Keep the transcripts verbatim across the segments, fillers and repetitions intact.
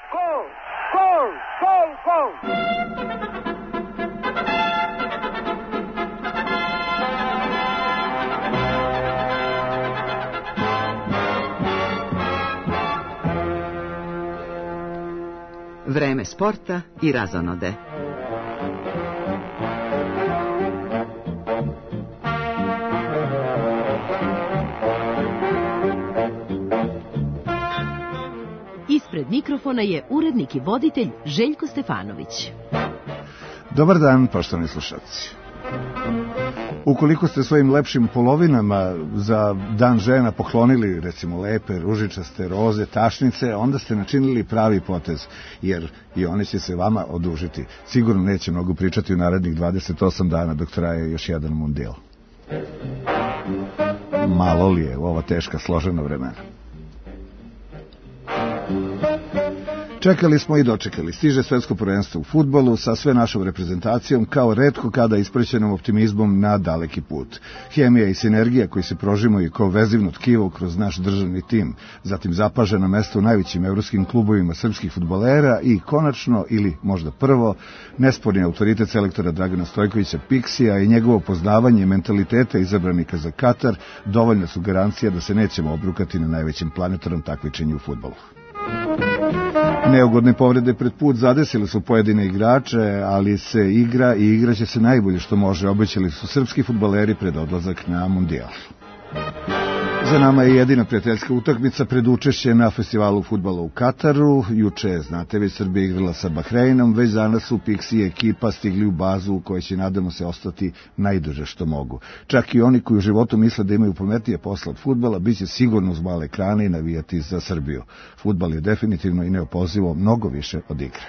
Gol! Gol! Gol! Gol! Vreme sporta i razonode. Ispred mikrofona je urednik i voditelj Željko Stefanović. Dobar dan, poštovani slušalci. Ukoliko ste svojim lepšim polovinama za dan žena poklonili, recimo, lepe, ružičaste roze, tašnice, onda ste načinili pravi potez, jer i one će se vama odužiti. Sigurno neće mnogo pričati u narednih dvadeset osam dana dok traje još jedan mundijal. Malo li je u ova teška, složena vremena. Čekali smo i dočekali. Stiže svetsko prvenstvo u fudbalu sa sve našom reprezentacijom, kao retko kada ispraćenom optimizmom na daleki put. Hemija i sinergija koji se prožimaju kao vezivno tkivo kroz naš državni tim, zatim zapažena mesta u najvećim evropskim klubovima srpskih fudbalera i konačno, ili možda prvo, nesporni autoritet selektora Dragana Stojkovića Piksija i njegovo poznavanje mentaliteta izabranika za Katar dovoljna su garancija da se nećemo obrukati na najvećem planetarnom takmičenju u fudbalu. Neugodne povrede pred put zadesile su pojedine igrače, ali se igra i igraće se najbolje što može, obećali su srpski fudbaleri pred odlazak na mundijal. Za nama je jedina prijateljska utakmica pred učešće na festivalu fudbala u Kataru. Juče, znate, već Srbija igrala sa Bahreinom, već danas su Piksi i ekipa stigli u bazu u kojoj će, nadamo se, ostati najduže što mogu. Čak i oni koji u životu misle da imaju pametnije posla od fudbala, bit će sigurno uz male ekrane i navijati za Srbiju. Fudbal je definitivno i neopozivo mnogo više od igre.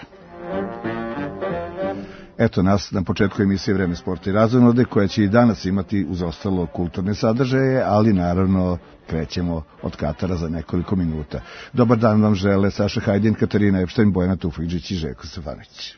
Eto nas na početku emisije Vreme sporta i razonode, koja će i danas imati uz ostalo kulturne sadržaje, ali naravno krećemo od Katara za nekoliko minuta. Dobar dan vam žele Saša Hajdin, Katarina Epštajn, Bojana Tufekđić i Željko Stefanović.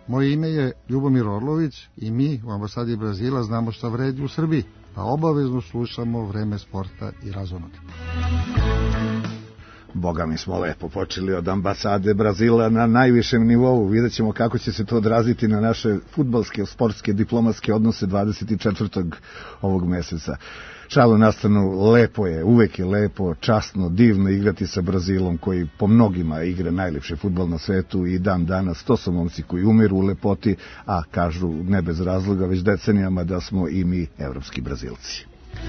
Moje ime je Ljubomir Orlović i mi u ambasadi Brazila znamo šta vredi u Srbiji, pa obavezno slušamo Vreme sporta i razonode. Boga mi smo lepo počeli od ambasade Brazila na najvišem nivou. Vidjet ćemo kako će se to odraziti na naše fudbalske, sportske, diplomatske odnose dvadeset četvrtog ovog meseca. Šalu na stranu, lepo je, uvek je lepo, časno, divno igrati sa Brazilom koji po mnogima igra najlepši fudbal na svetu i dan danas. To su momci koji umiru u lepoti, a kažu ne bez razloga već decenijama da smo i mi evropski Brazilci.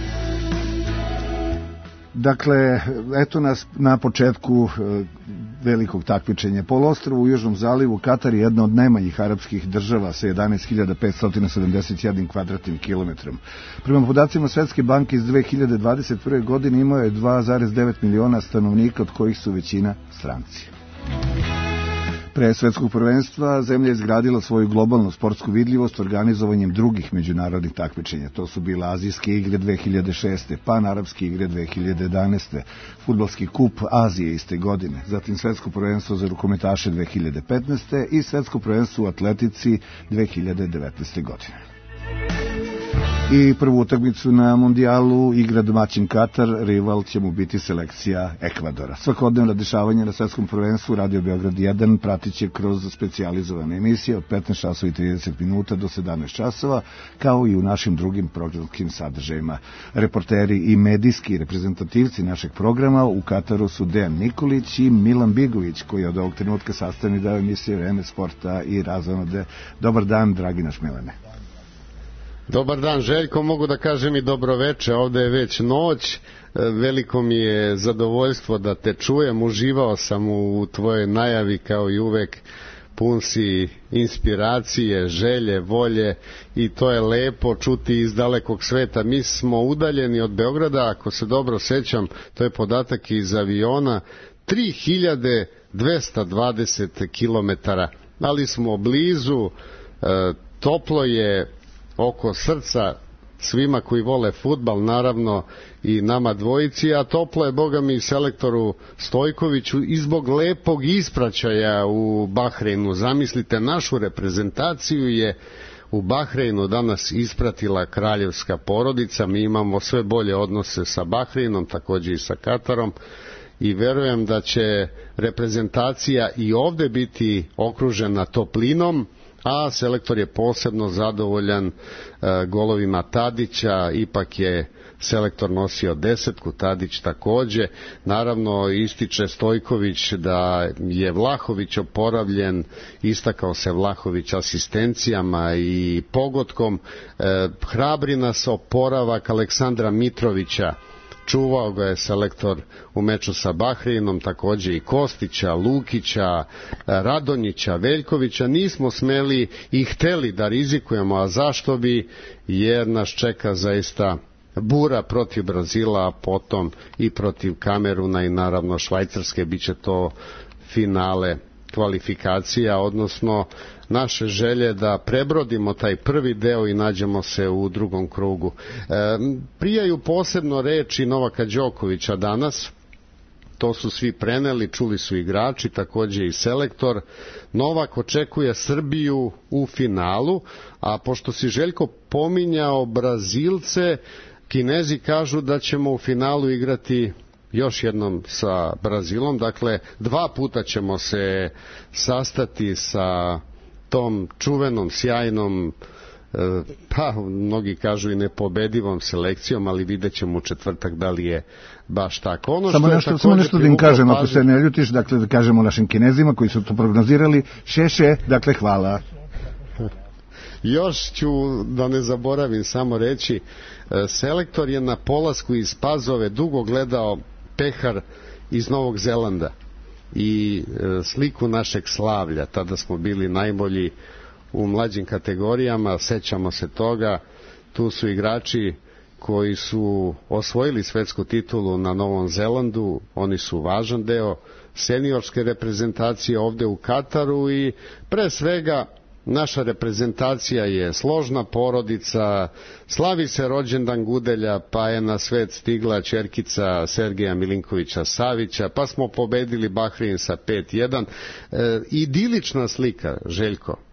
Dakle, eto nas na početku e, velikog takmičenja. Poluostrvo u Južnom zalivu, Katar je jedna od najmanjih arapskih država sa jedanaest hiljada petsto sedamdeset jedan kvadratnim kilometrom. Prema podacima Svetske banke iz dve hiljade dvadeset prve. godine imao je dva zarez devet miliona stanovnika, od kojih su većina stranci. Pre svetskog prvenstva zemlja je izgradila svoju globalnu sportsku vidljivost organizovanjem drugih međunarodnih takmičenja. To su bile Azijske igre dve hiljade šeste. Pan-arapske igre dve hiljade jedanaeste. Fudbalski kup Azije iste godine. Zatim svetsko prvenstvo za rukometaše dve hiljade petnaeste. i svetsko prvenstvo u atletici dve hiljade devetnaeste. godine. I prvu utakmicu na mundijalu igra domaćin Katar, rival će mu biti selekcija Ekvadora. Svakodnevna dešavanja na svetskom prvenstvu Radio Beograd jedan pratit će kroz specijalizovane emisije od petnaest časova i trideset minuta do sedamnaest časova, kao i u našim drugim programskim sadržajima. Reporteri i medijski reprezentativci našeg programa u Kataru su Dejan Nikolić i Milan Bigović, koji je od ovog trenutka sastavni deo emisije Vreme sporta i razonode. Dobar dan, dragi naš Milane. Dobar dan, Željko, mogu da kažem i dobroveče, ovde je već noć, veliko mi je zadovoljstvo da te čujem, uživao sam u tvojoj najavi kao i uvek, pun si inspiracije, želje, volje i to je lepo čuti iz dalekog sveta. Mi smo udaljeni od Beograda, ako se dobro sećam, to je podatak iz aviona, tri hiljade dvesta dvadeset kilometara, ali smo blizu, e, toplo je oko srca svima koji vole fudbal, naravno i nama dvojici, a toplo je, boga mi, selektoru Stojkoviću i zbog lepog ispraćaja u Bahreinu. Zamislite, našu reprezentaciju je u Bahreinu danas ispratila kraljevska porodica, mi imamo sve bolje odnose sa Bahreinom, takođe i sa Katarom, i verujem da će reprezentacija i ovde biti okružena toplinom, a selektor je posebno zadovoljan e, golovima Tadića, ipak je selektor nosio desetku, Tadić takođe. Naravno, ističe Stojković da je Vlahović oporavljen, istakao se Vlahović asistencijama i pogodkom. E, hrabri nas oporavak Aleksandra Mitrovića, čuvao ga je selektor u meču sa Bahreinom, takođe i Kostića, Lukića, Radonjića, Veljkovića. Nismo smeli i hteli da rizikujemo, a zašto bi, jer nas čeka zaista bura protiv Brazila, a potom i protiv Kameruna i naravno Švajcarske. Biće to finale kvalifikacija, odnosno naše želje da prebrodimo taj prvi deo i nađemo se u drugom krugu. E, prijaju posebno reči Novaka Đokovića danas, to su svi preneli, čuli su igrači, takođe i selektor. Novak očekuje Srbiju u finalu, a pošto si, Željko, pominjao Brazilce, Kinezi kažu da ćemo u finalu igrati još jednom sa Brazilom, dakle dva puta ćemo se sastati sa tom čuvenom, sjajnom, pa mnogi kažu i nepobedivom selekcijom, ali vidjet ćemo u četvrtak da li je baš tako. Ono samo, što nešto, samo nešto da im kažem, ako se ne ljutiš, dakle da kažemo našim Kinezima koji su to prognozirali, šeše, dakle hvala. Još ću, da ne zaboravim, samo reći, selektor je na polasku iz Pazove dugo gledao pehar iz Novog Zelanda i sliku našeg slavlja. Tada smo bili najbolji u mlađim kategorijama, sećamo se toga. Tu su igrači koji su osvojili svetsku titulu na Novom Zelandu, oni su važan deo seniorske reprezentacije ovde u Kataru i pre svega naša reprezentacija je složna porodica, slavi se rođendan Gudelja, pa je na svet stigla ćerkica Sergeja Milinkovića Savića, pa smo pobedili Bahrein sa pet jedan. E, idilična slika, Željko,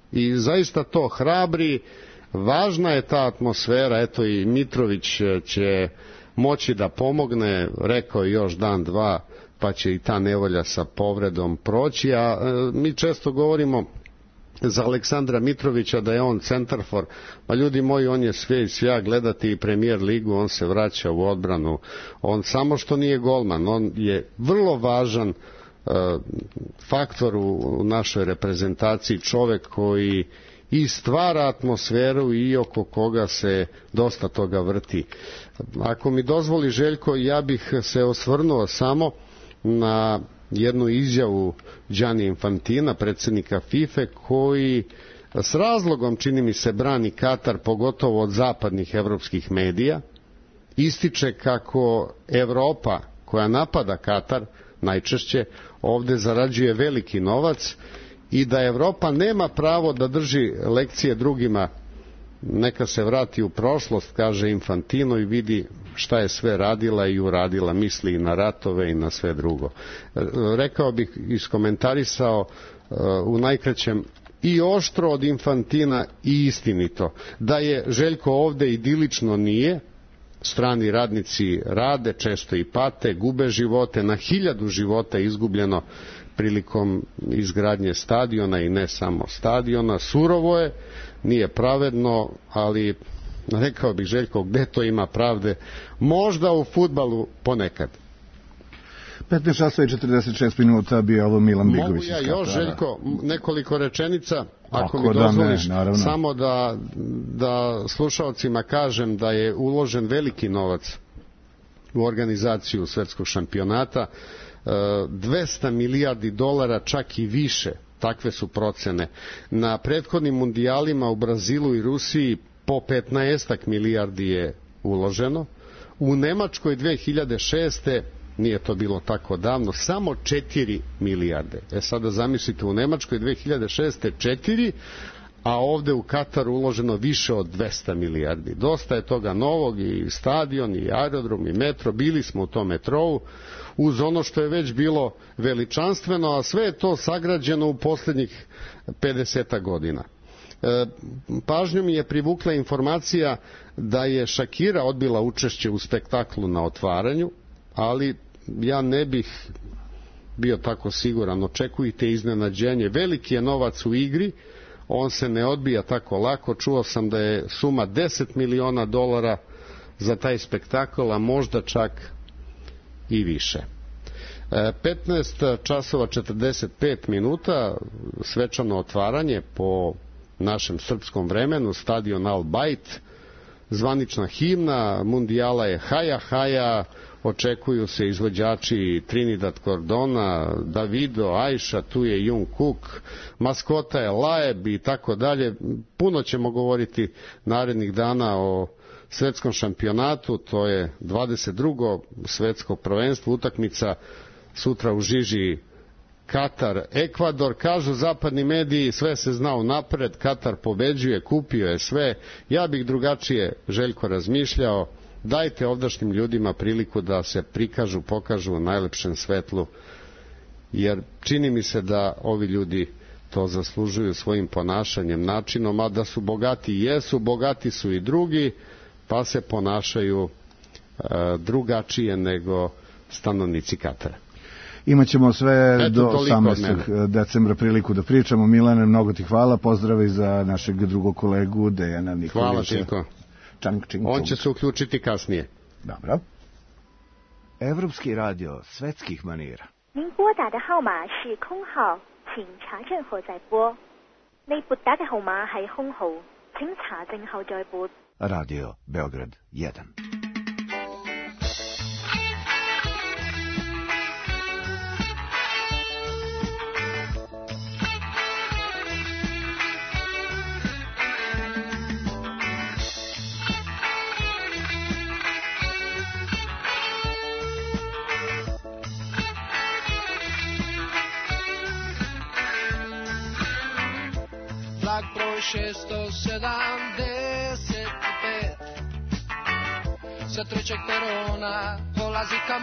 I zaista to hrabri, važna je ta atmosfera, eto i Mitrović će moći da pomogne, rekao je još dan, dva, pa će i ta nevolja sa povredom proći, a mi često govorimo za Aleksandra Mitrovića da je on centarfor, pa ljudi moji, on je sve i svja, gledati i Premier ligu, on se vraća u odbranu, on samo što nije golman, on je vrlo važan uh, faktor u, u našoj reprezentaciji, čovek koji i stvara atmosferu i oko koga se dosta toga vrti. Ako mi dozvoli, Željko, ja bih se osvrnuo samo na jednu izjavu Gianni Infantina, predsjednika FIFA, koji s razlogom, čini mi se, brani Katar, pogotovo od zapadnih evropskih medija, ističe kako Evropa, koja napada Katar najčešće, ovde zarađuje veliki novac i da Evropa nema pravo da drži lekcije drugima. Neka se vrati u prošlost, kaže Infantino, i vidi šta je sve radila i uradila, misli i na ratove i na sve drugo. Rekao bih, iskomentarisao u najkraćem i oštro od Infantina i istinito, da je Željko ovde idilično nije, strani radnici rade, često i pate, gube živote, na hiljadu života izgubljeno prilikom izgradnje stadiona i ne samo stadiona. Surovo je, nije pravedno, ali rekao bih, Željko, gde to ima pravde? Možda u fudbalu ponekad. petnaest časova i četrdeset šest minuta bio ovo Milan Bigović. Mogu ja još, Željko, nekoliko rečenica, ako, ako mi dozvoliš, da ne, samo da, da slušalcima kažem da je uložen veliki novac u organizaciju svetskog šampionata, dvesta milijardi dolara, čak i više, takve su procene. Na prethodnim mundijalima u Brazilu i Rusiji po petnaestak milijardi je uloženo. U Nemačkoj dve hiljade šeste, nije to bilo tako davno, samo četiri milijarde. E sada zamislite, u Nemačkoj dve hiljade šeste četiri, a ovde u Kataru uloženo više od dvesta milijardi. Dosta je toga novog, i stadion, i aerodrom, i metro. Bili smo u tom metrou, uz ono što je već bilo veličanstveno, a sve je to sagrađeno u posljednjih pedeset godina. E, pažnju mi je privukla informacija da je Shakira odbila učešće u spektaklu na otvaranju, ali ja ne bih bio tako siguran. Očekujte iznenađenje. Veliki je novac u igri, on se ne odbija tako lako. Čuo sam da je suma deset miliona dolara za taj spektakl, a možda čak i više. petnaest časova četrdeset pet minuta, svečano otvaranje po našem srpskom vremenu, stadion Al Bayt, zvanična himna mundijala je Haja Haja, očekuju se izvođači Trinidad Cordona, Davido, Ajša, tu je Jung Cook, maskota je Laeb i tako dalje. Puno ćemo govoriti narednih dana o svetskom šampionatu, to je dvadeset drugo svetsko prvenstvo, utakmica sutra u žiži Katar, Ekvador. Kažu zapadni mediji, sve se zna unapred, Katar pobeđuje, kupio je sve. Ja bih drugačije, Željko, razmišljao. Dajte ovdašnjim ljudima priliku da se prikažu, pokažu u najlepšem svetlu, jer čini mi se da ovi ljudi to zaslužuju svojim ponašanjem, načinom, a da su bogati jesu, bogati su i drugi, pa se ponašaju e, drugačije nego stanovnici Katara. Imaćemo sve Eto, do osamnaestog decembra priliku da pričamo. Milane, mnogo ti hvala, pozdravi za našeg drugog kolegu Dejana Nikolića. Hvala, Željko. Čang, čing, On će se uključiti kasnije. Dobro. Evropski radio svetskih manira. 您拨打的号码是空号，请查证后再拨。你撥打嘅號碼係空號，請查證後再撥。 Radio Beograd jedan. Vlak broj šesto sedamdeset pet sa trećeg perona polazi ka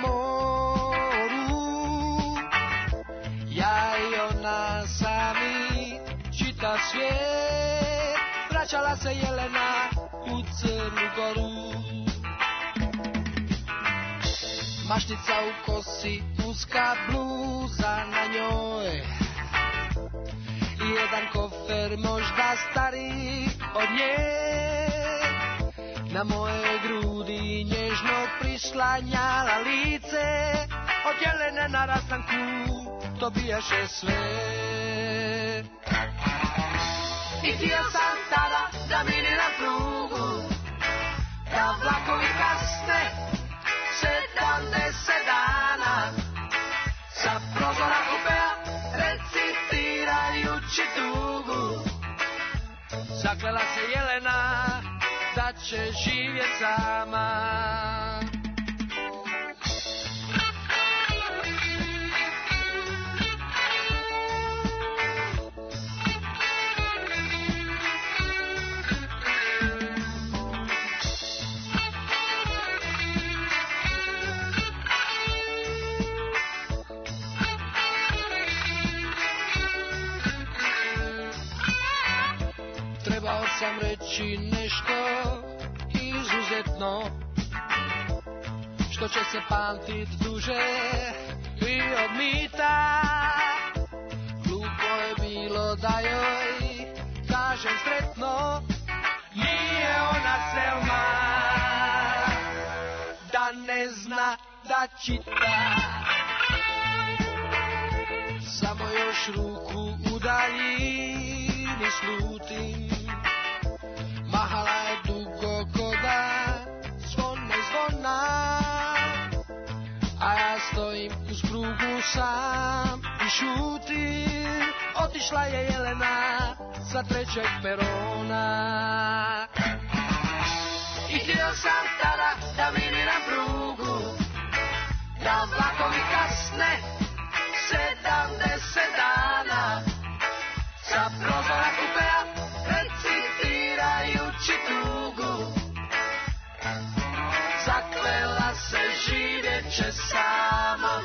moru. Ja i ona sami čitamo na svijet, vraćala se Jelena u Crnu Goru. Mašnica u kosi, uska bluza na njoj, jedan kofer možda stariji od nje. Na moje grudi nježno prislanjala lice, od Jelene na rastanku to bijaše sve. I htio sam tada da miriram prugu, da vlakovi kasne sedamdeset dana, sa prozora kupea recitirajući tugu. Zaklela se Jelena da će živjet sama. Trebao sam reći nešto izuzetno, što će se pamtit duže i od mita. Glupo je bilo da joj kažem sretno, nije ona Selma, da ne zna da čita. Samo još ruku udalji ni slutim, mahala je dugo koda zvone zvona, a ja stojim uz prugu sam i šutim. Otišla je Jelena sa trećeg perona. I htio sam tada da miriram prugu, da vlakovi kasne sedamdeset dana, sa prozora kupea recitirajući tugu. Zaklela se živjet će sama.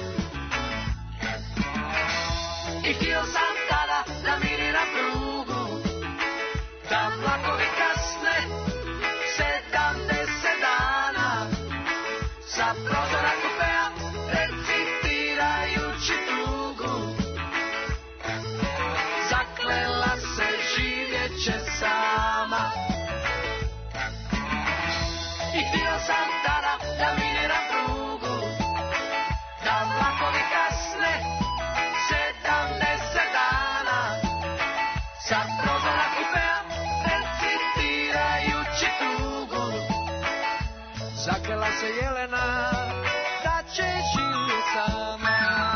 I htio sam tada da miriram prugu, da vlakovi kasne sedamdeset dana, sa prozora kupea recitirajući tugu. Zaklela se živjet će sama. I htio sam tada da miriram prugu, da vlakovi kasne sedamdeset dana, sa prozora kupea recitirajući tugu. Zaklela se Jelena da će živjet sama.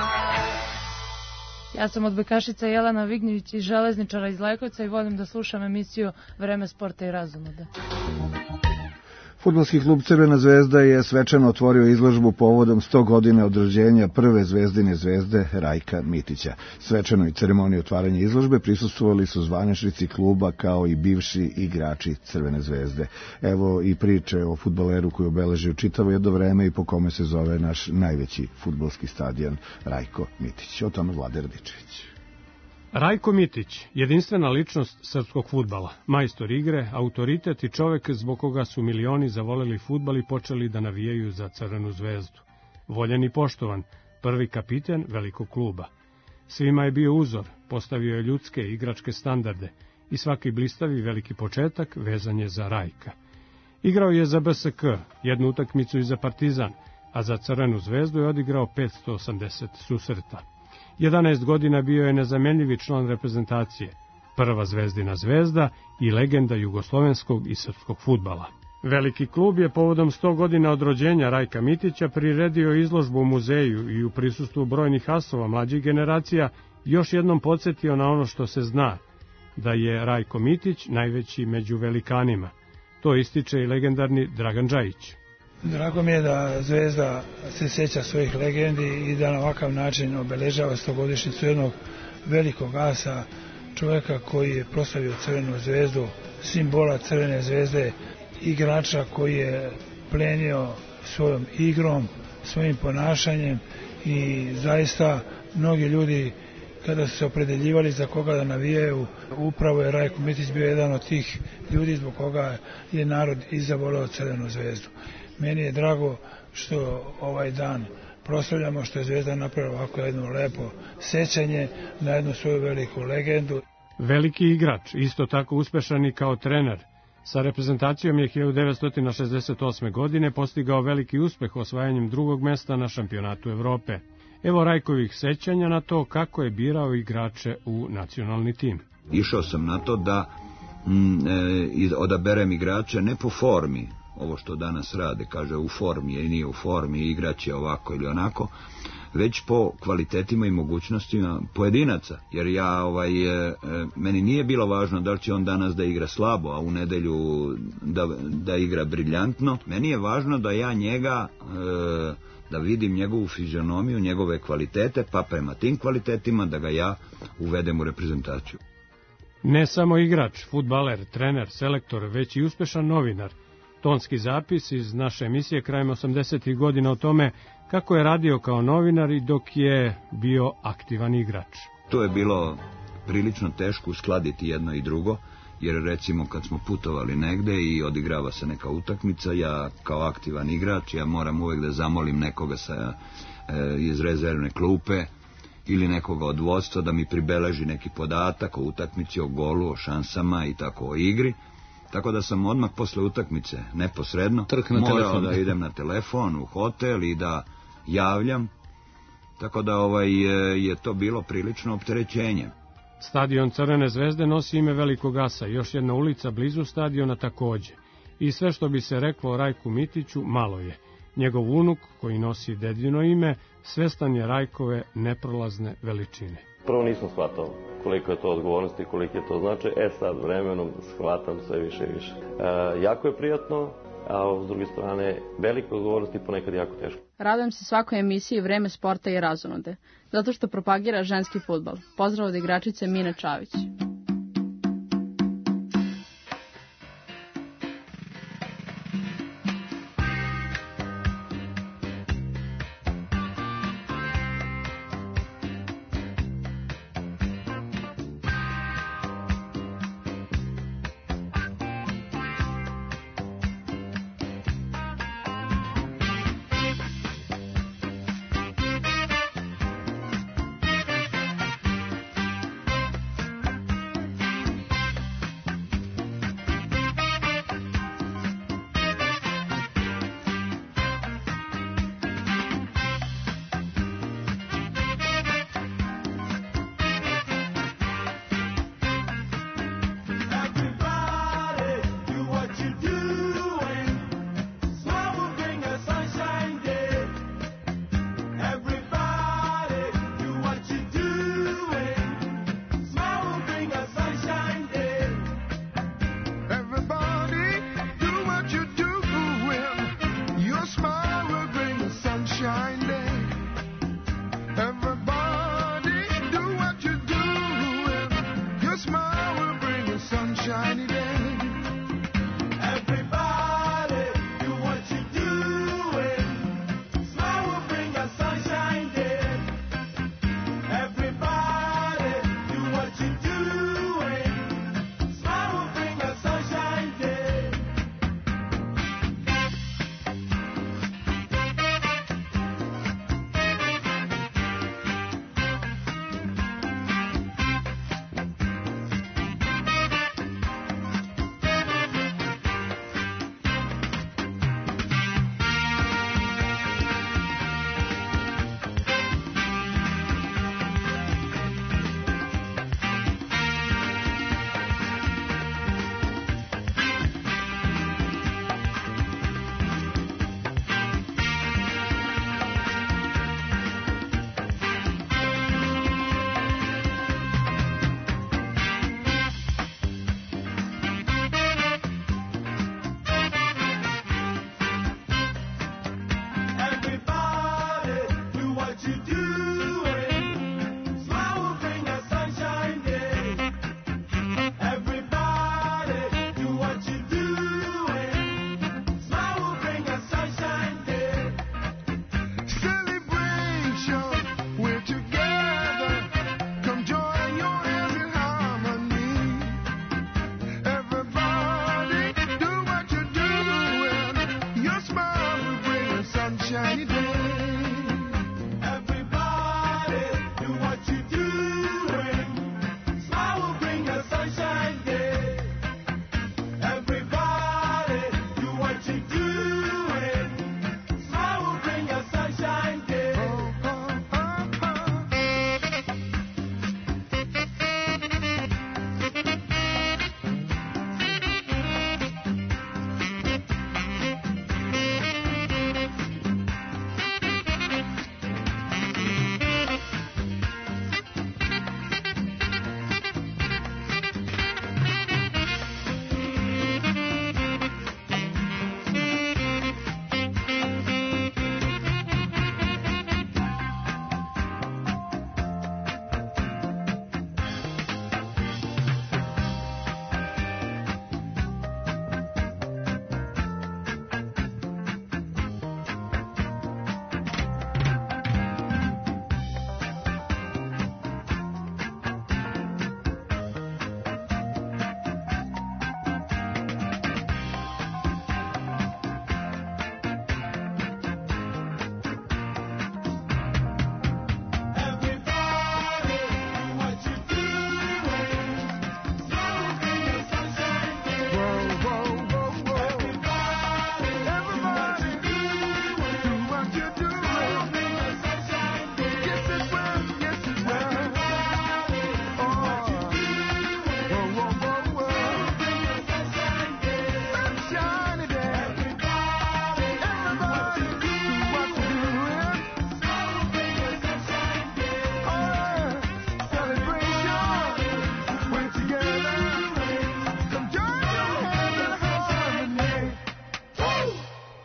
Ja sam odbojkašica Jelena Vignjević iz Železničara iz Lajkovca i volim da slušam emisiju Vreme sporta i razonode. Fudbalski klub Crvena zvezda je svečano otvorio izložbu povodom sto godine od rođenja prve zvezdine zvezde Rajka Mitića. Svečanoj ceremoniji otvaranja izložbe prisustvovali su zvaničnici kluba kao i bivši igrači Crvene zvezde. Evo i priče o fudbaleru koji obeležio čitavo jedno vreme i po kome se zove naš najveći fudbalski stadion Rajko Mitić. O tome Vlade Radičević. Rajko Mitić, jedinstvena ličnost srpskog fudbala, majstor igre, autoritet i čovek zbog koga su milioni zavoleli fudbal i počeli da navijaju za Crvenu zvezdu. Voljen i poštovan, prvi kapiten velikog kluba. Svima je bio uzor, postavio je ljudske i igračke standarde i svaki blistavi veliki početak vezan je za Rajka. Igrao je za B S K, jednu utakmicu i za Partizan, a za Crvenu zvezdu je odigrao petsto osamdeset susreta. jedanaest godina bio je nezamenljivi član reprezentacije, prva zvezdina zvezda i legenda jugoslovenskog i srpskog fudbala. Veliki klub je povodom sto godina od rođenja Rajka Mitića priredio izložbu u muzeju i u prisustvu brojnih asova mlađih generacija još jednom podsjetio na ono što se zna, da je Rajko Mitić najveći među velikanima. To ističe i legendarni Dragan Džajić. Drago mi je da Zvezda se sjeća svojih legendi i da na ovakav način obeležava stogodišnjicu jednog velikog asa, čovjeka koji je proslavio Crvenu zvezdu, simbola Crvene zvezde, igrača koji je plenio svojom igrom, svojim ponašanjem i zaista mnogi ljudi kada su se opredeljivali za koga da navijaju, upravo je Rajko Mitić bio jedan od tih ljudi zbog koga je narod i zavoleo Crvenu zvezdu. Meni je drago što ovaj dan proslavljamo, što je Zvezda napravila ovako jedno lepo sećanje na jednu svoju veliku legendu. Veliki igrač, isto tako uspešan i kao trener. Sa reprezentacijom je hiljadu devetsto šezdeset osme. godine postigao veliki uspeh osvajanjem drugog mesta na šampionatu Evrope. Evo Rajkovih sećanja na to kako je birao igrače u nacionalni tim. Išao sam na to da mm, e, odaberem igrače ne po formi, ovo što danas rade, kaže u formi je i nije u formi, igraće ovako ili onako, već po kvalitetima i mogućnostima pojedinaca, jer ja, ovaj, e, meni nije bilo važno da li će on danas da igra slabo, a u nedelju da, da igra briljantno. Meni je važno da ja njega, e, da vidim njegovu fizionomiju, njegove kvalitete, pa prema tim kvalitetima da ga ja uvedem u reprezentaciju. Ne samo igrač, fudbaler, trener, selektor, već i uspešan novinar. Tonski zapis iz naše emisije krajem osamdesetih godina o tome kako je radio kao novinar i dok je bio aktivan igrač. To je bilo prilično teško uskladiti jedno i drugo, jer recimo kad smo putovali negde i odigrava se neka utakmica, ja kao aktivan igrač, ja moram uvek da zamolim nekoga sa, e, iz rezervne klupe ili nekoga od vodstva da mi pribeleži neki podatak o utakmici, o golu, o šansama i tako o igri. Tako da sam odmah posle utakmice, neposredno, morao da idem na telefon u hotel i da javljam. Tako da ovaj, je to bilo prilično opterećenje. Stadion Crvene zvezde nosi ime Velikog asa, još jedna ulica blizu stadiona takođe. I sve što bi se reklo o Rajku Mitiću malo je. Njegov unuk, koji nosi dedino ime, svestan je Rajkove neprolazne veličine. Prvo nisam shvatao koliko je to odgovornost i koliko je to značaj. E sad, vremenom shvatam sve više i više. E, jako je prijatno, a s druge strane, velika odgovornost i ponekad jako teško. Radujem se svakoj emisiji Vreme sporta i razonode, zato što propagira ženski fudbal. Pozdrav od igračice Mine Čavić.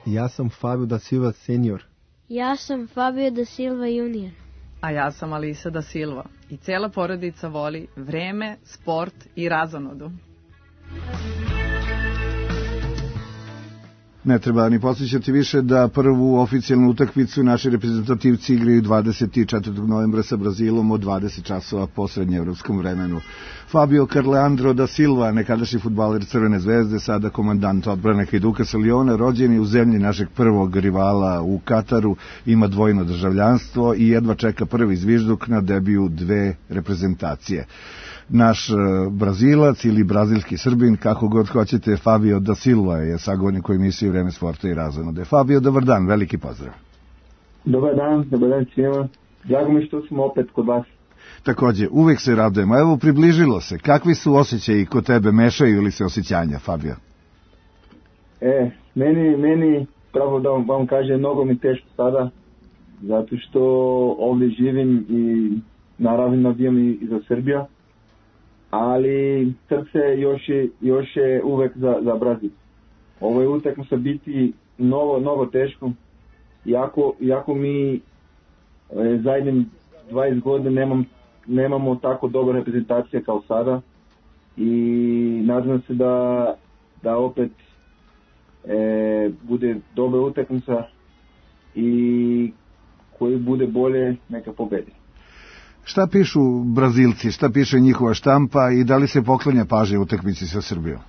Ja sam Fabio da Silva senior. Ja sam Fabio da Silva junior. A ja sam Alisa da Silva. I cela porodica voli vreme, sport i razonodu. Ne treba ni podsjećati više da prvu oficijalnu utakmicu naši reprezentativci igraju dvadeset četvrtog novembra sa Brazilom od dvadeset časova po srednjeevropskom vremenu. Fabio Carleandro da Silva, nekadašnji fudbaler Crvene zvezde, sada komandant odbrane Hajduka Liona, rođen je u zemlji našeg prvog rivala u Kataru, ima dvojno državljanstvo i jedva čeka prvi zvižduk na debiju dve reprezentacije. Naš Brazilac ili brazilski Srbin, kako god hoćete, Fabio da Silva je sagovornik u emisiji Vreme sporta i razonode. Fabio, dobar dan, veliki pozdrav. Dobar dan, dobar dan svima. Drago mi što smo opet kod vas. Takođe, uvek se radujemo. Evo, približilo se. Kakvi su osjećaji kod tebe, mešaju li se osjećanja, Fabio? E, meni, meni pravo da vam, vam kaže, mnogo mi teško sada, zato što ovdje živim i naravno navijam i, i za Srbija, ali srce još je, još je uvek za, za Brazil. Ovo je utakmica biti mnogo, mnogo teško, iako, iako mi e, zadnjim dvadeset godina nemam, nemamo tako dobra reprezentacija kao sada i nadam se da, da opet e, bude dobra utakmica i koji bude bolje neka pobedi. Šta pišu Brazilci, šta piše njihova štampa i da li se poklanja pažnje utakmici sa Srbijom?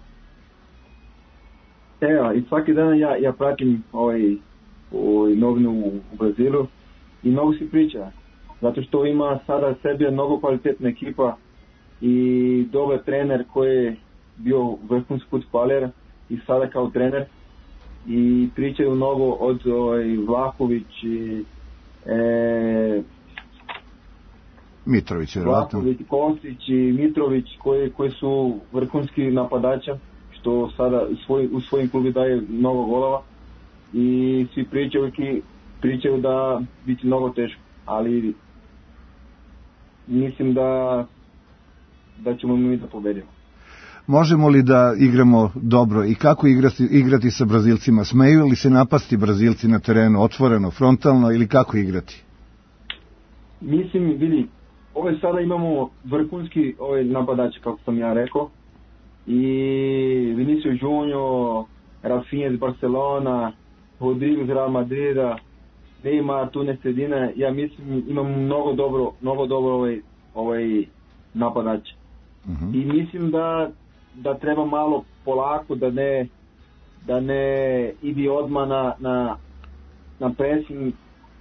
Evo, i svaki dan ja, ja pratim ovaj, ovaj novinu u, u Brazilu i mnogo se priča, zato što ima sada Srbija mnogo kvalitetna ekipa i dobar trener koji je bio vrhunski fudbaler i sada kao trener i pričaju mnogo od ovaj, Vlahović i e, Mitrović, vjerovatno. Vlahović, Kostić i Mitrović koji, koji su vrhunski napadača, što sada u, svoj, u svojim klubi daje mnogo golova i svi pričaju, pričaju da biti mnogo teško, ali mislim da da ćemo mi da pobedimo. Možemo li da igramo dobro i kako igrati, igrati sa Brazilcima? Smeju li se napasti Brazilci na terenu otvoreno, frontalno ili kako igrati? Mislim, vidi, ove sada imamo vrhunski ove napadače, kako sam ja rekao, i Vinicius Junior, Rafinha iz Barcelona, Rodrigo iz Real Madrida, Neymar tu ne sredine, ja mislim imamo mnogo dobro, mnogo dobro ovaj, ovaj napadač. Uh-huh. I mislim da da treba malo polako, da ne da ne idi odmah na, na, na pressing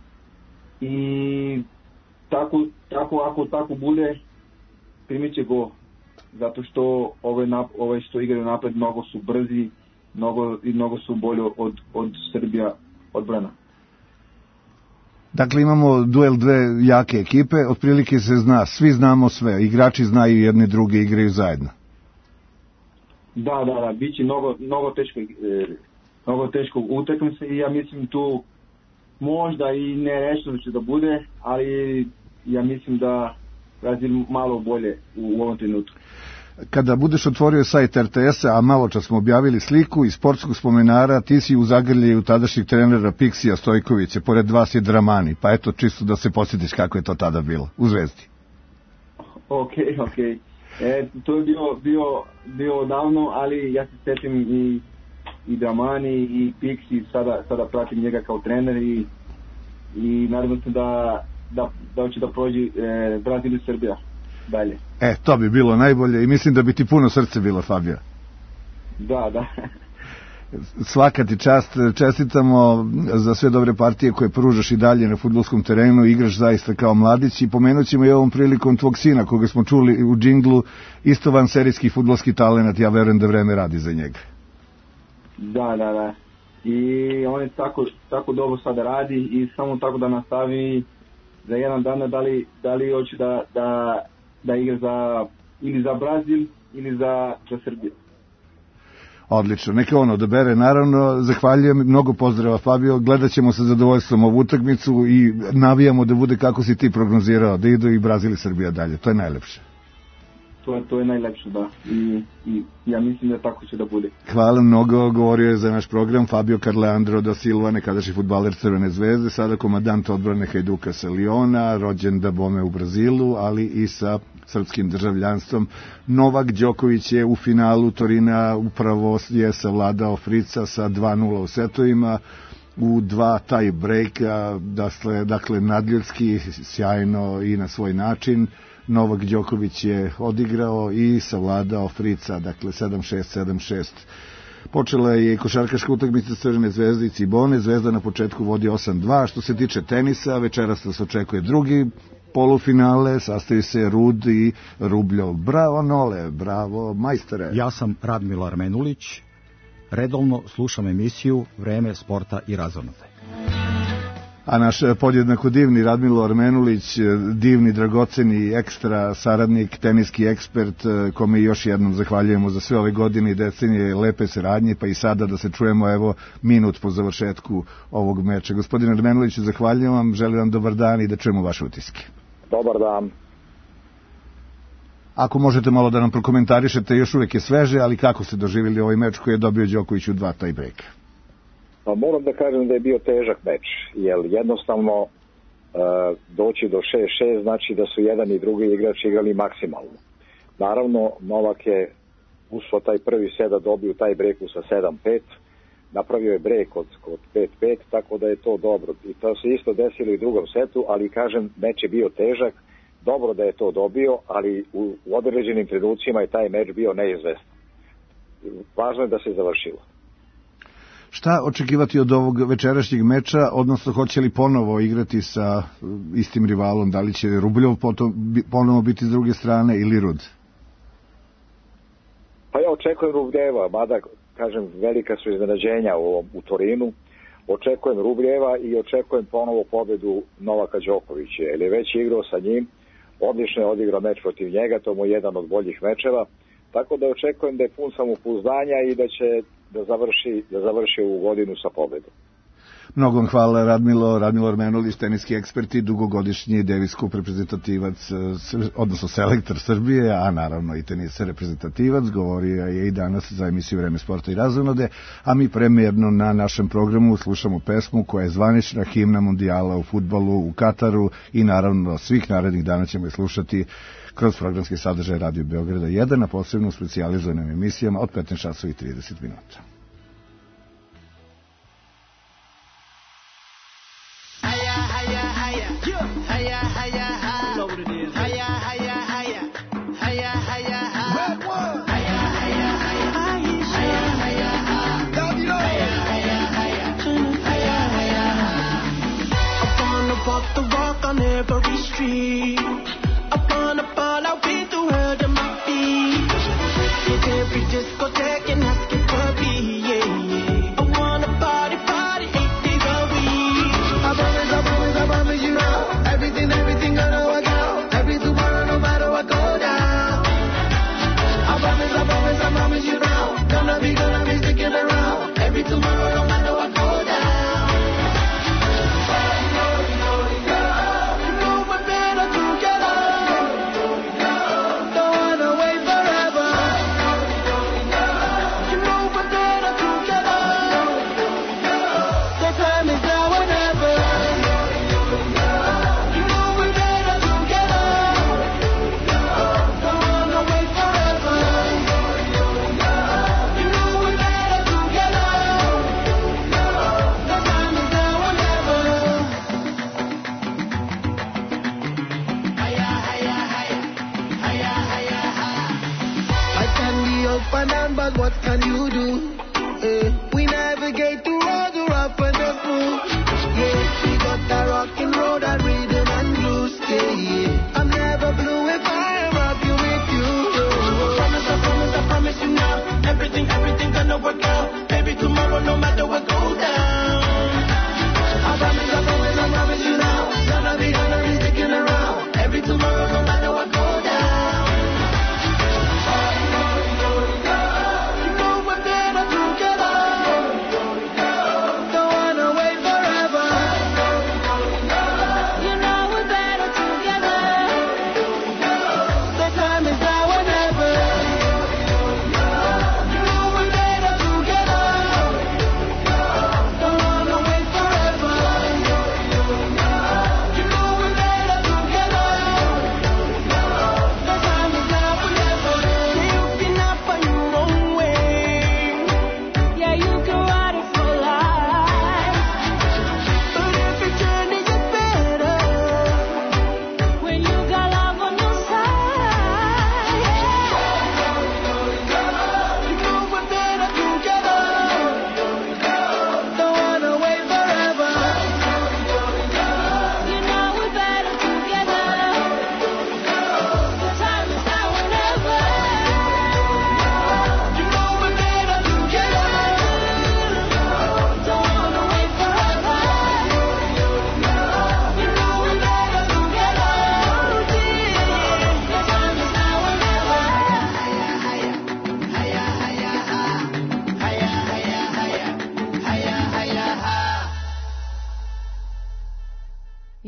i tako, tako ako tako bude primit će go, zato što ove, nap, ove što igraju napred mnogo su brzi, mnogo, i mnogo su bolje od, od Srbija odbrana. Dakle, imamo duel dve jake ekipe, otprilike se zna, svi znamo sve, igrači znaju jedni druge, igraju zajedno. Da, da, da, bit će mnogo, mnogo teško, eh, mnogo teško utakmice i ja mislim tu možda i ne nešto će da bude, ali ja mislim da Brazil malo bolje u, u ovom trenutku. Kada budeš otvorio sajt er te es-a, a malo čas smo objavili sliku iz sportskog spomenara, ti si u zagrljaju tadašnjih trenera Piksija Stojkovića, pored vas je Dramani, pa eto čisto da se posjetiš kako je to tada bilo, u Zvezdi. Ok, ok. E, to je bio, bio, bio davno, ali ja se sjetim i, i Dramani i Piksi, sada, sada pratim njega kao trener i, i nadam se da, da, da će da prođe e, Brazil i Srbija dalje. E, to bi bilo najbolje i mislim da bi ti puno srce bilo, Fabio. Da, da. Svaka ti čast, čestitamo za sve dobre partije koje pružaš i dalje na fudbalskom terenu, igraš zaista kao mladić i pomenut ćemo i ovom prilikom tvog sina koga smo čuli u džinglu, isto van serijski fudbalski talenat, ja verujem da vreme radi za njega. Da, da, da. I on je tako, tako dobro sada radi i samo tako da nastavi za jedan dan da li, da li hoće da, da, da igra za, ili za Brazil ili za, za Srbiju. Odlično, neka on odabere, naravno, zahvaljujem, mnogo pozdrava Fabio, gledat ćemo sa zadovoljstvom ovu utakmicu i navijamo da bude kako si ti prognozirao, da idu i Brazil i Srbija dalje, to je najlepše. to je, to je najlepše, da. I, I ja mislim da tako će da bude. Hvala mnogo, govorio je za naš program Fabio Carleandro da Silva, nekadašnji fudbaler Crvene zvezde, sada komandant odbrane Hajduka sa Liona, rođen da bome u Brazilu, ali i sa srpskim državljanstvom. Novak Đoković je u finalu Torina upravo je savladao Frica sa dva nula u setovima, u dva tie breaka, dakle, dakle nadljudski, sjajno i na svoj način. Novak Đoković je odigrao i savladao Frica, dakle sedam šest, sedam šest. Počela je i košarkaška utakmica Crvene zvezde i Cibone. Zvezda na početku vodi osam dva. Što se tiče tenisa, večeras nas očekuje drugi polufinale, sastoji se Rud i Rubljov. Bravo Nole, bravo majstore. Ja sam Radmilo Armenulić, redovno slušam emisiju Vreme sporta i razonode. A naš podjednako divni Radmilo Armenulić, divni, dragoceni, ekstra saradnik, teniski ekspert, kome još jednom zahvaljujemo za sve ove godine i decenije lepe saradnje, pa i sada da se čujemo evo minut po završetku ovog meča. Gospodine Armenuliću, zahvaljujem vam, želim vam dobar dan i da čujemo vaše utiske. Dobar dan. Ako možete malo da nam prokomentarišete, još uvek je sveže, ali kako ste doživjeli ovaj meč koji je dobio Đoković u dva tie breaka? Pa moram da kažem da je bio težak meč, jer jednostavno e, doći do šest šest znači da su jedan i drugi igrač igrali maksimalno. Naravno, Novak je ušao taj prvi set da dobio taj breku sa sedam pet, napravio je brek od, od pet pet, tako da je to dobro. I to se isto desilo i u drugom setu, ali kažem, meč je bio težak, dobro da je to dobio, ali u, u određenim trenucima je taj meč bio neizvestan. Važno je da se završilo. Šta očekivati od ovog večerašnjeg meča, odnosno hoće li ponovo igrati sa istim rivalom, da li će Rubljov potom, ponovo biti s druge strane ili Rud? Pa ja očekujem Rubljeva, mada kažem velika su iznenađenja u, u Torinu, očekujem Rubljeva i očekujem ponovo pobedu Novaka Đokovića, jer je već igrao sa njim, odlično je odigrao meč protiv njega, to mu je jedan od boljih mečeva, tako da očekujem da je pun samopouzdanja i da će da završi, da završi u godinu sa pobedom. Mnogo vam hvala Radmilo, Radmilo Armenulić, teniski ekspert i dugogodišnji Davis Cup reprezentativac, odnosno selektor Srbije, a naravno i tenis reprezentativac, govorio je i danas za emisiju Vreme sporta i razonode, a mi premijerno na našem programu slušamo pesmu koja je zvanična himna mondijala u fudbalu u Kataru i naravno svih narednih dana ćemo je slušati kroz programski sadržaj Radio Beograda jedan, na posebno specijalizovanim emisijama od petnaest časova i trideset minuta.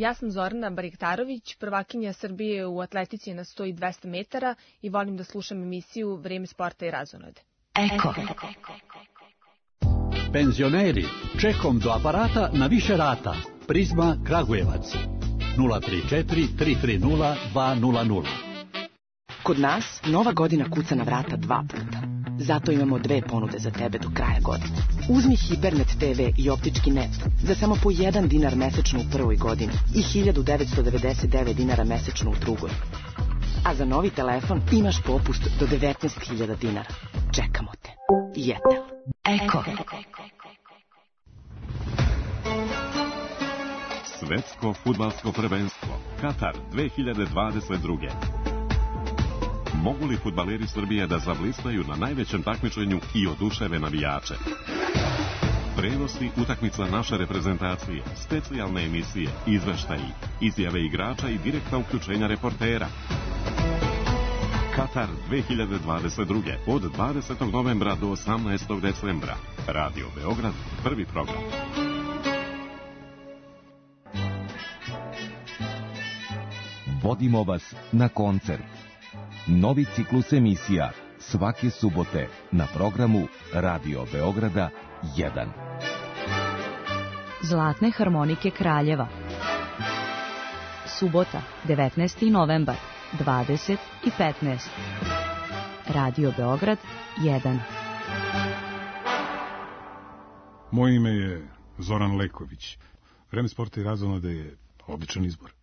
Ja sam Zorana Bariktarović, prvakinja Srbije u atletici na sto i dvesta metara i volim da slušam emisiju Vreme sporta i razonode. Eko. Penzioneri, čekom do aparata na više rata. Prizma Kragujevac. nula tri četiri tri tri nula dva nula nula. Kod nas Nova godina kuca na vrata dva puta. Zato imamo dve ponude za tebe do kraja godine. Uzmi Hipernet te ve i optički net za samo po jedan dinar mesečno u prvoj godini i hiljadu devetsto devedeset devet dinara mesečno u drugoj. A za novi telefon imaš popust do devetnaest hiljada dinara. Čekamo te. Jetel. Eko. Svetsko fudbalsko prvenstvo Katar dve hiljade dvadeset druge. Mogu li fudbaleri Srbije da zablistaju na najvećem takmičenju i oduševe navijače? Prenosi utakmica naše reprezentacije, specijalne emisije, izveštaji, izjave igrača i direktna uključenja reportera. Katar dve hiljade dvadeset druge. od dvadesetog novembra do osamnaestog decembra. Radio Beograd, prvi program. Vodimo vas na koncert. Novi ciklus emisija svake subote na programu Radio Beograda jedan. Zlatne harmonike Kraljeva. Subota, devetnaesti novembar, dvadeset i petnaest. Radio Beograd jedan. Moje ime je Zoran Leković. Vreme sporta i razonode je odličan izbor.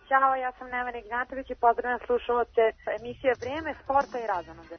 Ćao, ja sam Nevena Ignatović i pozdravljam slušalce emisije Vrijeme, sporta i razonode.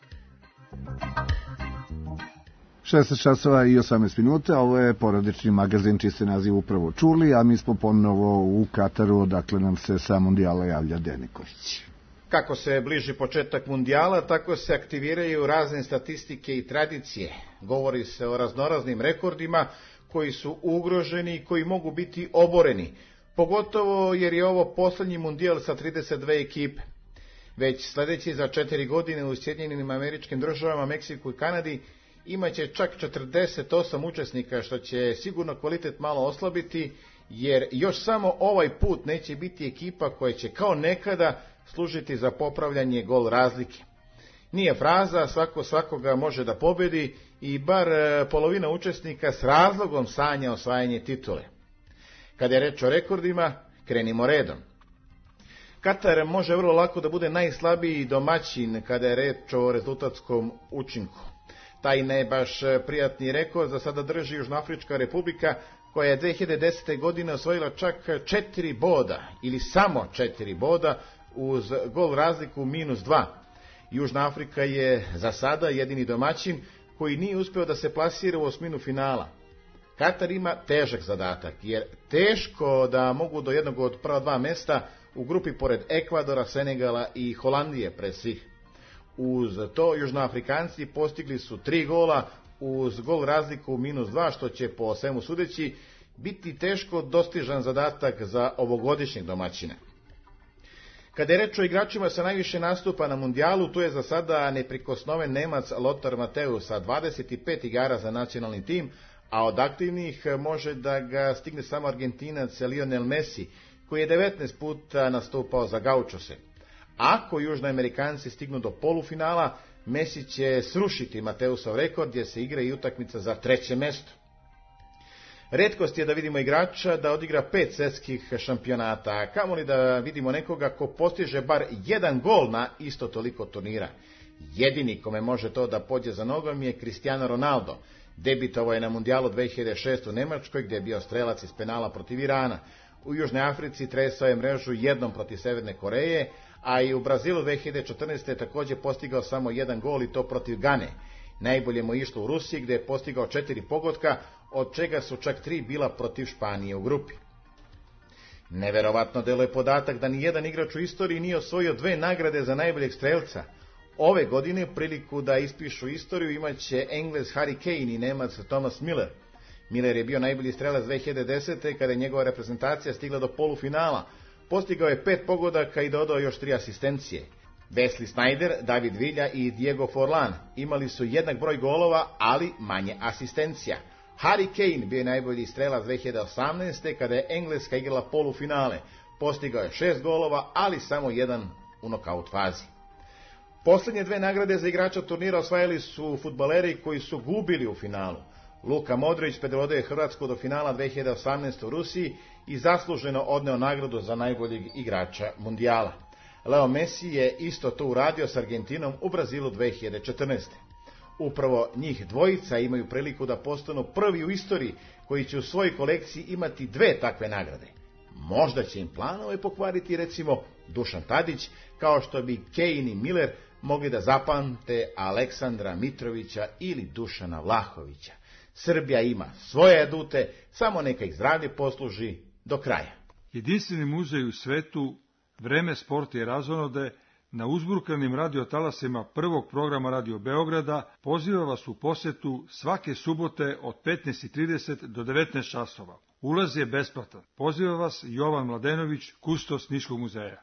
šesnaest časova i osamnaest minuta, ovo je porodični magazin čiji ste naziv upravo čuli, a mi smo ponovo u Kataru, odakle nam se sa mundijala javlja Deniković. Kako se bliži početak mundijala, tako se aktiviraju razne statistike i tradicije. Govori se o raznoraznim rekordima koji su ugroženi i koji mogu biti oboreni, pogotovo jer je ovo poslednji mundijal sa trideset dve ekipe. Već sledeći za četiri godine u Sjedinjenim Američkim Državama, Meksiku i Kanadi imaće čak četrdeset osam učesnika, što će sigurno kvalitet malo oslabiti, jer još samo ovaj put neće biti ekipa koja će kao nekada služiti za popravljanje gol razlike. Nije fraza, svako svakoga može da pobedi i bar polovina učesnika s razlogom sanja osvajanje titule. Kada je reč o rekordima, krenimo redom. Katar može vrlo lako da bude najslabiji domaćin kada je reč o rezultatskom učinku. Taj ne baš prijatni rekord za sada drži Južnoafrička republika, koja je dve hiljade desete. godine osvojila čak četiri boda, ili samo četiri boda, uz gol razliku minus dva. Južna Afrika je za sada jedini domaćin koji nije uspeo da se plasira u osminu finala. Katar ima težak zadatak, jer teško da mogu do jednog od prva dva mesta u grupi pored Ekvadora, Senegala i Holandije pred svih. Uz to Južnoafrikanci postigli su tri gola uz gol razliku minus dva, što će po svemu sudeći biti teško dostižan zadatak za ovogodišnjeg domaćina. Kada je reč o igračima sa najviše nastupa na mundijalu, tu je za sada neprikosnoven Nemac Lothar Matthäus sa dvadeset pet igara za nacionalni tim, a od aktivnih može da ga stigne samo Argentinac Lionel Messi, koji je devetnaest puta nastupao za Gaučose. Ako Južnoamerikanci stignu do polufinala, Messi će srušiti Mateusov rekord, gdje se igra i utakmica za treće mesto. Retkost je da vidimo igrača da odigra pet svetskih šampionata, a kamoli da vidimo nekoga ko postiže bar jedan gol na isto toliko turnira. Jedini kome može to da pođe za nogom je Cristiano Ronaldo. Debitovao je na mundijalu dve hiljade šeste. u Nemačkoj, gdje je bio strelac iz penala protiv Irana. U Južnoj Africi tresao je mrežu jednom protiv Severne Koreje, a i u Brazilu dve hiljade četrnaeste. je također postigao samo jedan gol i to protiv Gane. Najbolje mu išlo u Rusiji, gdje je postigao četiri pogotka, od čega su čak tri bila protiv Španije u grupi. Neverovatno deluje podatak da ni jedan igrač u istoriji nije osvojio dve nagrade za najboljeg strelca. Ove godine priliku da ispišu istoriju imaće Englez Harry Kane i Nemac Thomas Müller. Müller je bio najbolji strelac dve hiljade desete. kada je njegova reprezentacija stigla do polufinala. Postigao je pet pogodaka i dodao još tri asistencije. Wesley Sneijder, David Villa i Diego Forlan imali su jednak broj golova, ali manje asistencija. Harry Kane bio je najbolji strelac dve hiljade osamnaeste. kada je Engleska igrala polufinale. Postigao je šest golova, ali samo jedan u nokaut fazi. Poslednje dve nagrade za igrača turnira osvajali su fudbaleri koji su gubili u finalu. Luka Modrić predvodio je Hrvatsku do finala dve hiljade osamnaeste. u Rusiji i zasluženo odneo nagradu za najboljeg igrača mundijala. Leo Messi je isto to uradio s Argentinom u Brazilu dve hiljade četrnaeste. Upravo njih dvojica imaju priliku da postanu prvi u istoriji koji će u svojoj kolekciji imati dve takve nagrade. Možda će im planove pokvariti recimo Dušan Tadić, kao što bi Kane i Miller mogli da zapamte Aleksandra Mitrovića ili Dušana Vlahovića. Srbija ima svoje adute, samo neka ih zdravlje posluži do kraja. Jedinstveni muzej u svetu, Vreme, sporta i razonode, na uzburkanim radiotalasima prvog programa Radio Beograda poziva vas u posetu svake subote od petnaest i trideset do devetnaest časova. Ulaz je besplatan. Poziva vas Jovan Mladenović, kustos Niškog muzeja.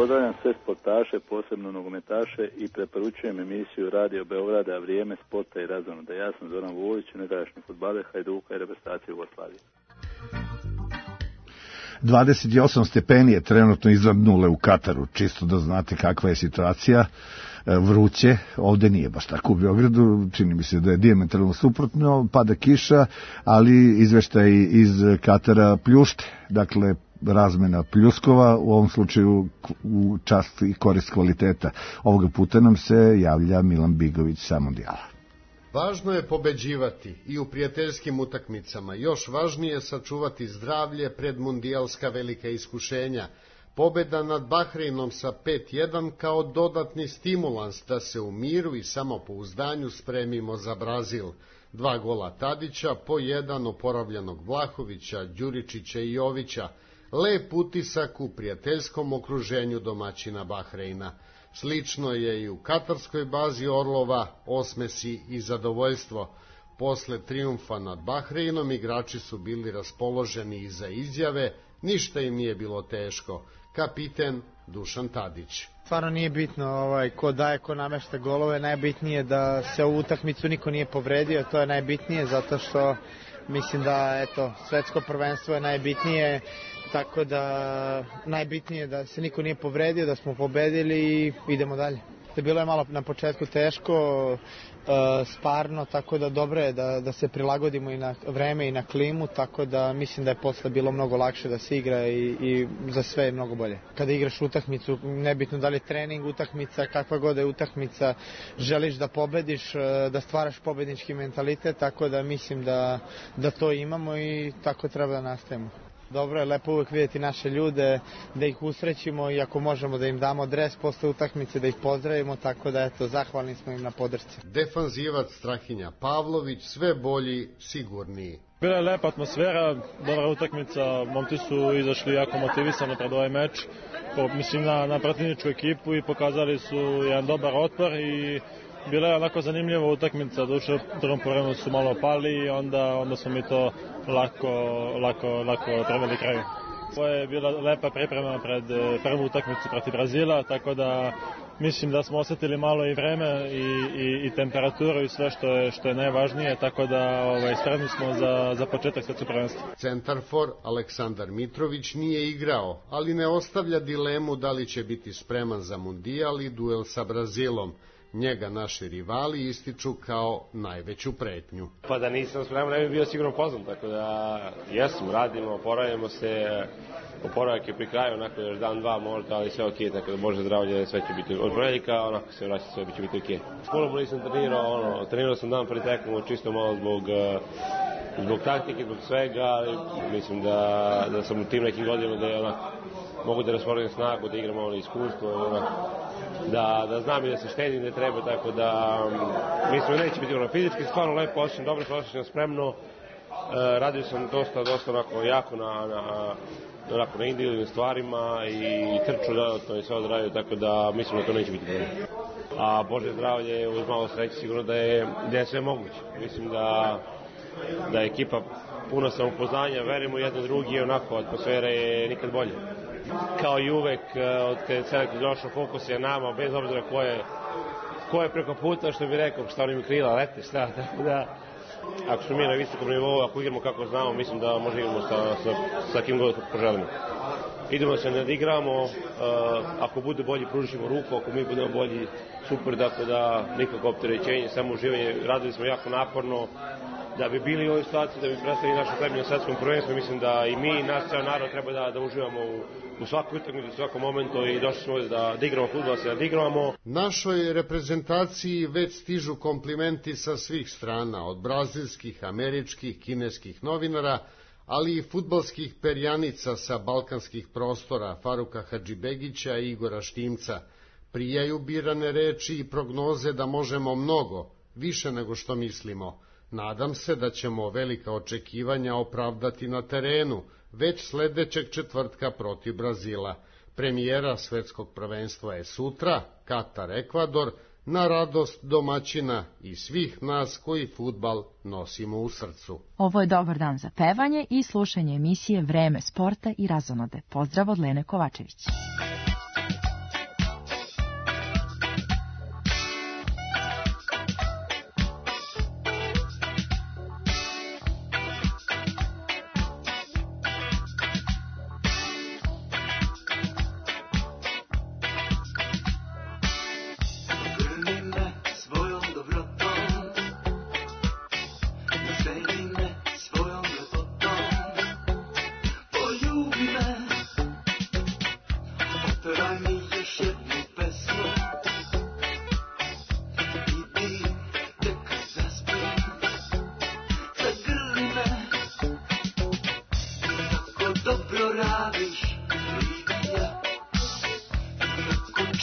Pozdravljam sve sportaše, posebno nogometaše i preporučujem emisiju Radio Beograda Vrijeme sporta i razonode. Ja sam Zoran Vulić, nekadašnji fudbaler Hajduka i reprezentacije Jugoslavije. dvadeset osam stepeni je trenutno iznad nule u Kataru, čisto da znate kakva je situacija. Vruće, ovde nije baš tako u Beogradu, čini mi se da je dijametralno suprotno, pada kiša, ali izveštaj iz Katara pljušte, dakle razmena pljuskova, u ovom slučaju u čast i korist kvaliteta. Ovoga puta nam se javlja Milan Bigović sa Mondijala. Važno je pobeđivati i u prijateljskim utakmicama, još važnije sačuvati zdravlje pred mundijalska velika iskušenja. Pobeda nad Bahreinom sa pet jedan kao dodatni stimulans da se u miru i samopouzdanju spremimo za Brazil. Dva gola Tadića, po jedan oporavljenog Vlahovića, Đuričića i Jovića. Lep utisak u prijateljskom okruženju domaćina Bahreina. Slično je i u katarskoj bazi Orlova, osmesi i zadovoljstvo. Posle trijumfa nad Bahreinom igrači su bili raspoloženi i za izjave, ništa im nije bilo teško. Kapiten Dušan Tadić. Stvarno nije bitno ovaj, ko daje, ko namešta golove, najbitnije da se u utakmicu niko nije povredio, to je najbitnije, zato što mislim da eto, svetsko prvenstvo je najbitnije, tako da najbitnije da se niko nije povredio, da smo pobedili i idemo dalje. Bilo je malo na početku teško, sparno, tako da dobro je da, da se prilagodimo i na vreme i na klimu, tako da mislim da je posle bilo mnogo lakše da se igra i, i za sve je mnogo bolje. Kada igraš utakmicu, nebitno da li je trening, utakmica, kakva god je utakmica, želiš da pobediš, da stvaraš pobednički mentalitet, tako da mislim da, da to imamo i tako treba da nastavimo. Dobro je, lepo uvek vidjeti naše ljude, da ih usrećimo i ako možemo da im damo dres posle utakmice, da ih pozdravimo, tako da eto, zahvalni smo im na podršci. Defanzivac Strahinja Pavlović, sve bolji, sigurniji. Bila je lepa atmosfera, dobra utakmica, momci su izašli jako motivisani pred ovaj meč, mislim na, na protivničku ekipu i pokazali su jedan dobar otpor i bila je onako zanimljiva utakmica, duše u drugom povremenu su malo pali i onda, onda smo mi to lako, lako, lako preveli kraju. Ovo je bila lepa priprema pred prvu utakmicu protiv Brazila, tako da mislim da smo osjetili malo i vreme i, i, i temperaturu i sve što je, što je najvažnije, tako da ovaj, spremni smo za, za početak svetskog prvenstva. Centarfor Aleksandar Mitrović nije igrao, ali ne ostavlja dilemu da li će biti spreman za mundijal i duel sa Brazilom. Njega naši rivali ističu kao najveću pretnju. Pa da nisam spreman, ne bi bio sigurno poznan, tako da jesmo, radimo, oporavimo se, oporavak je pri kraju, onako još dan, dva možda, ali sve ok, tako da Bože zdravlje, sve će biti od ponedjeljka, onako se vraća, sve će biti ok. Puno nisam trenirao, ono, trenirao sam dan pre tekmu, čisto malo zbog, zbog taktike, zbog svega, ali mislim da, da sam u tim nekim godinama da je onako, mogu da rasporedim snagu, da igram ono iskustvo, onako, da, da znam i da se štedim da treba, tako da mislim da neće biti ono fizički, stvarno lepo osjećam, dobro se osjećam spremno, e, radio sam dosta, dosta onako jako na, na, onako, na individualnim stvarima i trču dodatno i sve odradio, tako da mislim da to neće biti problem. A Bože zdravlje, uz malo sreće sigurno da je, da je sve moguće. Mislim da, da je ekipa puno samopouzdanja, verimo jedan drugi, onako atmosfera je nikad bolje. Kao i uvek, od kada je selektor došao, fokus je nama, bez obzira ko je, ko je preko puta, što bi rekao, šta oni mi krila, lete, šta, tako da, ako smo mi na visokom nivou, ako igramo kako znamo, mislim da možemo igramo sa, sa, sa kim god poželimo. Idemo se nadigramo, uh, ako bude bolji pružimo ruku, ako mi budemo bolji, super, dakle da nikako opterećenje, samo uživanje, radili smo jako naporno, da bi bili u ovoj situaciji, da bi predstavili našu tebi na svetskom prvenstvu, mislim da i mi i naš ceo narod treba da, da uživamo u, u svakoj utakmici, u svakom momentu i došli smo ovdje da, da igramo fudbal, da se nadigramo. Našoj reprezentaciji već stižu komplimenti sa svih strana, od brazilskih, američkih, kineskih novinara, ali i fudbalskih perjanica sa balkanskih prostora, Faruka Hadžibegića i Igora Štimca. Prijaju birane reči i prognoze da možemo mnogo, više nego što mislimo. Nadam se da ćemo velika očekivanja opravdati na terenu, već sledećeg četvrtka protiv Brazila. Premijera svetskog prvenstva je sutra, Katar, Ekvador, na radost domaćina i svih nas koji fudbal nosimo u srcu. Ovo je dobar dan za pevanje i slušanje emisije Vreme sporta i razonode. Pozdrav od Lene Kovačević.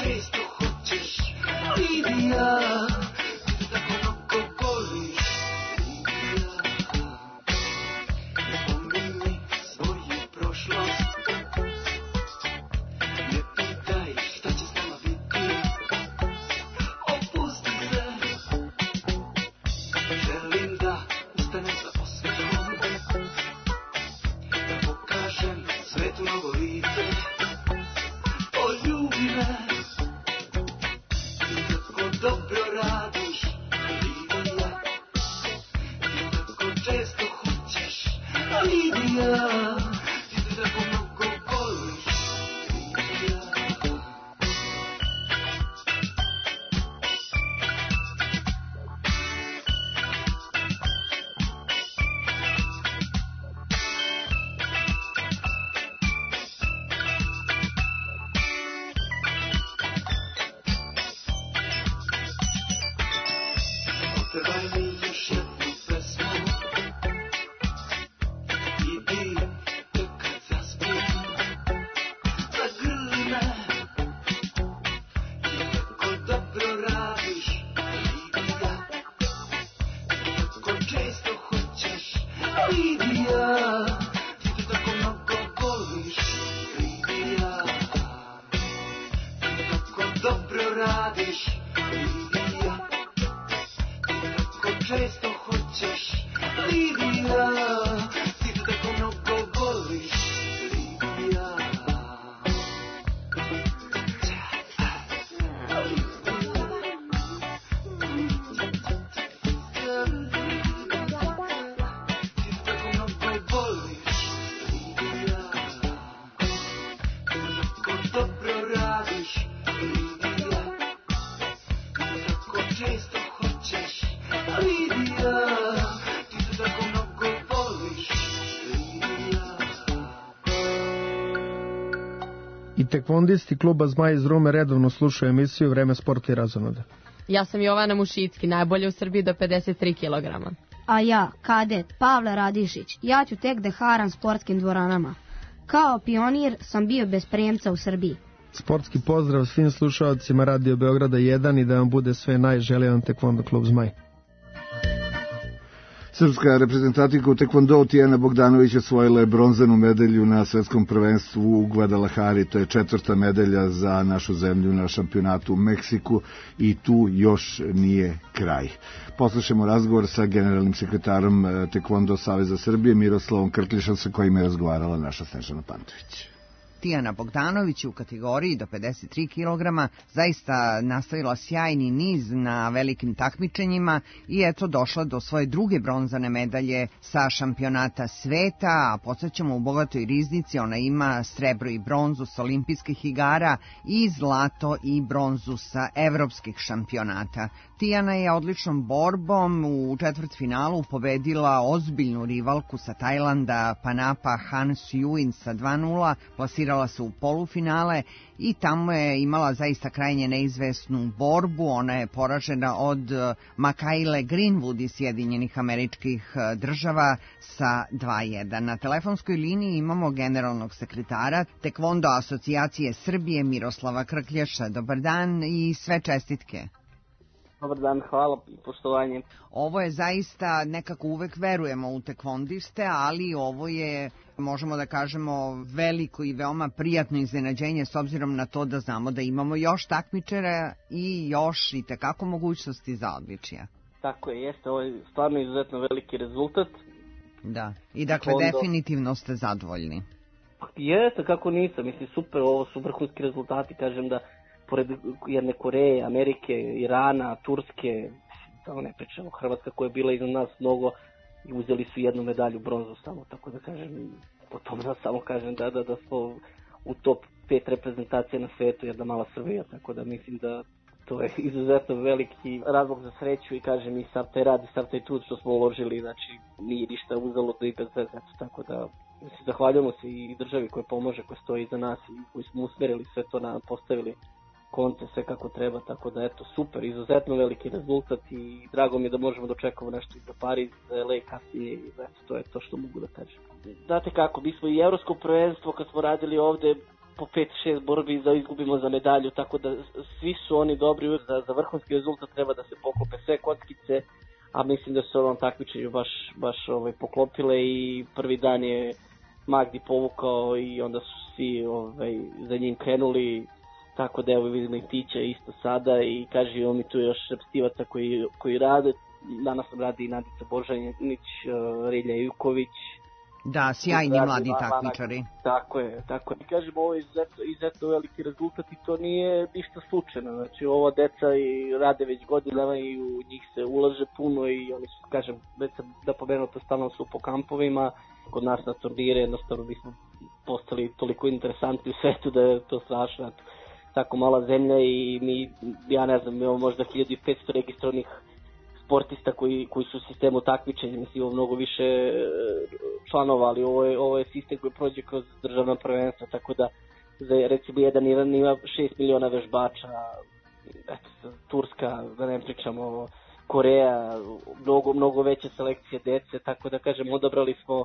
često hoćeš, Lidija, ti te tako mnogo voliš, Lidija. Ne spomeni svoju prošlost, ne pitaj šta će s nama biti, opusti se, želim da ustanem sa osmehom, da pokažem svetu novo lice, poljubi me, ti tako dobro radiš, Lidija, ti tako često hoćeš, Lidija, ti te tako mnogo voliš, Lidija. Otpevaj mi još jednu pesmu, idi te kad zaspim, zagrli me, ti tako dobro radiš, Lidija, ti tako često hoćeš, Lidija, ti te tako mnogo voliš, Lidija, ti tako dobro radiš, Lidija, tako često hoćeš, Lidija, ti te tako mnogo voliš, Lidija. Ti te tako mnogo voliš, Lidija, ti tako dobro radiš, Lidija, ti tako često hoćeš, Lidija, ti te tako mnogo voliš, Lidija. I tekvondisti kluba Zmaj iz Rume redovno slušaju emisiju Vreme sporta i razonode. Ja sam Jovana Mušicki, najbolja u Srbiji do pedeset tri kilograma. A ja, kadet Pavle Radišić, ja ću tek da haram sportskim dvoranama. Kao pionir sam bio bez premca u Srbiji. Sportski pozdrav svim slušalcima Radio Beograda jedan i da vam bude sve najželje vam tekvondo klub Zmaj. Srpska reprezentativka u tekvondou Tijana Bogdanović osvojila je bronzanu medalju na svetskom prvenstvu u Guadalajari. To je četvrta medalja za našu zemlju na šampionatu u Meksiku i tu još nije kraj. Poslušajmo razgovor sa generalnim sekretarom Tekvondo Saveza Srbije Miroslavom Krkljišom sa kojim je razgovarala naša Snežana Pantović. Tijana Bogdanović u kategoriji do pedeset tri kilograma zaista nastavila sjajni niz na velikim takmičenjima i eto došla do svoje druge bronzane medalje sa šampionata sveta, a podsjećamo u bogatoj riznici ona ima srebro i bronzu sa olimpijskih igara i zlato i bronzu sa evropskih šampionata. Tijana je odličnom borbom u četvrtfinalu pobedila ozbiljnu rivalku sa Tajlanda Panapa Han Suin sa dva nula, plasirala se u polufinale i tamo je imala zaista krajnje neizvesnu borbu. Ona je poražena od Makaile Greenwood iz Sjedinjenih Američkih Država sa dva jedan. Na telefonskoj liniji imamo generalnog sekretara Tekvondo asocijacije Srbije Miroslava Krklješa. Dobar dan i sve čestitke. Dobar dan, hvala i poštovanje. Ovo je zaista, nekako uvek verujemo u tekvondiste, ali ovo je, možemo da kažemo, veliko i veoma prijatno iznenađenje s obzirom na to da znamo da imamo još takmičara i još i tekako mogućnosti za odličija. Tako je, jeste, ovo je stvarno izuzetno veliki rezultat. Da, i dakle Onda... definitivno ste zadovoljni. Jeste, kako nisam, mislim super, ovo su vrhunski rezultati, kažem da pored jedne Koreje, Amerike, Irana, Turske, samo ne pričamo, Hrvatska koja je bila iznad nas mnogo i uzeli su jednu medalju bronzu samo, tako da kažem, po tome da samo kažem da, da, da smo u top pet reprezentacija na svetu, jedna mala Srbija, tako da mislim da to je izuzetno veliki razlog za sreću i kažem i sav taj rad i sav taj trud što smo uložili, znači nije ništa uzaludno i bez veze, tako da mislim, zahvaljujemo se i državi koja pomože, koja stoji iza nas i koji smo usmerili sve to, na, postavili konce, sve kako treba, tako da eto, super, izuzetno veliki rezultat i drago mi je da možemo da očekamo nešto i za Pariz, za L A kasnije i eto, to je to što mogu da kažem. Znate kako, mi smo i evropsko prvenstvo kad smo radili ovde, po pet šest borbi da izgubimo za medalju, tako da svi su oni dobri, za, za vrhunski rezultat treba da se poklope sve kockice, a mislim da su ovom takmičenju baš, baš ovaj, poklopile i prvi dan je Magdi povukao i onda su svi ovaj, za njim krenuli, tako da evo vidimo i Tića isto sada i kaže imamo mi tu još repstivaca koji, koji rade, danas nam radi i Nadica Božanić, Relja Juković. Da, sjajni mladi takmičari. Tako je, tako je. I kažemo, ovo je izuzetno, izuzetno veliki rezultat i to nije ništa slučajno. Znači, ova deca i rade već godinama i u njih se ulaže puno i oni su, kažem, već da pomenuo to stalno su po kampovima, kod nas na turnire, jednostavno bismo postali toliko interesantni u svetu da je to strašno. Tako mala zemlja i mi, ja ne znam, imamo možda hiljadu petsto registrovanih sportista koji, koji su u sistemu takmičenja, mislim imamo mnogo više članova, ali ovo je, ovo je sistem koji prođe kroz državna prvenstva, tako da za, recimo jedan Iran ima šest miliona vežbača, eto, Turska, da ne pričamo, Koreja, mnogo, mnogo veće selekcije dece, tako da kažem, odabrali smo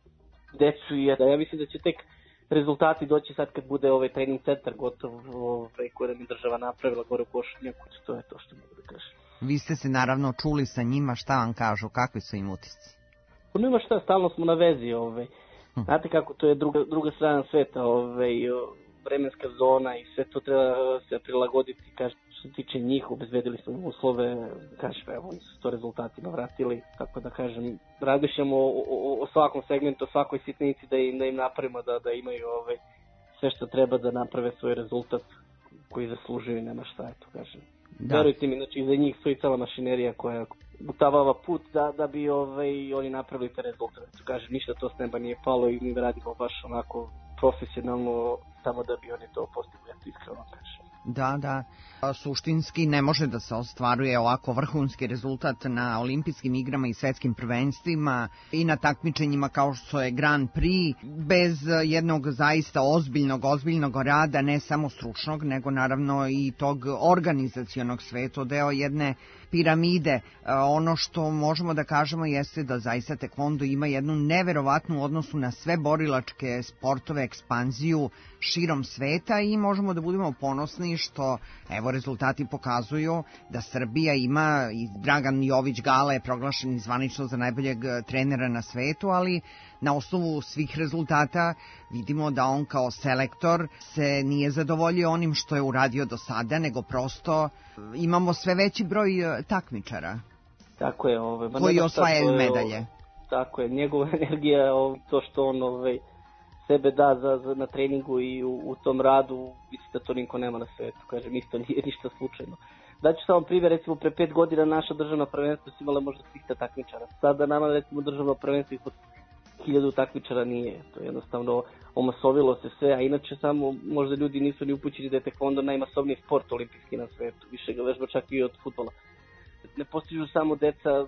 decu i ja mislim da će tek rezultati doći sad kad bude ovaj trening centar gotov, ovaj, koji nam je država napravila gore u Košutnjaku, to je to što mogu da kažem. Vi ste se naravno čuli sa njima, šta vam kažu, kakvi su im utisci? Nema šta, stalno smo na vezi. Ovaj. Hm. Znate kako, to je druga, druga strana sveta, ovaj, vremenska zona i sve to treba se prilagoditi. Kaže, što se tiče njih, obezbedili smo uslove, kaže, evo, oni su to rezultatima vratili, tako da kažem, razmišljamo o, o, o svakom segmentu, o svakoj sitnici da im, da im napravimo, da, da imaju ovaj, sve što treba da naprave svoj rezultat koji zaslužuju i nema šta, eto, kažem. Da. Verujte mi, znači iza njih stoji cela mašinerija koja utavava put da, da bi ovaj, oni napravili te rezultate. Kaže, ništa to s neba nije palo i mi radimo baš onako profesionalno samo da bi oni to postigli, ja to iskreno kažem. Da, da. Suštinski ne može da se ostvaruje ovako vrhunski rezultat na olimpijskim igrama i svetskim prvenstvima i na takmičenjima kao što je Grand Prix bez jednog zaista ozbiljnog, ozbiljnog rada, ne samo stručnog, nego naravno i tog organizacionog sveta, deo jedne piramide. Ono što možemo da kažemo jeste da zaista tekvondo ima jednu neverovatnu odnosu na sve borilačke sportove ekspanziju širom sveta i možemo da budemo ponosni što, evo, rezultati pokazuju da Srbija ima, i Dragan Jović Gala je proglašen zvanično za najboljeg trenera na svetu, ali na osnovu svih rezultata vidimo da on kao selektor se nije zadovoljio onim što je uradio do sada, nego prosto imamo sve veći broj takmičara. Tako je, ove, koji osvajaju medalje. Tako je, njegova energija, ove, to što on ove, sebe da za, za, na treningu i u, u tom radu, mislim da to niko nema na svetu, kažem, isto nije ništa slučajno. Daću samo primjer, recimo pre pet godina naša državna prvenstva su imala možda trista takmičara. Sada nama recimo državno prvenstvo ispod hiljadu takmičara nije. To je jednostavno omasovilo se sve, a inače samo možda ljudi nisu ni upućeni da je tekvondo najmasovniji sport olimpijski na svetu. Više ga vežba čak i od fudbala. Ne postižu samo deca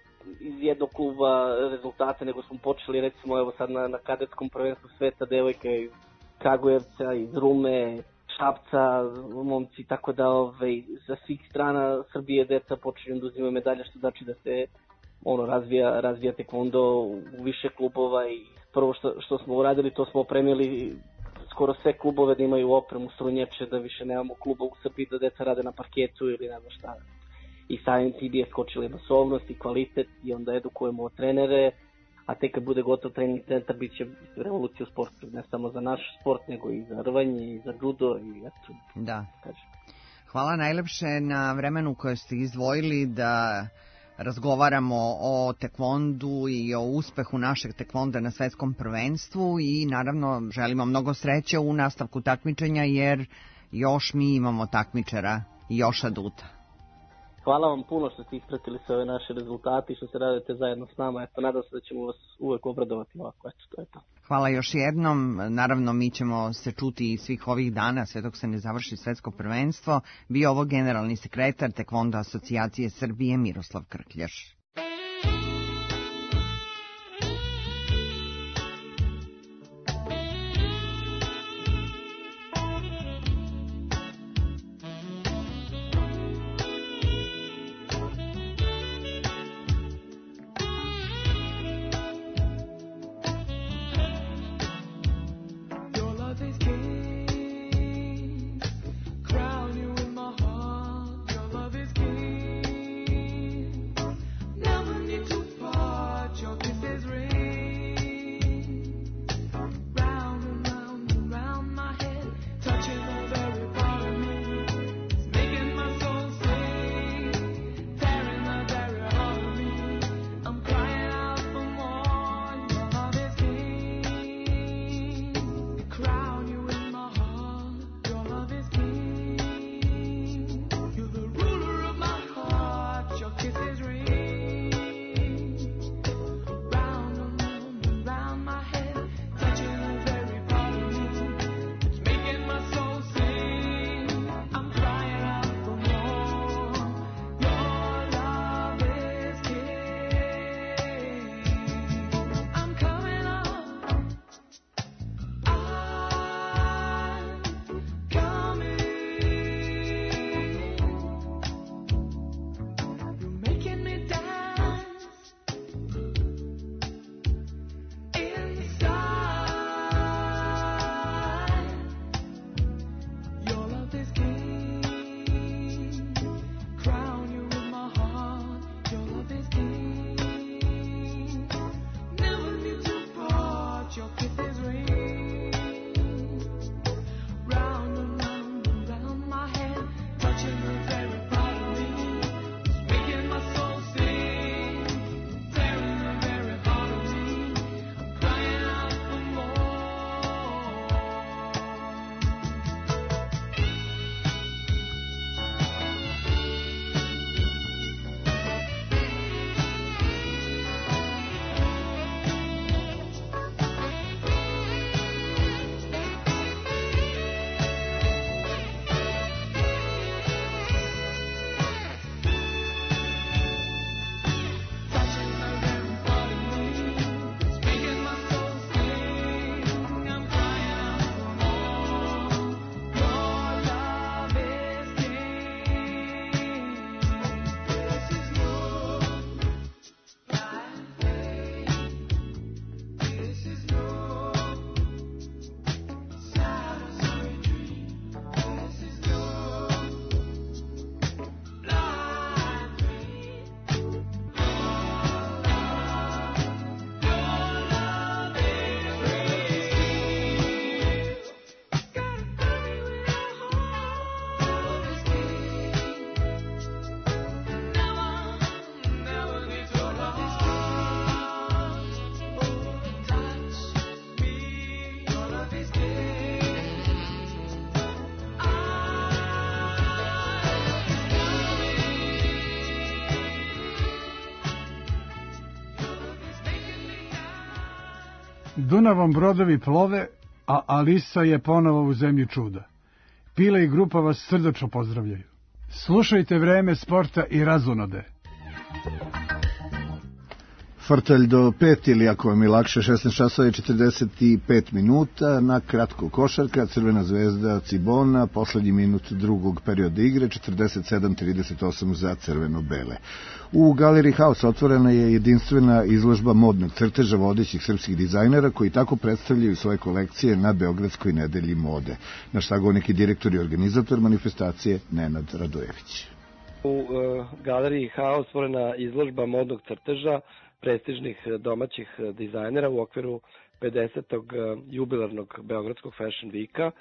iz jednog kluba rezultate, nego smo počeli recimo evo sad na, na kadetskom prvenstvu sveta devojke iz Kragujevca, iz Rume, Šapca, momci, tako da ovaj, sa svih strana Srbije deca počinju da uzimaju medalje, što znači da se ono razvija, razvija tekvondo u više klubova i prvo što, što smo uradili, to smo opremili skoro sve klubove da imaju opremu, strunjače, da više nemamo kluba u Srbiji da deca rade na parketu ili ne znam šta. I samim tim je skočili masovnost i kvalitet i onda edukujemo trenere, a tek kad bude gotov trening centar bit će revolucija u sportu, ne samo za naš sport, nego i za rvanje i za judo i eto. Da. Kažem. Hvala najlepše na vremenu koje ste izdvojili da razgovaramo o tekvondu i o uspehu našeg tekvonda na svetskom prvenstvu i naravno želimo mnogo sreće u nastavku takmičenja jer još mi imamo takmičara i još aduta. Hvala vam puno što ste ispratili sve ove naše rezultate i što se radite zajedno s nama. Eto, nadam se da ćemo vas uvek obradovati ovako. Eto, to je to. Hvala još jednom. Naravno, mi ćemo se čuti svih ovih dana sve dok se ne završi svetsko prvenstvo. Bio ovo generalni sekretar Tekvondo asocijacije Srbije Miroslav Krkljaš. Your love is king. Dunavom brodovi plove, a Alisa je ponovo u zemlji čuda. Pile i grupa vas srdačno pozdravljaju. Slušajte Vreme sporta i razonode. Fortelj do pet ili ako vam je lakše šesnaest časova i četrdeset pet minuta, na kratko košarka, Crvena zvezda Cibona, poslednji minut drugog perioda igre, četrdeset sedam trideset osam za crveno-bele. U Galeriji Haus otvorena je jedinstvena izložba modnog crteža vodećih srpskih dizajnera koji tako predstavljaju svoje kolekcije na Beogradskoj nedelji mode. Naš sagovornik i direktor i organizator manifestacije Nenad Radojević. U uh, Galeriji Haus otvorena izložba modnog crteža prestižnih domaćih dizajnera u okviru pedesetog jubilarnog Beogradskog Fashion Weeka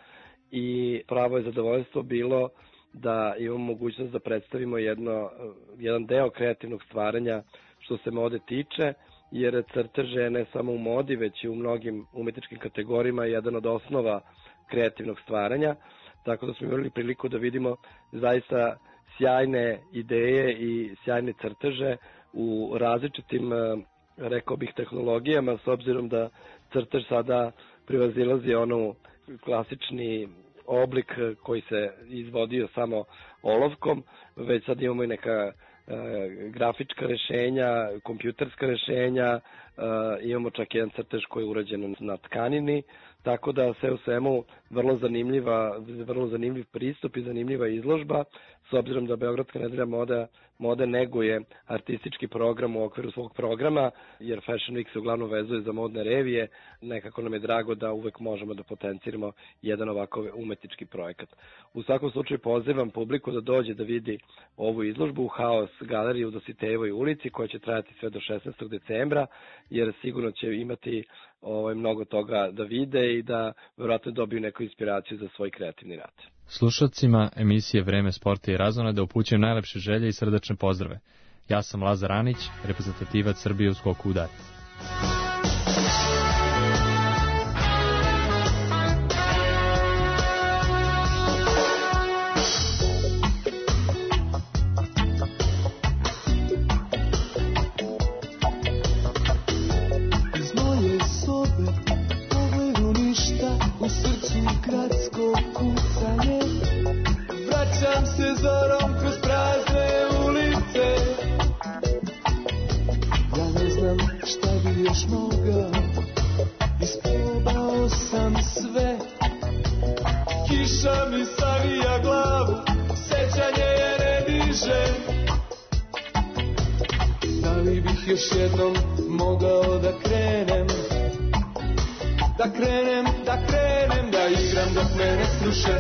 i pravo je zadovoljstvo bilo da imamo mogućnost da predstavimo jedno, jedan deo kreativnog stvaranja što se mode tiče, jer crtež je ne samo u modi, već i u mnogim umetničkim kategorijama jedan od osnova kreativnog stvaranja, tako da smo imali priliku da vidimo zaista sjajne ideje i sjajne crteže u različitim, rekao bih, tehnologijama, s obzirom da crtež sada prevazilazi onu klasični oblik koji se izvodio samo olovkom, već sad imamo i neka e, grafička rešenja, kompjuterska rešenja, e, imamo čak jedan crtež koji je urađen na tkanini, tako da sve u svemu vrlo zanimljiva, vrlo zanimljiv pristup i zanimljiva izložba, s obzirom da Beogradska nedelja moda, mode neguje artistički program u okviru svog programa, jer Fashion Week se uglavnom vezuje za modne revije, nekako nam je drago da uvek možemo da potenciramo jedan ovako umetnički projekat. U svakom slučaju pozivam publiku da dođe da vidi ovu izložbu u Haos galeriji u Dositejevoj ulici, koja će trajati sve do šesnaestog decembra, jer sigurno će imati ovaj, mnogo toga da vide i da verovatno dobiju neku inspiraciju za svoj kreativni rad. Slušalcima emisije Vreme sporta i razonode upućujem najlepše želje i srdačne pozdrave. Ja sam Lazar Anić, reprezentativac Srbije u skoku udarac. Iz moje sobe pogledu ništa, u srcu gradsko kucanje. Vraćam se zorom kroz prazne ulice. Ja ne znam šta bi još mogao, isprobao sam sve. Kiša mi savija glavu, sećanje je ne diže. Da li bih još jednom mogao da krenem, da krenem, da krenem, da igram dok mene sruše,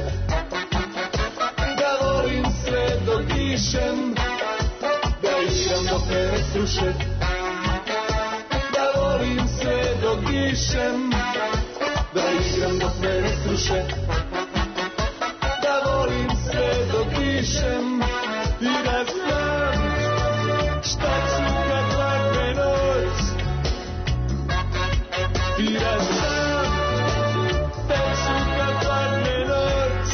da volim sve dok dišem, da igram dok mene sruše, da volim sve dok dišem, da igram dok mene sruše, da volim sve dok dišem. dišem i da znam šta ću kad padne noć i da znam šta ću kad padne noć.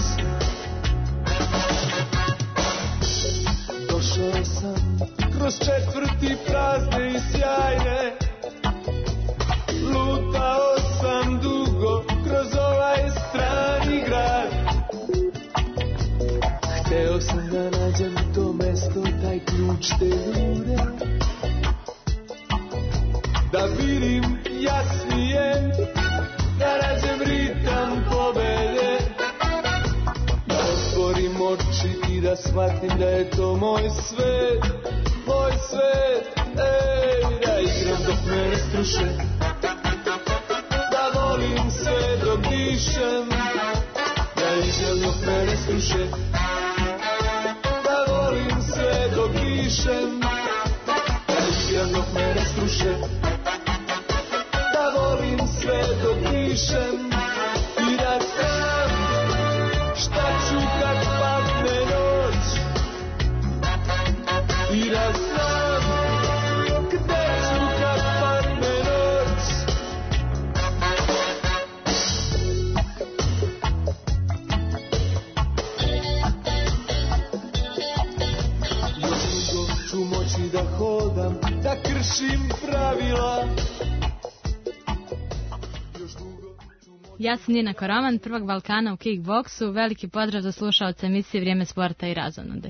Došao sam kroz četvrti prazne i sjajne, lutao sam dugo kroz ovaj strani grad. Hteo sam da nađem to mesto, taj ključ te ljude, da vidim jasnije, da nađem ritam pobede, da otvorim oči i da shvatim da je to moj svet, moj svet, ej, da igram dok mene struše, da volim sve dok dišem, da igram dok mene struše, da volim sve dok dišem, da igram dok mene struše, da volim sve dok dišem i da znam šta ću kad padne noć i da znam gde ću kad padne noć. Još dugo ću moći da hodam, da kršim pravila. Ja sam Nina Koraman, prvog Balkana u kickboksu. Veliki pozdrav za slušaoce emisije Vrijeme sporta i razonude.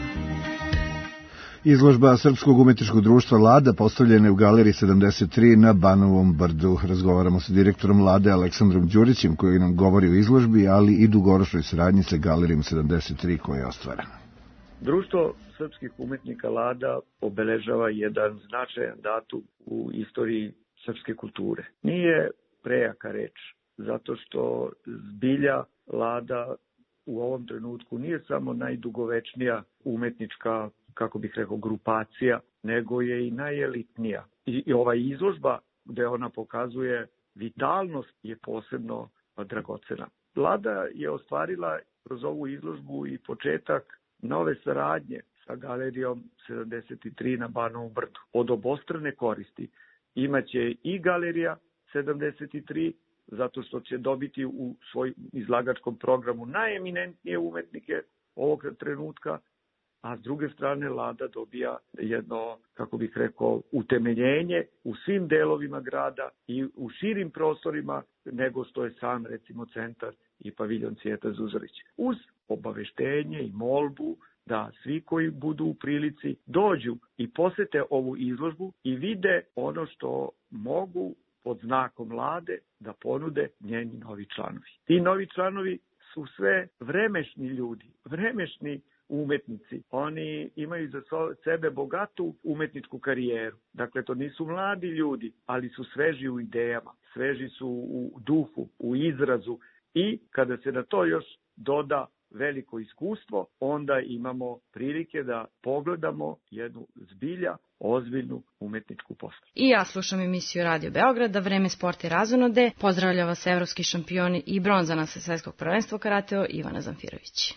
Izložba Srpskog umetničkog društva Lada postavljena je u galeriji sedamdeset tri na Banovom brdu. Razgovaramo sa direktorom Lade Aleksandrom Đurićem koji nam govori o izložbi, ali i dugoročnoj saradnji sa galerijom sedamdeset tri koja je ostvarena. Društvo srpskih umetnika Lada obeležava jedan značajan datum u istoriji srpske kulture. Nije prejaka reč, zato što zbilja Lada u ovom trenutku nije samo najdugovečnija umetnička, kako bih rekao, grupacija, nego je i najelitnija. I, i ova izložba gde ona pokazuje vitalnost je posebno dragocena. Lada je ostvarila kroz ovu izložbu i početak nove saradnje sa galerijom sedamdeset tri na Banovom brdu. Od obostrane koristi imaće i galerija sedamdeset tri, zato što će dobiti u svoj izlagačkom programu najeminentnije umetnike ovog trenutka, a s druge strane Lada dobija jedno, kako bih rekao, utemeljenje u svim delovima grada i u širim prostorima nego što je sam, recimo, centar i paviljon Cvijeta Zuzorić. Uz obaveštenje i molbu da svi koji budu u prilici dođu i posete ovu izložbu i vide ono što mogu pod znakom Lade da ponude njeni novi članovi. Ti novi članovi su sve vremešni ljudi, vremešni umetnici. Oni imaju za sebe bogatu umetničku karijeru. Dakle, to nisu mladi ljudi, ali su sveži u idejama, sveži su u duhu, u izrazu i kada se na to još doda veliko iskustvo, onda imamo prilike da pogledamo jednu zbilja ozbiljnu umetničku postavu. I ja slušam emisiju Radio Beograda, Vreme sporta i razonode. Pozdravlja vas evropski šampioni i bronzana sa svetskog prvenstva karateo Ivana Zamfirović.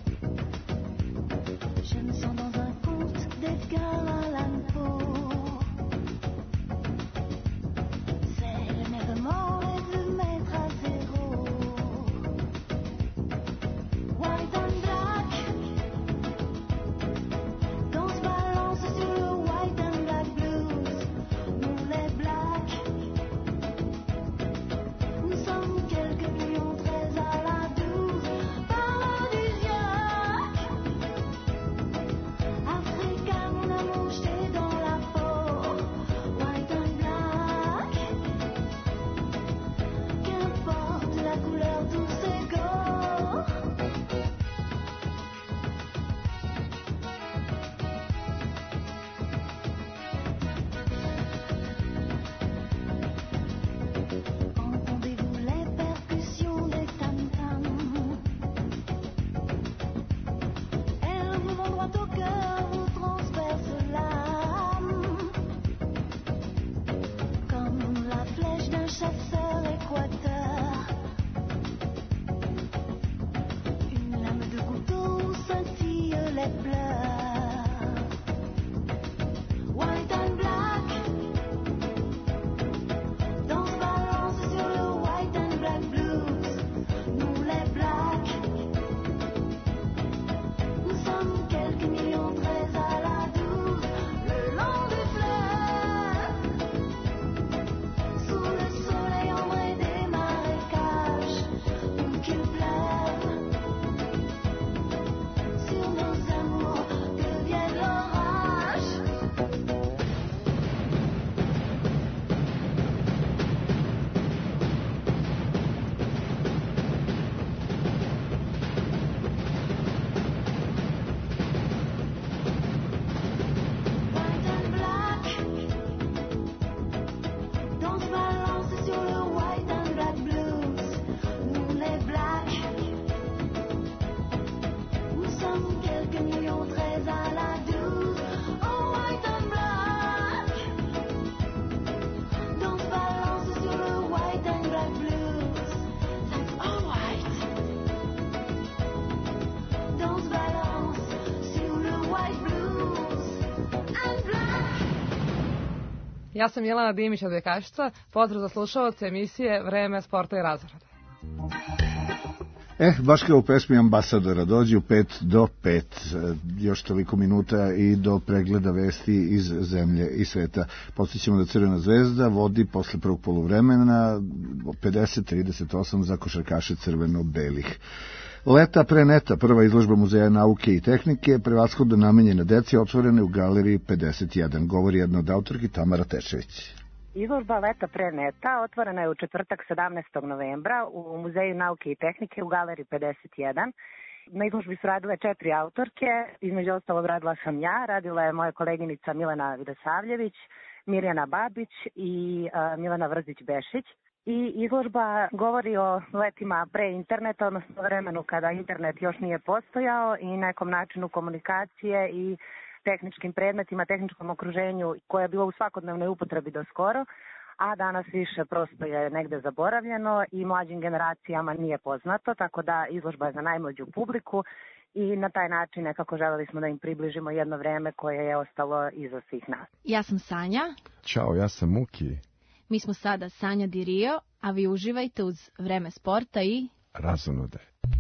Je me sens dans un conte d'Edgar Allan Poe. chasseur équateur. Une lame de couteau scintille les pleurs. White and black, danse balance sur le white and black blues. Nous les blacks, nous sommes quelques millions très à la douze, le long du fleuve, sous le soleil ombré des marécages, où qu'il pleuve, sur nos amours que vienne l'orage. White and black, danse balance sur le white and black blues. Nous les blacks, nous sommes quelques millions très à la douze. Oh white and black, danse balance sur le white and black blues. That's all white, danse balance sur le white blues and black. Ja sam Jelena Dimić od Vekašica. Pozdrav za slušaoce emisije Vreme sporta i razonode. Eh, baš kao u pesmi Ambasadora, dođi u pet do pet, e, još toliko minuta i do pregleda vesti iz zemlje i sveta. Podsjećamo da Crvena zvezda vodi posle prvog poluvremena pedeset trideset osam za košarkaše crveno-belih. Leta pre neta, prva izložba Muzeja nauke i tehnike, prevashodno namenjena deci, otvorene u galeriji pedeset jedan, govori jedna od autorki Tamara Tešević. Izložba Leta pre neta otvorena je u četvrtak sedamnaestog novembra u Muzeju nauke i tehnike u galeriji pedeset jedan. Na izložbi su radile četiri autorke, između ostalog radila sam ja, radila je moja koleginica Milena Vidosavljević, Mirjana Babić i uh, Milena Vrzić-Bešić. I izložba govori o letima pre interneta, odnosno vremenu kada internet još nije postojao i nekom načinu komunikacije i tehničkim predmetima, tehničkom okruženju koje je bilo u svakodnevnoj upotrebi do skoro, a danas više prosto je negde zaboravljeno i mlađim generacijama nije poznato, tako da izložba je za najmlađu publiku i na taj način nekako želeli smo da im približimo jedno vreme koje je ostalo iza svih nas. Ja sam Sanja. Ćao, ja sam Muki. Mi smo sada Sanja Di Rio, a vi uživajte uz Vreme sporta i razonode.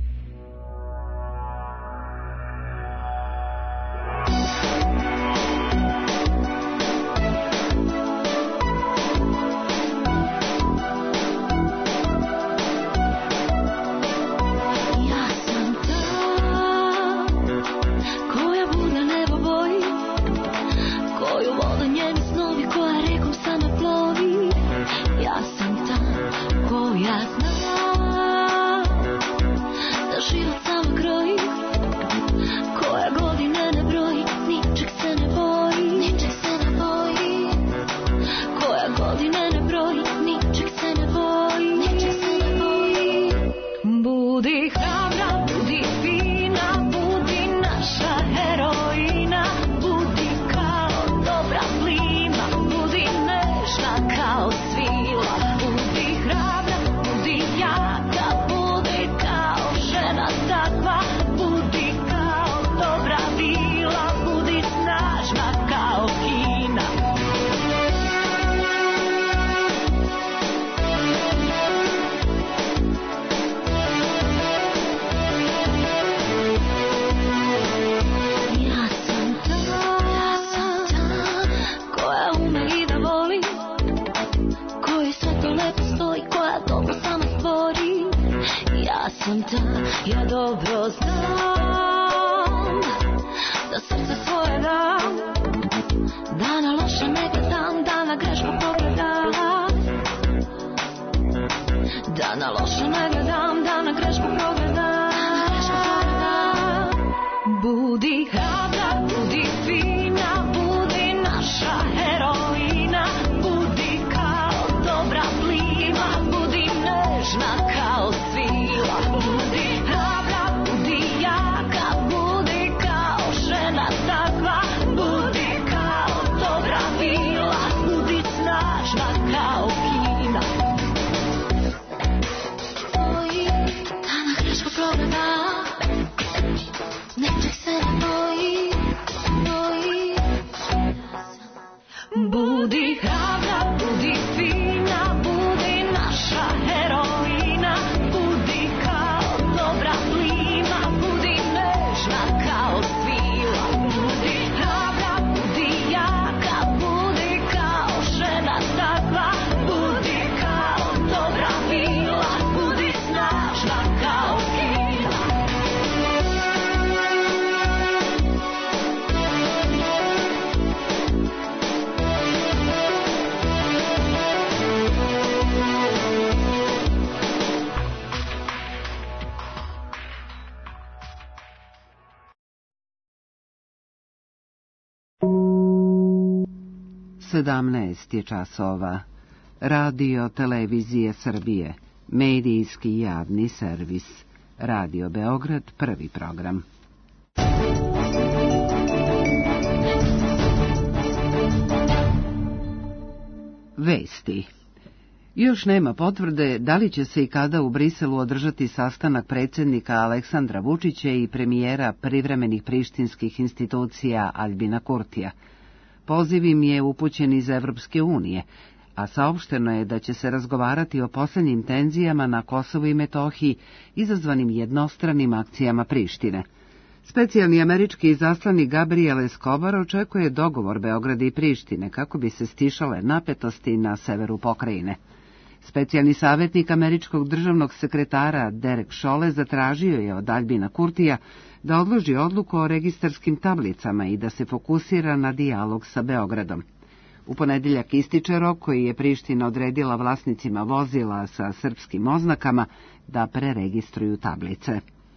Ja dobro znam da srce svoje dam, da na loše ne gledam, da na grešku pogledam, da na loše ne gledam, da na grešku pogledam. Budi hrabra, budi fina, budi naša heroina, budi kao dobra plima, budi nežna kao svila, budi hrabra, budi jaka, budi kao žena takva, budi kao dobra vila, budi snažna kao kina. sedamnaest je časova. Radio Televizije Srbije, medijski javni servis. Radio Beograd, prvi program. Vesti. Još nema potvrde da li će se i kada u Briselu održati sastanak predsjednika Aleksandra Vučića i premijera privremenih prištinskih institucija Aljbina Kurtija. Poziv im je upućen iz Evropske unije, a saopšteno je da će se razgovarati o posljednjim tenzijama na Kosovu i Metohiji izazvanim jednostranim akcijama Prištine. Specijalni američki izaslanik Gabriel Escobar očekuje dogovor Beograda i Prištine kako bi se stišale napetosti na severu pokrajine. Specijalni savjetnik američkog državnog sekretara Derek Šole zatražio je od Aljbina Kurtija da odloži odluku o registarskim tablicama i da se fokusira na dijalog sa Beogradom. U ponedjeljak ističe rok koji je Priština odredila vlasnicima vozila sa srpskim oznakama da preregistruju tablice.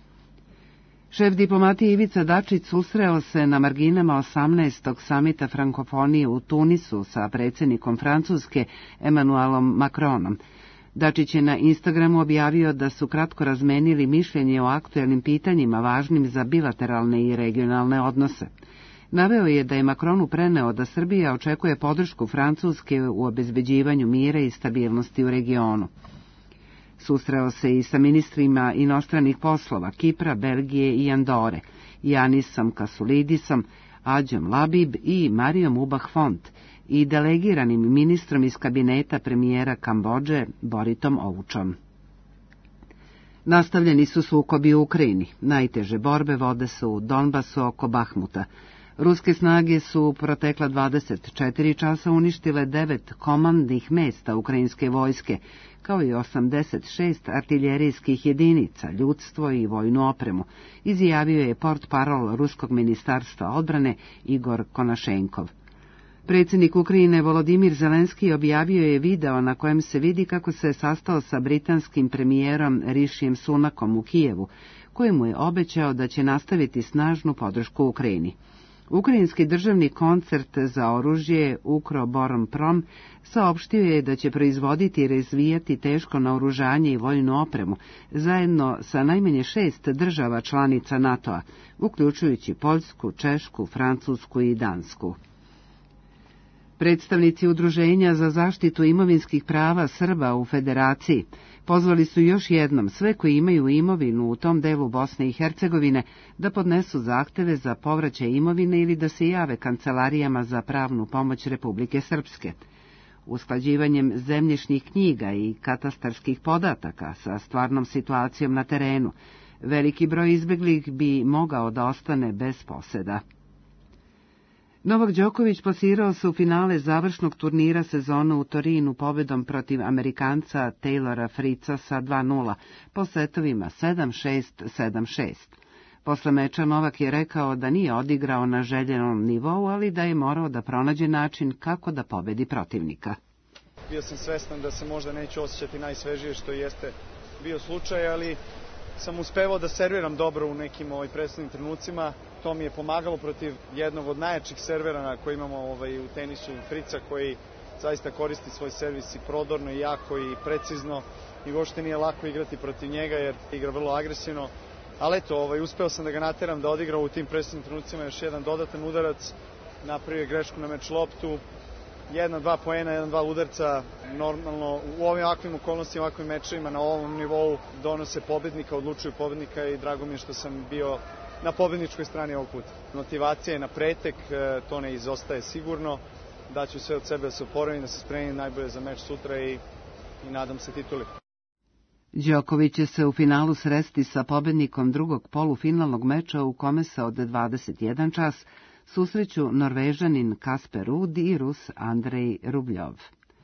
Šef diplomatije Ivica Dačić susreo se na marginama osamnaestog samita frankofonije u Tunisu sa predsjednikom Francuske Emmanuelom Macronom. Dačić je na Instagramu objavio da su kratko razmenili mišljenje o aktuelnim pitanjima važnim za bilateralne i regionalne odnose. Naveo je da je Macronu preneo da Srbija očekuje podršku Francuske u obezbeđivanju mira i stabilnosti u regionu. Susreo se i sa ministrima inostranih poslova Kipra, Belgije i Andore, Janisom Kasulidisom, Adjom Labib i Marijom Ubah Font i delegiranim ministrom iz kabineta premijera Kambodže Boritom Ovučom. Nastavljeni su sukobi u Ukrajini. Najteže borbe vode se u Donbasu oko Bahmuta. Ruske snage su protekla dvadeset četiri časa uništile devet komandnih mesta ukrajinske vojske, kao i osamdeset šest artiljerijskih jedinica, ljudstvo i vojnu opremu, izjavio je portparol Ruskog ministarstva odbrane Igor Konašenkov. Predsjednik Ukrajine Volodimir Zelenski objavio je video na kojem se vidi kako se sastao sa britanskim premijerom Rišijem Sunakom u Kijevu, kojemu je obećao da će nastaviti snažnu podršku Ukrajini. Ukrajinski državni koncert za oružje Ukroboronprom saopštio je da će proizvoditi i razvijati teško naoružanje i vojnu opremu zajedno sa najmanje šest država članica NATO-a, uključujući Poljsku, Češku, Francusku i Dansku. Predstavnici Udruženja za zaštitu imovinskih prava Srba u Federaciji pozvali su još jednom sve koji imaju imovinu u tom delu Bosne i Hercegovine da podnesu zahteve za povraćaj imovine ili da se jave kancelarijama za pravnu pomoć Republike Srpske. Usklađivanjem zemljišnih knjiga i katastarskih podataka sa stvarnom situacijom na terenu, veliki broj izbeglih bi mogao da ostane bez poseda. Novak Đoković plasirao se u finale završnog turnira sezona u Torinu pobedom protiv Amerikanca Taylora Fritza sa dva nula po setovima sedam šest sedam šest. Posle meča Novak je rekao da nije odigrao na željenom nivou, ali da je morao da pronađe način kako da pobedi protivnika. Bio sam svestan da se možda neću osjećati najsvežije, što jeste bio slučaj, ali sam uspevao da serviram dobro u nekim ovaj, presudnim trenucima. To mi je pomagalo protiv jednog od najjačih servera koji imamo ovaj, u tenisu, Frica, koji zaista koristi svoj servis i prodorno i jako i precizno i uopšte nije lako igrati protiv njega jer igra vrlo agresivno. Ali eto, ovaj, uspeo sam da ga nateram da odigra u tim presudnim trenucima još jedan dodatan udarac, napravio grešku na meč loptu, jedna, dva poena, jedan, dva udarca, normalno u ovim ovakvim okolnostima, ovakvim mečevima na ovom nivou donose pobednika, odlučuju pobednika i drago mi je što sam bio na pobedničkoj strani ovog puta. Motivacija je na pretek, to ne izostaje sigurno, daću sve od sebe da se oporavim, da se spremim najbolje za meč sutra i, i nadam se tituli. Đoković će se u finalu sresti sa pobednikom drugog polufinalnog meča u kome se od dvadeset jedan čas susreću Norvežanin Kasper Ruud i Rus Andrej Rubljov.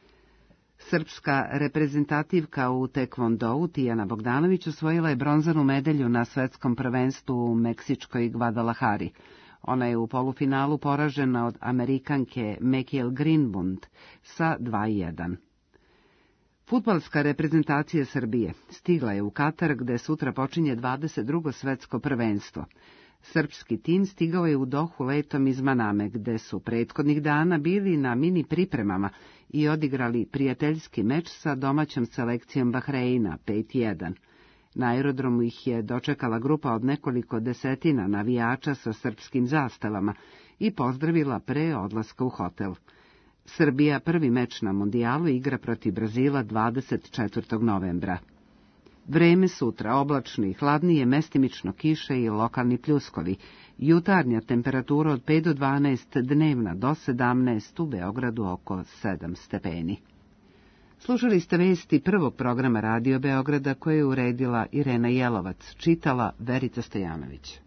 Srpska reprezentativka u tekvondou Tijana Bogdanović osvojila je bronzanu medalju na svetskom prvenstvu u meksičkoj Guadalajari. Ona je u polufinalu poražena od Amerikanke Mekiel Greenbund sa dva jedan. Fudbalska reprezentacija Srbije stigla je u Katar gde sutra počinje dvadeset drugo svetsko prvenstvo. Srpski tim stigao je u Dohu letom iz Maname, gde su prethodnih dana bili na mini pripremama i odigrali prijateljski meč sa domaćom selekcijom Bahreina pet jedan. Na aerodromu ih je dočekala grupa od nekoliko desetina navijača sa srpskim zastavama i pozdravila pre odlaska u hotel. Srbija prvi meč na mondijalu igra protiv Brazila dvadeset četvrtog novembra. Vreme sutra oblačno i hladnije, mestimično kiše i lokalni pljuskovi. Jutarnja temperatura od pet do dvanaest, dnevna do sedamnaest, u Beogradu oko sedam stepeni. Slušali ste vesti prvog programa Radio Beograda koje je uredila Irena Jelovac, čitala Verica Stojanović.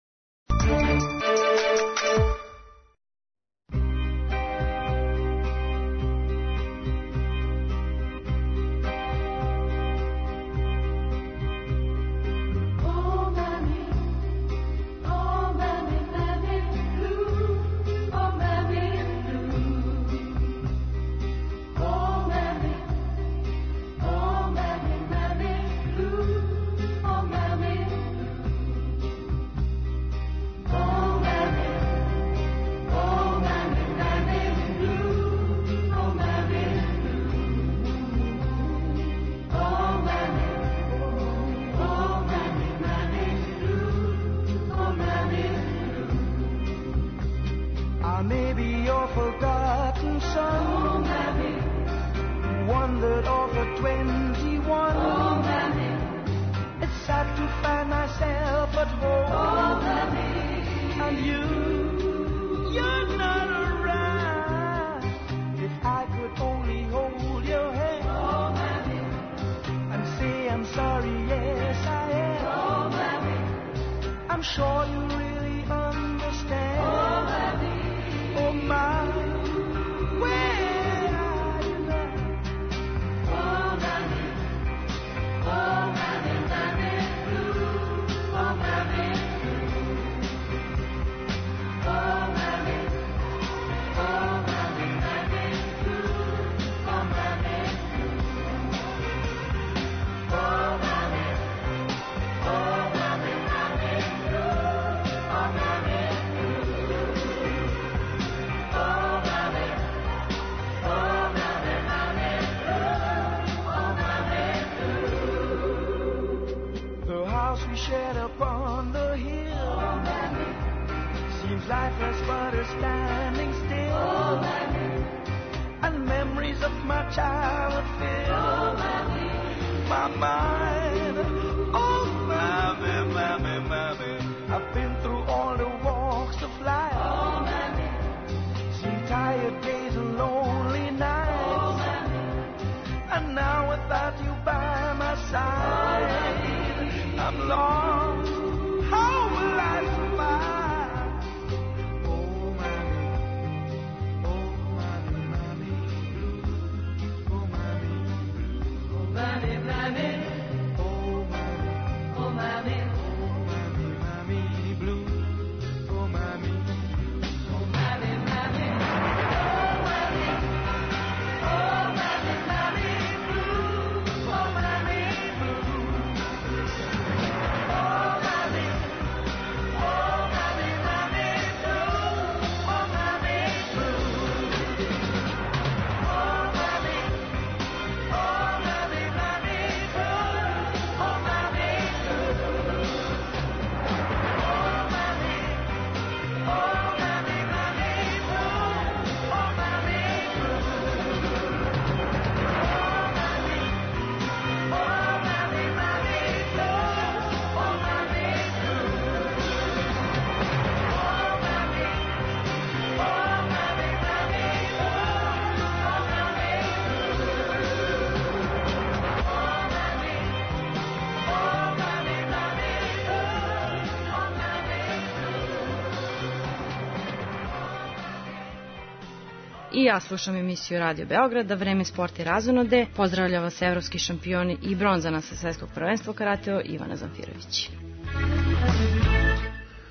I ja slušam emisiju Radio Beograda, Vreme sporta i razonode. Pozdravlja vas evropski šampioni i bronzana sa svetskog prvenstva u karateu Ivana Zamfirović.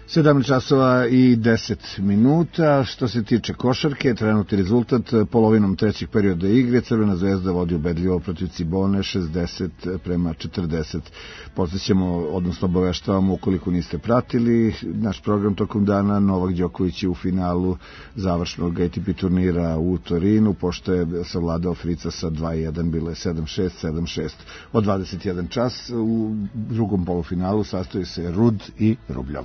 sedamnaest časova i deset minuta. Što se tiče košarke, trenutni rezultat polovinom trećeg perioda igre Crvena zvezda vodi ubedljivo protiv Cibone šezdeset prema četrdeset. Podsjećamo, odnosno obaveštavamo ukoliko niste pratili naš program tokom dana, Novak Đoković je u finalu završnog A T P turnira u Torinu, pošto je savladao Frica sa dva jedan, bilo je sedam šest, sedam šest. Od dvadeset jedan čas u drugom polufinalu sastoji se Rud i Rubljov.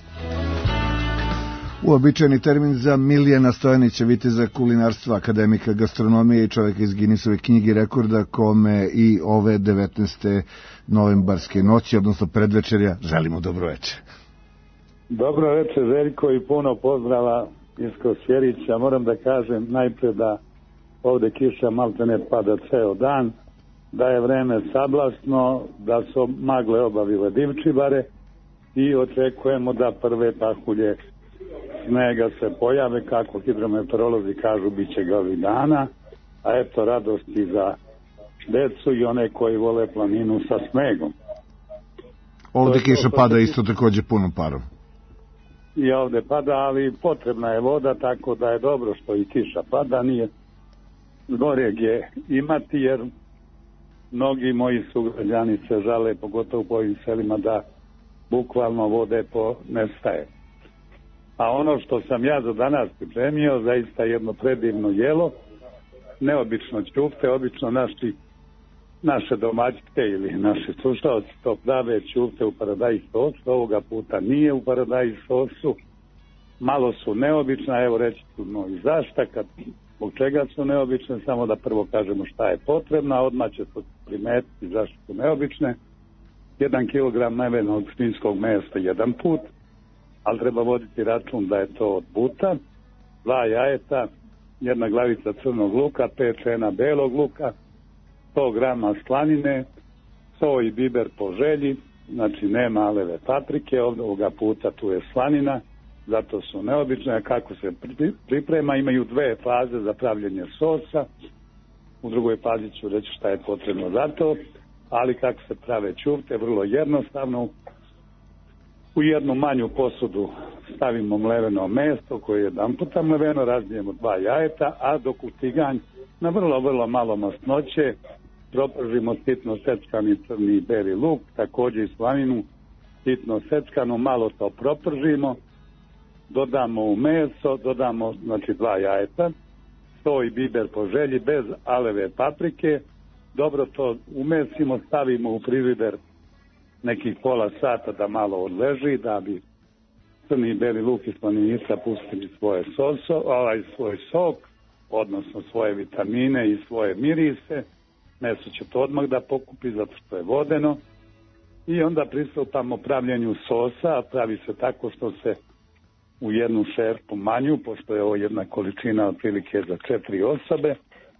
Uobičajeni termin za Milijana Stojanića, viteza kulinarstva, akademika gastronomije i čovjeka iz Guinnessove knjige rekorda, kome i ove devetnaeste novembarske noći, odnosno predvečerja, želimo dobro večer. Dobro večer, Željko, i puno pozdrava iz Kosjerića. Moram da kažem najpre da ovde kiša malte ne pada ceo dan, da je vreme sablasno, da su magle obavile divčibare i očekujemo da prve pahulje snega se pojave, kako hidrometeorolozi kažu, bit će ga ovih dana, a eto radosti za decu i one koji vole planinu sa snegom. Ovde kiša pada isto takođe punom parom. I ovde pada, ali potrebna je voda, tako da je dobro što i kiša pada, nije goreg je imati, jer mnogi moji sugrađani se žale, pogotovo po ovim selima, da bukvalno vode po nestaje. A ono što sam ja za danas pripremio, zaista jedno predivno jelo, neobično ćufte, obično naši, naše domaćice ili naši slušalci to prave ćufte u paradajz sosu, ovoga puta nije u paradajz sosu, malo su neobična, evo reći ću no i zašta, kad, zbog čega su neobične, samo da prvo kažemo šta je potrebno, a odmah će se primetiti zašto su neobične. Jedan kilogram najvenog svinjskog mesa jedan put, ali treba voditi račun da je to od buta, dva jajeta, jedna glavica crnog luka, pet čena belog luka, sto grama slanine, so i biber po želji, znači nema aleve paprike, ovoga puta tu je slanina, zato su neobične. Kako se priprema, imaju dve faze za pravljenje sosa, u drugoj fazi ću reći šta je potrebno za to, ali kako se prave ćufte, vrlo jednostavno. U jednu manju posudu stavimo mleveno meso koje je jedan puta mleveno, razbijemo dva jajeta, a dok u tiganj na vrlo, vrlo malo masnoće propržimo sitno seckani crni i beli luk, također i slaninu sitno seckanu, malo to propržimo, dodamo u meso, dodamo znači dva jajeta, so i biber po želji, bez aleve paprike, dobro to umesimo, stavimo u frižider nekih pola sata da malo odleži, da bi crni i beli luk i slaninica pustili svoje soso, ovaj svoj sok, odnosno svoje vitamine i svoje mirise. Meso će to odmah da pokupi zato što je vodeno. I onda pristupamo pravljenju sosa, pravi se tako što se u jednu šerpu manju, pošto je ovo jedna količina otprilike za četiri osobe,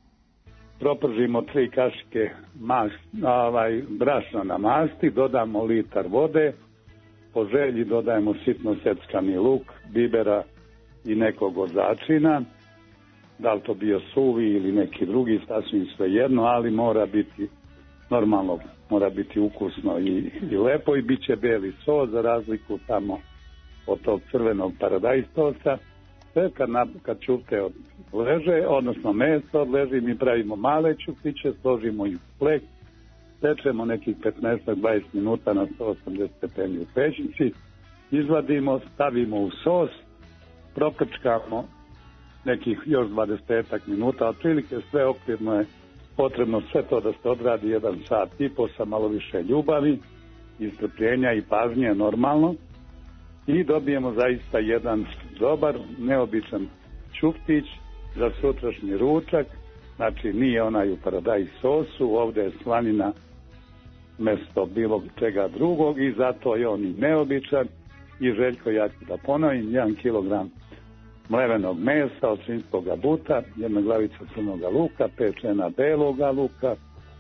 propržimo tri kašike mas, ovaj, brašna na masti, dodamo litar vode, po želji dodajemo sitno seckani luk, bibera i nekog od začina, da li to bio suvi ili neki drugi, sasvim svejedno, ali mora biti normalno, mora biti ukusno i, i lepo i bit će beli sos, za razliku tamo od tog crvenog paradajz sosa. Sve kad, na, kad ćufte odleže, odnosno meso odleži, mi pravimo male ćuftiće, složimo ih u flek, pečemo nekih petnaest do dvadeset minuta na sto osamdeset stepeni u pećnici, izvadimo, stavimo u sos, prokrčkamo nekih još dvadeset minuta, otprilike sve okvirno je potrebno sve to da se odradi jedan sat i po sa malo više ljubavi, istrpljenja i pažnje normalno, i dobijemo zaista jedan dobar, neobičan ćuftić za sutrašnji ručak. Znači nije onaj u paradajz sosu, ovdje je slanina mjesto bilo čega drugog i zato je on i neobičan. I Željko, ja ću da ponovim, jedan kilogram mlevenog mesa od svinjskog buta, jedna glavica crnog luka, pet čena beloga luka,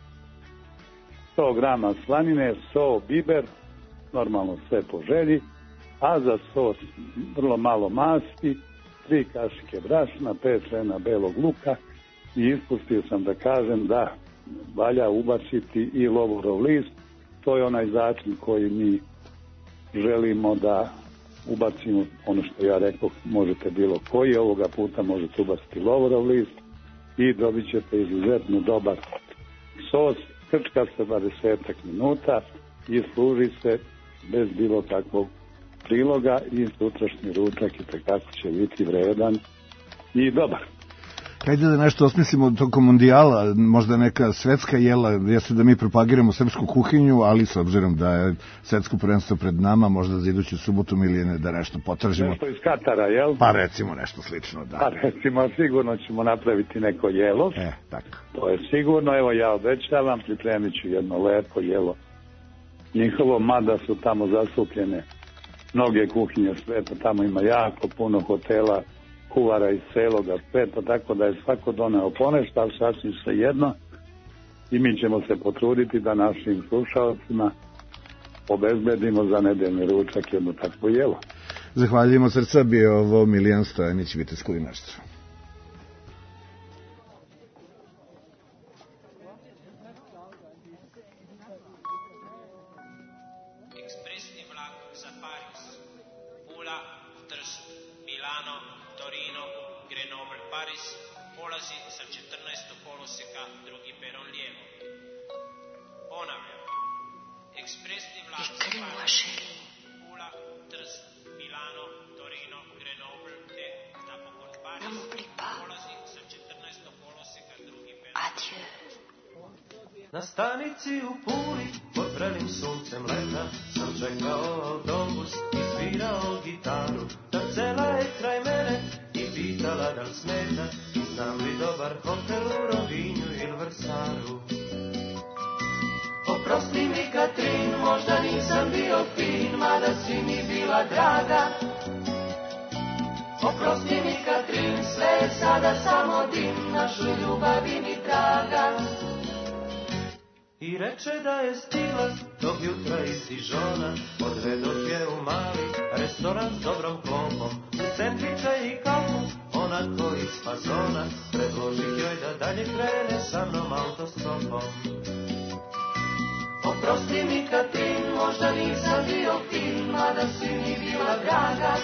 sto grama slanine, so, biber, normalno sve po želji, a za sos vrlo malo masti, tri kašike brašna, pet čena belog luka i ispustio sam da kažem da valja ubaciti i lovorov list. To je onaj začin koji mi želimo da ubacimo ono što ja rekao, možete bilo koji, ovoga puta možete ubaciti lovorov list i dobit ćete izuzetno dobar sos, krčka se dvadeset minuta i služi se bez bilo kakvog priloga i sutrašnji ručak i tako će biti vredan i dobar. Hajde da nešto osmislimo tokom mondijala, možda neka svetska jela, jeste da mi propagiramo srpsku kuhinju, ali s obzirom da je svetsko prvenstvo pred nama, možda za iduću subotu Milijane da nešto potražimo. Nešto iz Katara, jel? Pa recimo nešto slično, da. Pa recimo, sigurno ćemo napraviti neko jelo. E, tako. To je sigurno, evo ja obećavam, pripremit ću jedno lepo jelo njihovo, mada su tamo zastupljene mnoge kuhinje sveta, tamo ima jako puno hotela, kuvara iz celoga sveta, tako da je svako doneo ponešto, ali sasvim sve jedno i mi ćemo se potruditi da našim slušalcima obezbedimo za nedeljni ručak jedno takvo jelo. Zahvaljujemo srca, bio ovo Milijan Stojanić, Vitez kulinarstvo. Ekspresni vlak za Pariz, Pula, Trst, Milano, Torino, Grenoble, Paris, polazi sa četrnaestog koloseka, drugi peron lijevo. Ponavljam, ekspresni vlak za Pariz, Pula, Trst, Milano, Torino, Grenoble, te napokon Paris, polazi sa četrnaestog koloseka, drugi peron lijevo. Na stanici u Puli, pod vrelim suncem leta, sam čekao autobus i svirao gitaru. Ta cela je kraj mene i pitala da li smeta, i znam li dobar hotel u Rovinju ili Vrsaru. Oprosti mi Katrin, možda nisam bio fin, mada si mi bila draga. Oprosti mi Katrin, sve je sada samo dim, našoj ljubavi ni traga. I reče da je stigla tog jutra iz Dižona, odvedoh je u mali restoran s dobrom klopom, u sendviče i kafu, onako iz fazona, predložih joj da dalje krene sa mnom autostopom. Oprosti mi Katrin, možda nisam bio fin, mada si mi bila draga.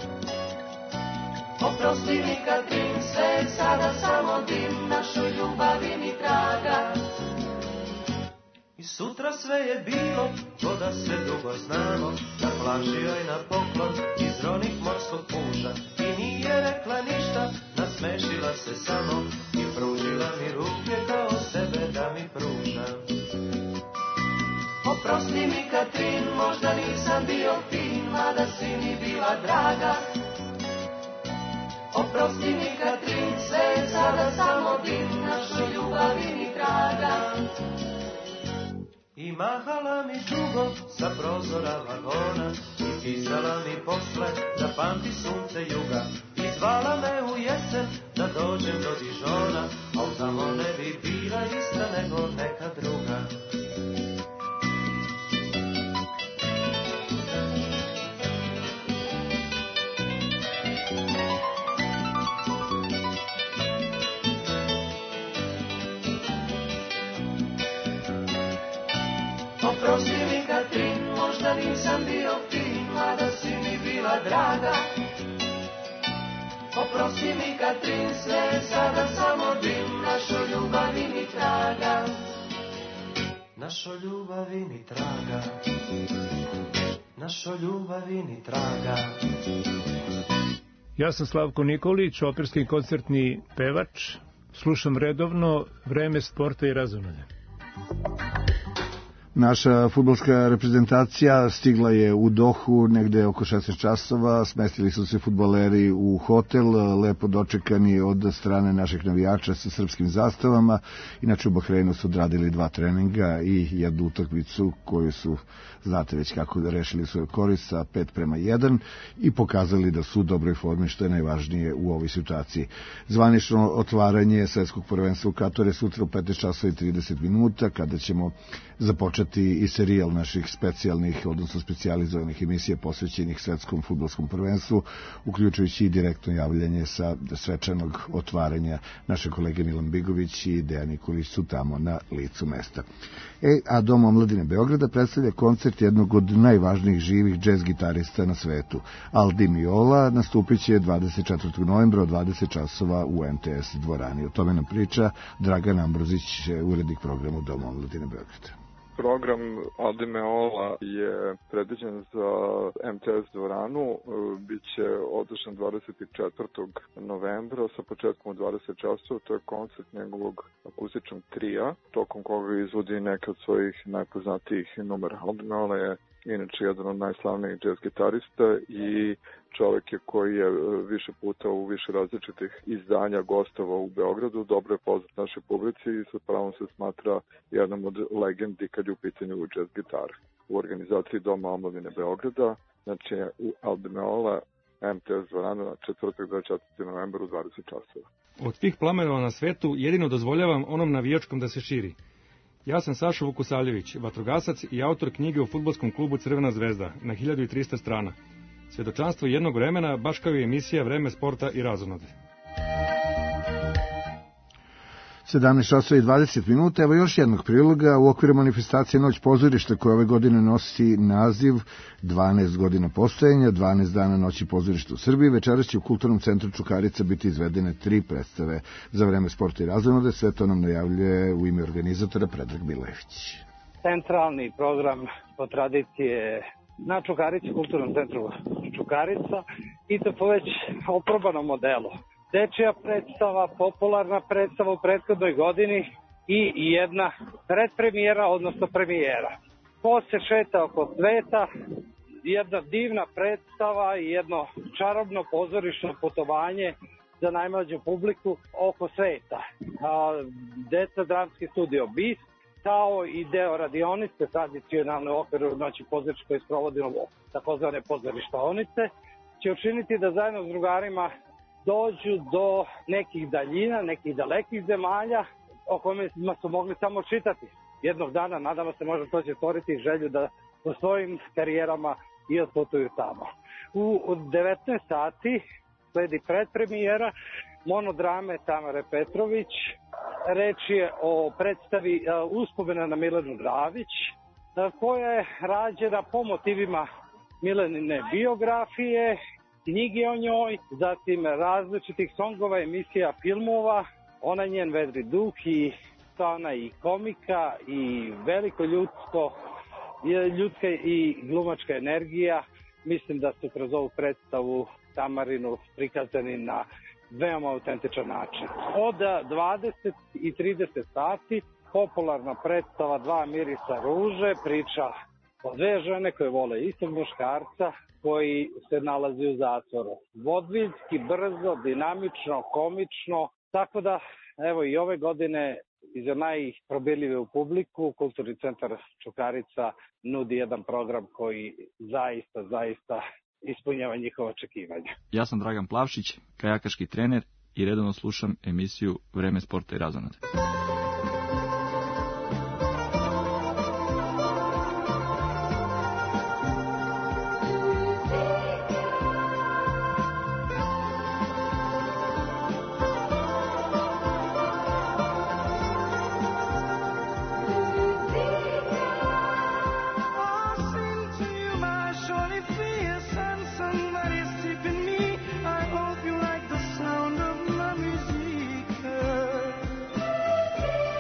Oprosti mi Katrin, sve je sada samo dim, našoj ljubavi ni traga. I sutra sve je bilo, ko da se dugo znamo, na plaži joj na poklon izronih morskog puža. I nije rekla ništa, nasmešila se samo i pružila mi ruke kao sebe da mi pruža. Oprosti mi Katrin, možda nisam bio fin, mada si mi bila draga. Oprosti mi Katrin, sve je sada samo dim, našoj ljubavi ni traga. I mahala mi dugo sa prozora vagona i pisala mi posle da pamti sunce juga. I zvala me u jesen da dođem do Dižona, al tamo ne bi bila ista nego neka druga. Oprosti mi Katrin, možda nisam bio fin, mada si mi bila draga. Oprosti mi Katrin, sve je sada samo dim, našoj ljubavi ni traga. Našoj ljubavi ni traga. Našoj ljubavi ni traga. Ja sam Slavko Nikolić, operski koncertni pevač. Slušam redovno Vreme sporta i razonode. Naša fudbalska reprezentacija stigla je u Dohu negde oko šesnaest časova, smestili su se fudbaleri u hotel, lepo dočekani od strane naših navijača sa srpskim zastavama. Inače u Bahreinu su odradili dva treninga i jednu utakmicu koju su, znate već kako da rešili svoju korist sa pet prema jedan i pokazali da su u dobroj formi, što je najvažnije u ovoj situaciji. Zvanično otvaranje svetskog prvenstva u Kataru je sutra u petnaest časova i trideset minuta, kada ćemo započeti ostati i serijal naših specijalnih, odnosno specijalizovanih emisija posvećenih svetskom fudbalskom prvenstvu, uključujući i direktno javljanje sa svečanog otvaranja. Naše kolege Milan Bigović i Dejan Nikolić su tamo na licu mesta. E, a Dom omladine Beograda predstavlja koncert jednog od najvažnijih živih džez gitarista na svetu. Al Di Meola nastupit će dvadeset četvrtog novembra od dvadeset časova u M T S dvorani. O tome nam priča Dragan Ambrozić, urednik programa Doma omladine Beograda. Program Al Di Meola je predviđen za M T S dvoranu, biće održan dvadeset četvrtog novembra sa početkom u dvadeset časova. To je koncert njegovog akustičnog trija, tokom koga izvodi neke od svojih najpoznatijih numera. Al Di Meola je inače jedan od najslavnijih jazz gitarista i čovjek je koji je više puta u više različitih izdanja gostova u Beogradu, dobro je poznat našoj publici i sa pravom se smatra jednom od legendi kad je u pitanju jazz gitara. U organizaciji Doma omladine Beograda, znači u Al Di Meola, M T S dvorana na četvrtak dvadeset četvrtog novembra u dvadeset časova. Od svih plamenova na svetu jedino dozvoljavam onom navijačkom da se širi. Ja sam Saša Vukusavljević, vatrogasac i autor knjige o fudbalskom klubu Crvena zvezda na hiljadu trista strana. Svedočanstvo jednog vremena, baš kao i emisija Vreme sporta i razonode. sedamnaest časova i dvadeset minuta, evo još jednog priloga u okviru manifestacije Noć pozorišta koja ove godine nosi naziv dvanaest godina postojanja, dvanaest dana Noći pozorišta u Srbiji. Večeras će u Kulturnom centru Čukarica biti izvedene tri predstave za Vreme sporta i razonode. Sve to nam najavljuje u ime organizatora Predrag Bilević. Centralni program po tradicije na Čukarici, Kulturnom centru Čukarica, i to po već oprobanom modelu. Dečija predstava, popularna predstava u prethodnoj godini i jedna predpremijera, odnosno premijera. Ko se šeta oko sveta, jedna divna predstava i jedno čarobno pozorišno putovanje za najmlađu publiku oko sveta. Deca dramski studio Bis, kao i deo radionice tradicionalne u okviru Noći pozorišta koje sprovodimo takozvane pozorištaonice, će učiniti da zajedno s drugarima dođu do nekih daljina, nekih dalekih zemalja o kojima su mogli samo čitati. Jednog dana, nadamo se, možda to će stvoriti želju da u svojim karijerama i otputuju tamo. U devetnaest sati sledi predpremijera monodrame Tamare Petrović. Reč je o predstavi Uspomena na Milenu Dravić, koja je rađena po motivima Milenine biografije, knjige o njoj, zatim različitih songova, emisija, filmova. Ona njen vedri duh i ona i komika i veliko ljudsko, ljudska i glumačka energija. Mislim da su kroz ovu predstavu Tamarinu prikazani na veoma autentičan način. Od dvadeset i trideset sati popularna predstava Dva mirisa ruže, priča o dve žene koje vole istog muškarca koji se nalazi u zatvoru. Vodviljski, brzo, dinamično, komično, tako da evo i ove godine i za najprobirljive u publiku Kulturni centar Čukarica nudi jedan program koji zaista, zaista ispunjava njihova očekivanja. Ja sam Dragan Plavšić, kajakaški trener i redovno slušam emisiju Vreme sporta i razonode. I hope you like the sound of my music.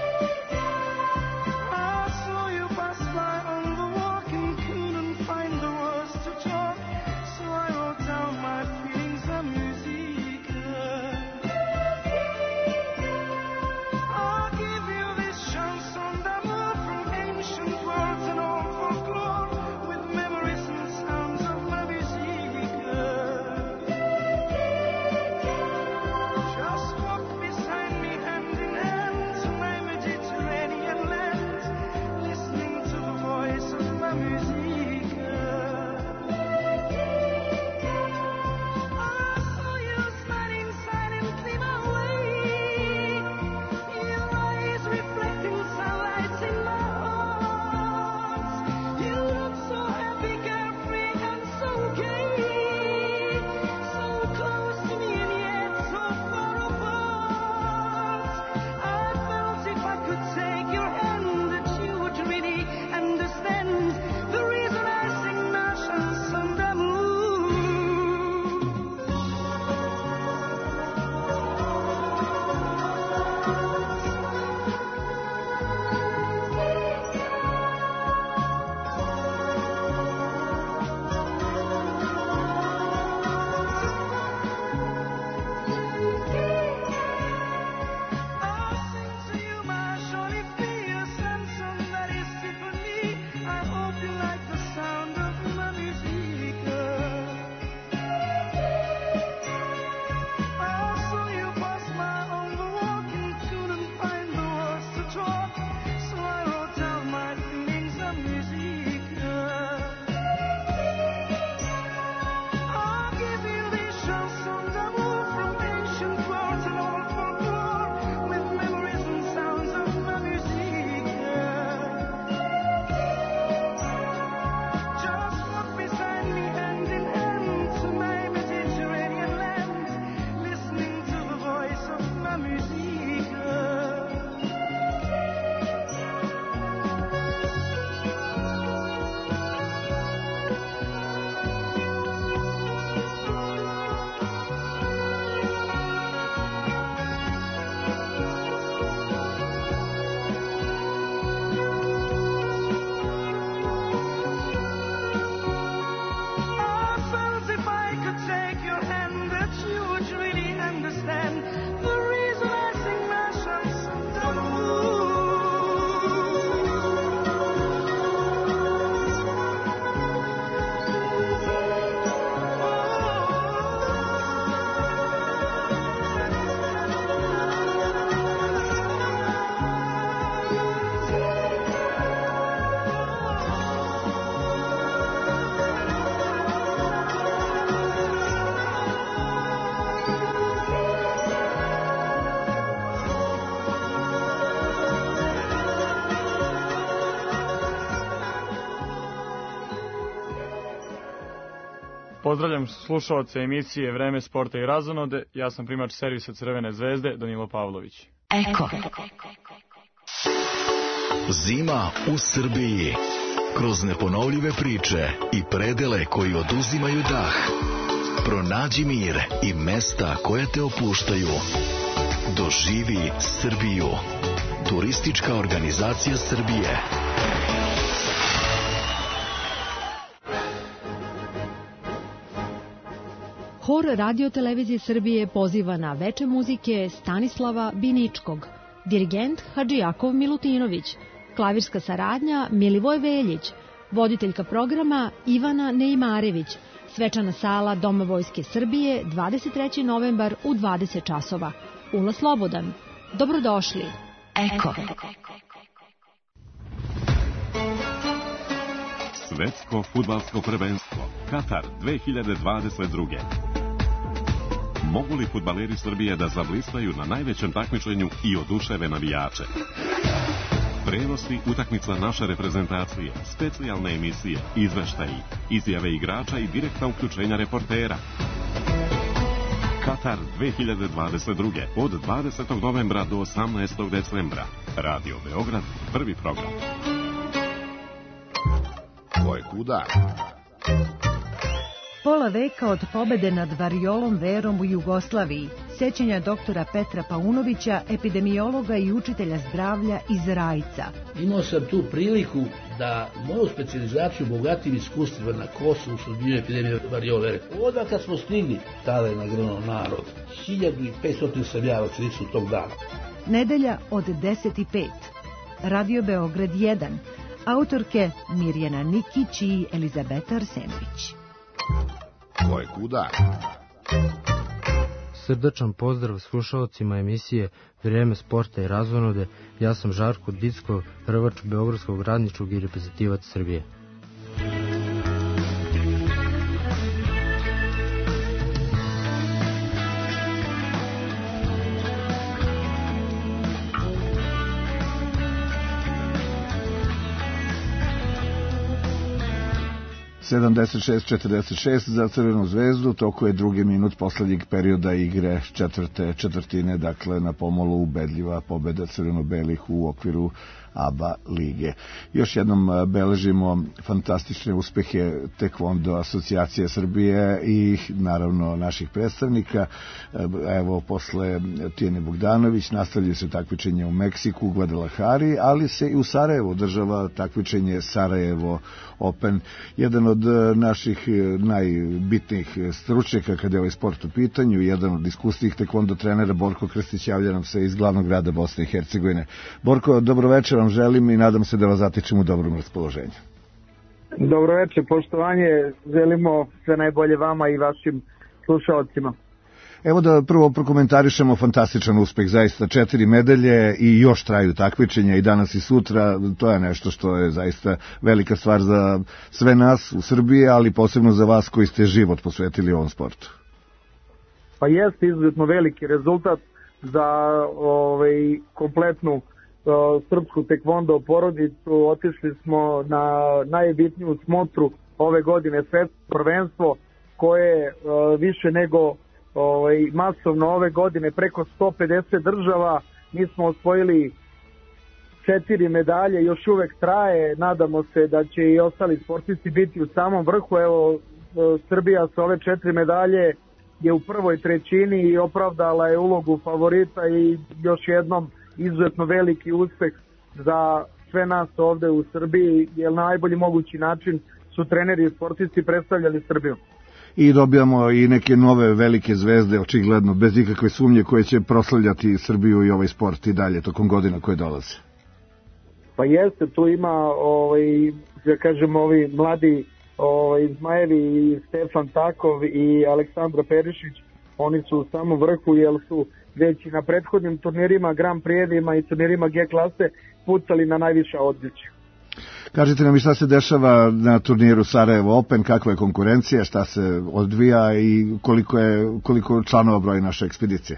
Pozdravljam slušaoce emisije Vreme sporta i razonode. Ja sam primač servisa Crvene zvezde, Danilo Pavlović. Eko. Zima u Srbiji. Kroz neponovljive priče i predele koji oduzimaju dah. Pronađi mir i mesta koje te opuštaju. Doživi Srbiju. Turistička organizacija Srbije. Hor Radio-televizije Srbije poziva na veče muzike Stanislava Biničkog, dirigent Hadžijakov Milutinović, klavirska saradnja Milivoj Veljić, voditeljka programa Ivana Neimarević, svečana sala Doma Vojske Srbije, dvadeset treći novembar u dvadeset časova. Ulaz slobodan. Dobrodošli. Eko. Svetsko fudbalsko prvenstvo Katar dve hiljade dvadeset druge. Mogu li fudbaleri Srbije da zablistaju na najvećem takmičenju i oduševe navijače? Prenosi utakmica naše reprezentacije, specijalne emisije, izveštaji, izjave igrača i direktna uključenja reportera. Katar dve hiljade dvadeset druge. od dvadesetog novembra do osamnaestog decembra. Radio Beograd, prvi program. Ko je kuda? Pola veka od pobede nad variolom verom u Jugoslaviji, sećanja doktora Petra Paunovića, epidemiologa i učitelja zdravlja iz Rajca. Imao sam tu priliku da moju specijalizaciju bogatim iskustvima na Kosovu u suzbijanju epidemije variole. Onda kad smo stigli, tada je nagrnuo narod. hiljadu petsto sam ja odsliču tog dana. Nedelja od deset i pet. Radio Beograd jedan. Autorke Mirjana Nikić i Elizabeta Arsenović. Ko je kuda? Srdačan pozdrav slušalcima emisije Vrijeme sporta i razonode. Ja sam Žarko Dicko, prvač Beogradskog radničkog i reprezentativac Srbije. sedamdeset šest četrdeset šest za Crvenu zvezdu, toko je drugi minut poslednjeg perioda igre četvrte četvrtine, dakle na pomolu ubedljiva pobeda crveno-belih u okviru A B A lige. Još jednom beležimo fantastične uspehe Tekvondo asocijacije Srbije i naravno naših predstavnika. Evo, posle Tijene Bogdanović nastavljaju se takmičenje u Meksiku, u Guadalajari, ali se i u Sarajevu održava takmičenje Sarajevo Open. Jedan od naših najbitnijih stručnjaka kada je ovaj sport u pitanju, jedan od iskusnijih tekvondo trenera Borko Krstić javlja nam se iz glavnog grada Bosne i Hercegovine. Borko, dobro večer vam želim i nadam se da vas zatičem u dobrom raspoloženju. Dobro večer, poštovanje, želimo sve najbolje vama i vašim slušalcima. Evo da prvo prokomentarišemo fantastičan uspeh, zaista četiri medalje i još traju takmičenja i danas i sutra, to je nešto što je zaista velika stvar za sve nas u Srbiji, ali posebno za vas koji ste život posvetili ovom sportu. Pa jeste izuzetno veliki rezultat za ovaj, kompletnu o, srpsku tekvondo porodicu. Otišli smo na najbitniju smotru ove godine, svetsko prvenstvo, koje o, više nego Ovaj, masovno ove godine preko sto pedeset država. Mi smo osvojili četiri medalje, još uvek traje, nadamo se da će i ostali sportisti biti u samom vrhu. Evo, Srbija sa ove četiri medalje je u prvoj trećini i opravdala je ulogu favorita i još jednom izuzetno veliki uspeh za sve nas ovde u Srbiji, jer na najbolji mogući način su treneri i sportisti predstavljali Srbiju. I dobijamo i neke nove velike zvezde, očigledno, bez ikakve sumnje, koje će proslavljati Srbiju i ovaj sport i dalje tokom godina koje dolaze. Pa jeste, tu ima, ovaj, da kažemo, ovi mladi ovaj, Zmajevi i Stefan Takov i Aleksandra Perišić. Oni su u samom vrhu, jer su već i na prethodnim turnirima, Grand Prix-evima i turnirima G klase pucali na najviša odličja. Kažite nam i šta se dešava na turniru Sarajevo Open, kakva je konkurencija, šta se odvija i koliko je koliko članova broji naše ekspedicije?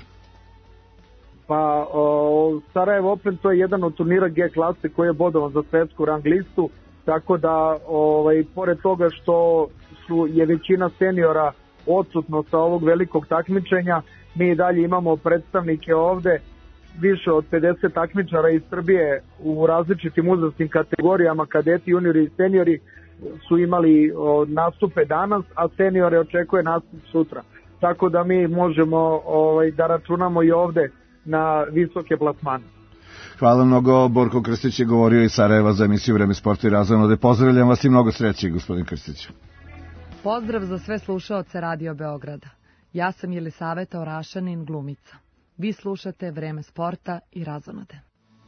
Pa o, Sarajevo Open to je jedan od turnira G klase koji je bodovan za svetsku rang listu, tako da ovaj, pored toga što su, je većina seniora odsutno sa ovog velikog takmičenja. Mi dalje imamo predstavnike ovde, više od pedeset takmičara iz Srbije u različitim uzrasnim kategorijama, kadeti, juniori i seniori su imali o, nastupe danas, a seniore očekuje nastup sutra. Tako da mi možemo ovaj, da računamo i ovde na visoke plasmane. Hvala mnogo, Borko Krstić je govorio iz Sarajeva za emisiju Vreme sporta i razonode. Pozdravljam vas i mnogo sreće, gospodin Krstić. Pozdrav za sve slušaoce Radio Beograda. Ja sam Jelisaveta Orašanin, glumica. Vi slušate Vreme sporta i razonode.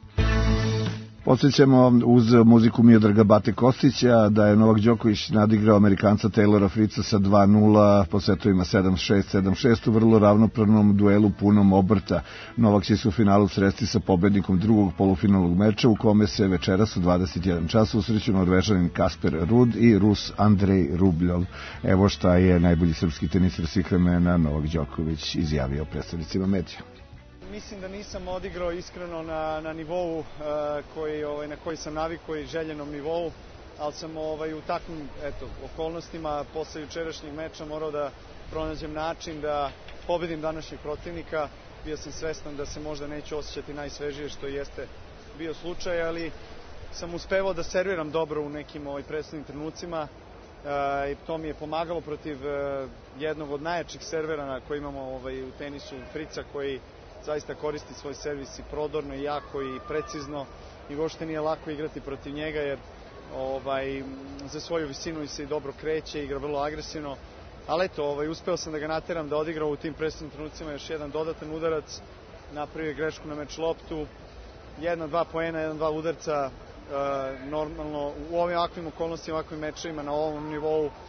Podsjećamo uz muziku Miodraga Bate Kostića da je Novak Đoković nadigrao Amerikanca Taylora Fritza sa dva nula po setovima sedam šest sedam šest u vrlo ravnopravnom duelu punom obrta. Novak će se u finalu sresti sa pobednikom drugog polufinalnog meča u kome se večeras u dvadeset jedan čas usreću Norvežanin Kasper Ruud i Rus Andrej Rubljov. Evo šta je najbolji srpski tenisar svih vremena Novak Đoković izjavio predstavnicima medija. Mislim da nisam odigrao iskreno na, na nivou uh, koji, ovaj, na koji sam navikao i željenom nivou, ali sam ovaj, u takvim eto, okolnostima posle jučerašnjeg meča morao da pronađem način da pobedim današnjeg protivnika. Bio sam svestan da se možda neću osjećati najsvežije, što jeste bio slučaj, ali sam uspevao da serviram dobro u nekim ovaj, predstavnim trenucima uh, i to mi je pomagalo protiv uh, jednog od najjačih servera koji imamo ovaj, u tenisu, Fritza, koji zaista koristi svoj servis i prodorno i jako i precizno i uopšte nije lako igrati protiv njega jer ovaj, za svoju visinu se i dobro kreće, igra vrlo agresivno, ali eto, ovaj, uspeo sam da ga nateram da odigra u tim presnim trenucima još jedan dodatan udarac, napravio grešku na meč loptu, jedna, dva poena, jedan, dva udarca, e, normalno u ovim ovakvim okolnostima, ovakvim mečevima na ovom nivou e,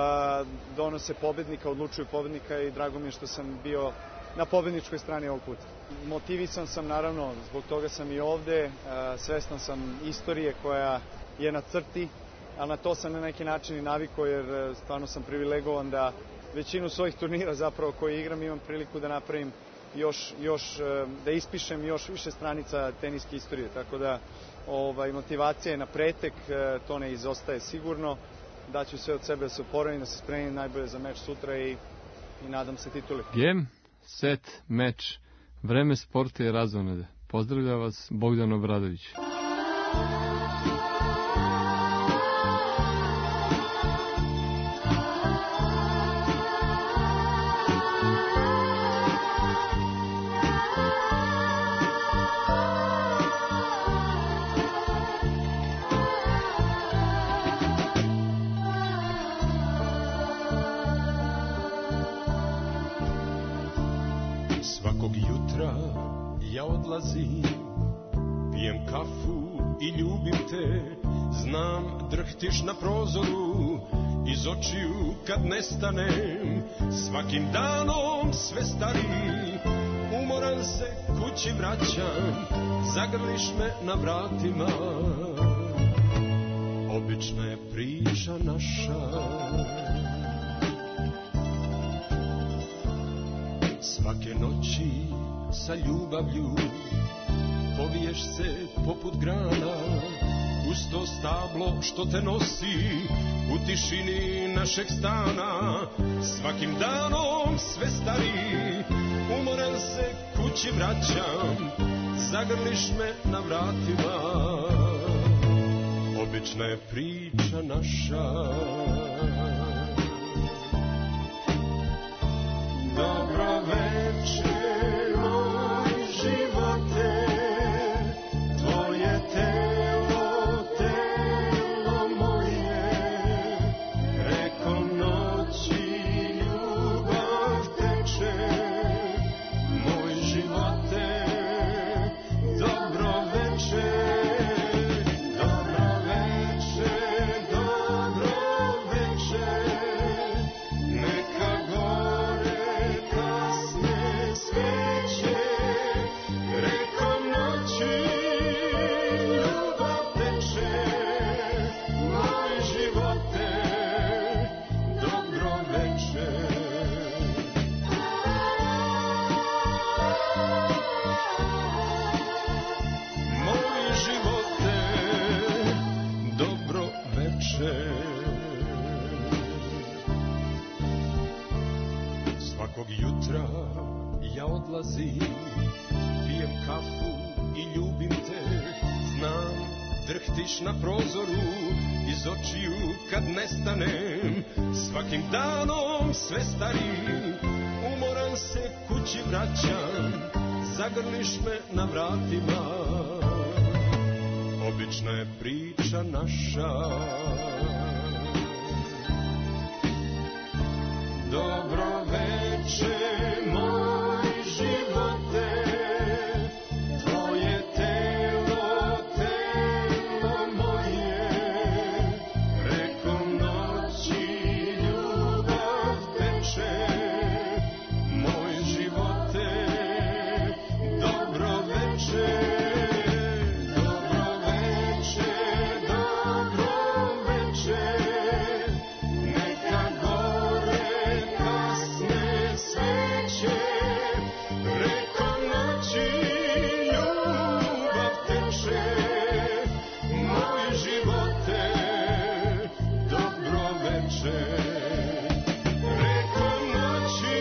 donose pobednika, odlučuju pobednika i drago mi je što sam bio na pobedničkoj strani ovog puta. Motivisan sam, naravno, zbog toga sam i ovde, svestan sam istorije koja je na crti, ali na to sam na neki način i navikao jer stvarno sam privilegovan da većinu svojih turnira zapravo koje igram imam priliku da napravim još, još da ispišem još više stranica teniske istorije, tako da ovaj, motivacija je na pretek, to ne izostaje sigurno, daću sve od sebe da se oporavim, da se spremim najbolje za meč sutra i, i nadam se tituli. Game, set, meč, Vreme sporta i razonode. Pozdravlja vas Bogdan Obradović. Svakog jutra ja odlazim, pijem kafu i ljubim te, znam drhtiš na prozoru, iz očiju kad nestanem, svakim danom sve stariji, umoran se kući vraćam, zagrliš me na vratima, obična je priča naša. Svake noći sa ljubavlju poviješ se poput grana uz to stablo što te nosi u tišini našeg stana. Svakim danom sve stariji, umoran se kući vraćam, zagrliš me na vratima, obična je priča naša. Dobro večer, moj živote, tvoje telo, telo moje, preko noći ljubav teče, moj živote, dobro večer, dobro večer, dobro večer, neka gore Svakog jutra ja odlazim, pijem kafu i ljubim te. Znam, drhtiš na prozoru, iz očiju kad nestanem. Svakim danom sve stariji, umoran se kući vraćam. Zagrliš me na vratima, obična je priča naša. Dobro veče, moj živote, tvoje telo, telo moje, preko noći ljubav teče. Moj živote, dobro veče, dobro veče, dobro veče, neka gore kasne sveće, preko noći ljubav teče. Moj živote, dobro veče, preko noći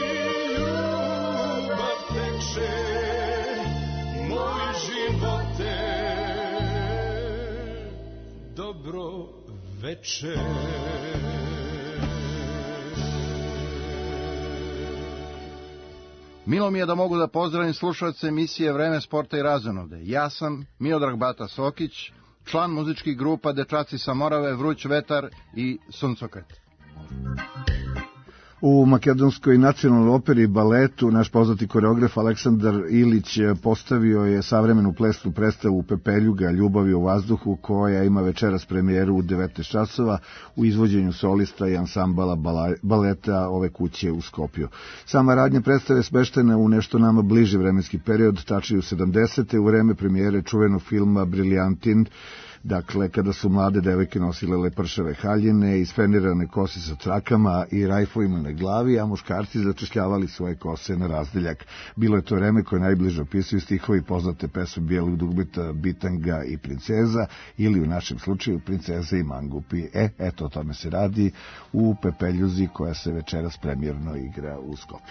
ljubav teče. Moj živote, dobro veče. Milo mi je da mogu da pozdravim slušalce emisije Vreme sporta i razonode. Ja sam Miodrag Bata Sokić, član muzičkih grupa Dečaci sa Morave, Vruć vetar i Suncokret. U Makedonskoj nacionalnoj operi i baletu naš poznati koreograf Aleksandar Ilić postavio je savremenu plesnu predstavu Pepeljuga, ljubavi u vazduhu, koja ima večeras premijeru u devetnaest časova u izvođenju solista i ansambala baleta ove kuće u Skopju. Sama radnja predstave smeštena u nešto nama bliži vremenski period, tačnije u sedamdesete, u vreme premijere čuvenog filma Briljantin, dakle, kada su mlade devojke nosile lepršave haljine, isfenirane kose sa trakama i rajfovima na glavi, a muškarci začešljavali svoje kose na razdeljak. Bilo je to vreme koje najbliže opisuju stihovi poznate pesme Bijelog dugmeta, Bitanga i Princeza, ili u našem slučaju Princeza i Mangupi. E, eto, o tome se radi u Pepeljuzi, koja se večeras premijerno igra u Skopju.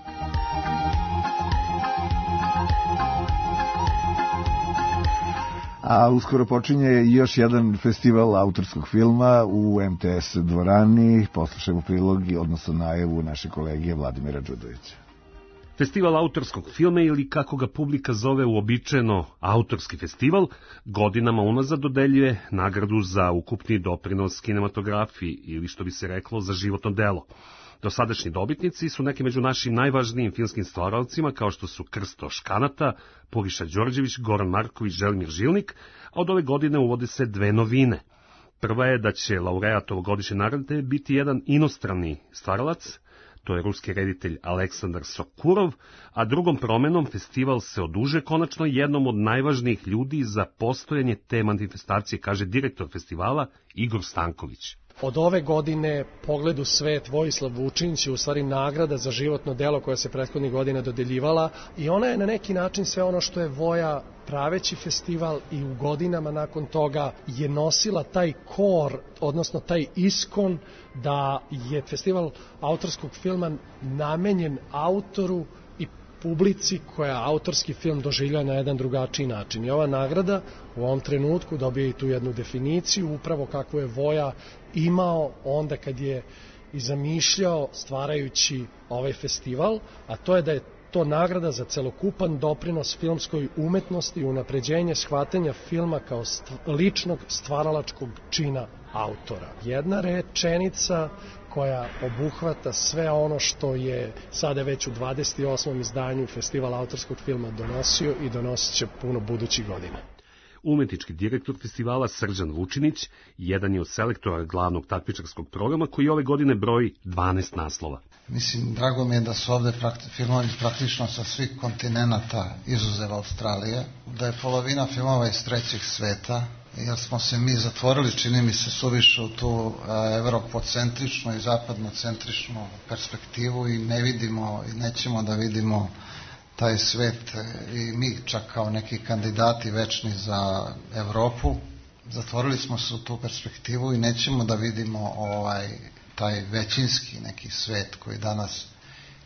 A uskoro počinje još jedan festival autorskog filma u em te es dvorani. Poslušajmo prilog, odnosno najavu naše kolege Vladimira Đudovića. Festival autorskog filma, ili kako ga publika zove uobičajeno autorski festival, godinama unazad dodeljuje nagradu za ukupni doprinos kinematografiji, ili što bi se reklo za životno delo. Dosadašnji dobitnici su neki među našim najvažnijim filmskim stvaralcima, kao što su Krsto Škanata, Puriša Đorđević, Goran Marković, Želimir Žilnik, a od ove godine uvode se dve novine. Prva je da će laureat ovogodišnje nagrade biti jedan inostrani stvaralac, to je ruski reditelj Aleksandar Sokurov, a drugom promenom festival se oduže konačno jednom od najvažnijih ljudi za postojanje te manifestacije, kaže direktor festivala Igor Stanković. Od ove godine Pogled u svet Vojislav Vučinić je u stvari nagrada za životno delo koja se prethodnih godina dodeljivala, i ona je na neki način sve ono što je Voja praveći festival i u godinama nakon toga je nosila taj kor, odnosno taj iskon da je festival autorskog filma namenjen autoru i publici koja autorski film doživlja na jedan drugačiji način. I ova nagrada u ovom trenutku dobije i tu jednu definiciju, upravo kakvu je Voja imao onda kad je i zamišljao stvarajući ovaj festival, a to je da je to nagrada za celokupan doprinos filmskoj umetnosti i unapređenje shvatanja filma kao st- ličnog stvaralačkog čina autora. Jedna rečenica koja obuhvata sve ono što je sada već u dvadeset osmom izdanju Festival autorskog filma donosio i donosit će puno budućih godina. Umetnički direktor festivala Srđan Vučinić jedan je od selektora glavnog takmičarskog programa koji ove godine broji dvanaest naslova. Mislim, drago mi je da su ovde prakti, filmovi praktično sa svih kontinenata, izuzev Australije, da je polovina filmova iz trećeg sveta, jer smo se mi zatvorili, čini mi se, suviše u tu evropocentričnu i zapadnocentričnu perspektivu i ne vidimo i nećemo da vidimo taj svet i mi čak kao neki kandidati večni za Evropu. Zatvorili smo se u tu perspektivu i nećemo da vidimo ovaj taj većinski neki svet koji danas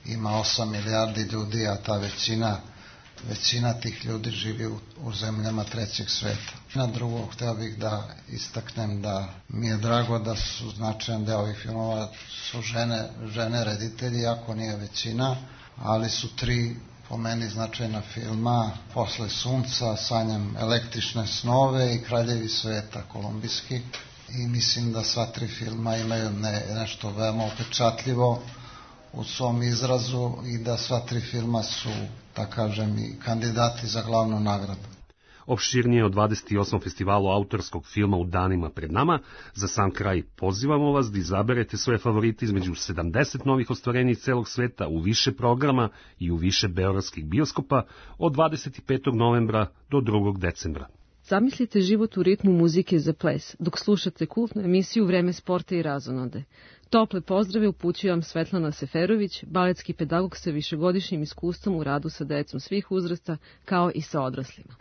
ima osam milijardi ljudi, a ta većina, većina tih ljudi živi u, u zemljama trećeg sveta. Na drugo, hteo bih da istaknem da mi je drago da su značajan deo ovih filmova su žene, žene reditelji, iako nije većina, ali su tri po meni značajna filma: Posle sunca, Sanjam električne snove i Kraljevi sveta kolumbijski. I mislim da sva tri filma imaju ne, nešto veoma upečatljivo u svom izrazu i da sva tri filma su, da kažem, i kandidati za glavnu nagradu. Opširnije o dvadeset osmom festivalu autorskog filma u danima pred nama, za sam kraj pozivamo vas da izaberete svoje favorite između sedamdeset novih ostvarenja iz celog sveta u više programa i u više beogradskih bioskopa od dvadeset petog novembra do drugog decembra. Zamislite život u ritmu muzike za ples, dok slušate kultnu emisiju Vreme sporta i razonode. Tople pozdrave upućuje vam Svetlana Seferović, baletski pedagog sa višegodišnjim iskustvom u radu sa decom svih uzrasta, kao i sa odraslima.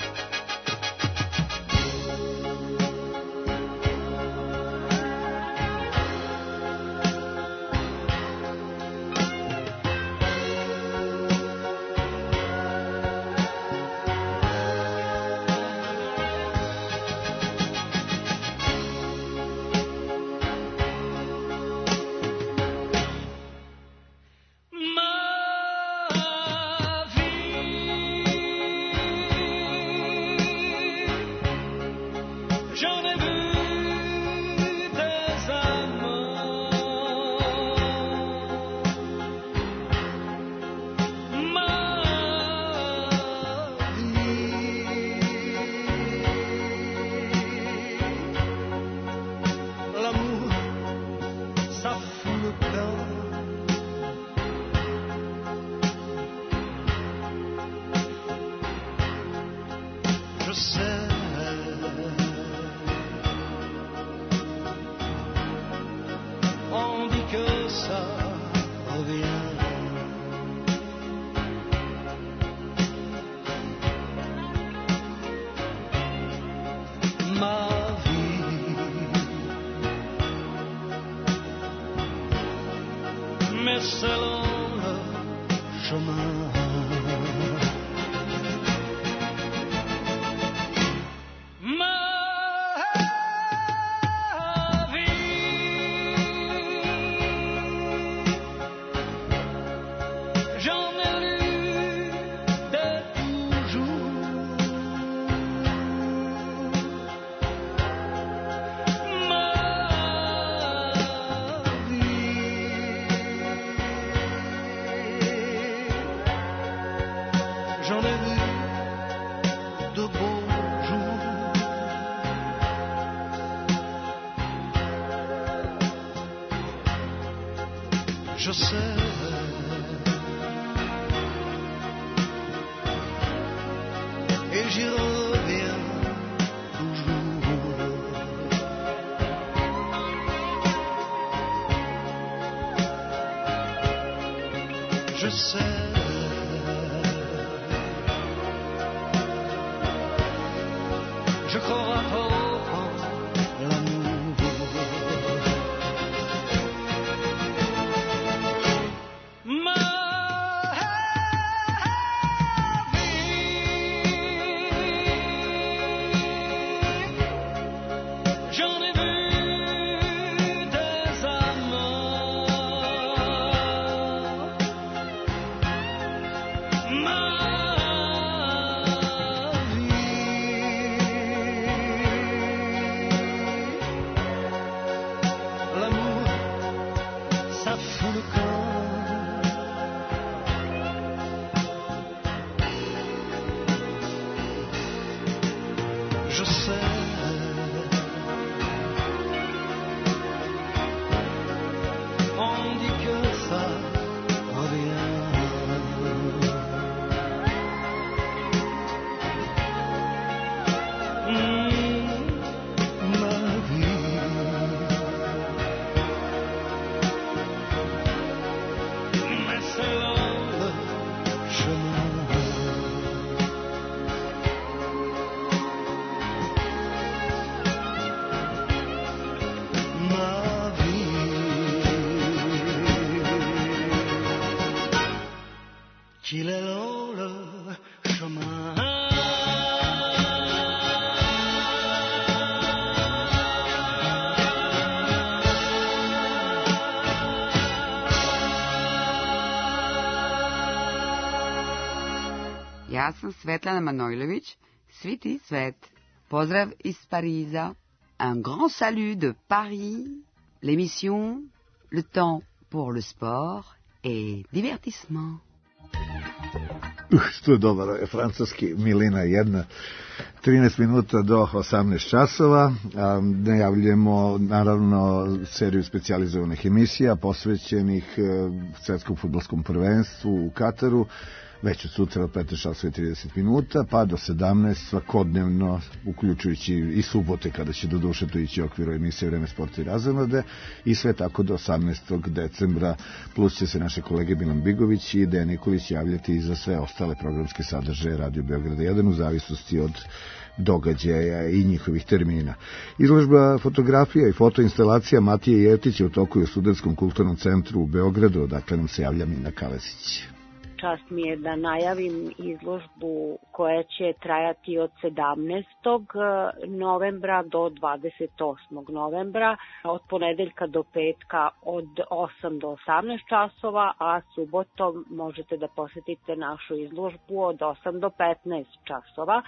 Je sais, et j'y reviens toujours. Je sais, je crois encore en l'amour. ja sam Svetlana Manojlović, svi ti svet. Pozdrav iz Pariza. Un grand salut de Paris. L'émission, le temps pour le sport et divertissement. Uh, što je dobar, je francuski, milina jedna. trinaest minuta do osamnaest časova. Najavljujemo naravno seriju specijalizovanih emisija posvećenih svetskom fudbalskom prvenstvu u Kataru. Već od sutra od petnaest časova i trideset minuta, pa do sedamnaest svakodnevno, uključujući i subote, kada će do duše to ići u okviru emisije Vreme sporta i razonode, i sve tako do osamnaestog decembra, plus će se naše kolege Milan Bigović i Dejan Nikolić javljati i za sve ostale programske sadržaje Radio Beograda jedan u zavisnosti od događaja i njihovih termina. Izložba fotografija i fotoinstalacija Matije Jevtića u toku je u Studentskom kulturnom centru u Beogradu, odakle nam se javlja Mina Kavesić. Čast mi je da najavim izložbu koja će trajati od sedamnaestog novembra do dvadeset osmog novembra, od ponedeljka do petka od osam do osamnaest časova, a subotom možete da posetite našu izložbu od osam do petnaest časova.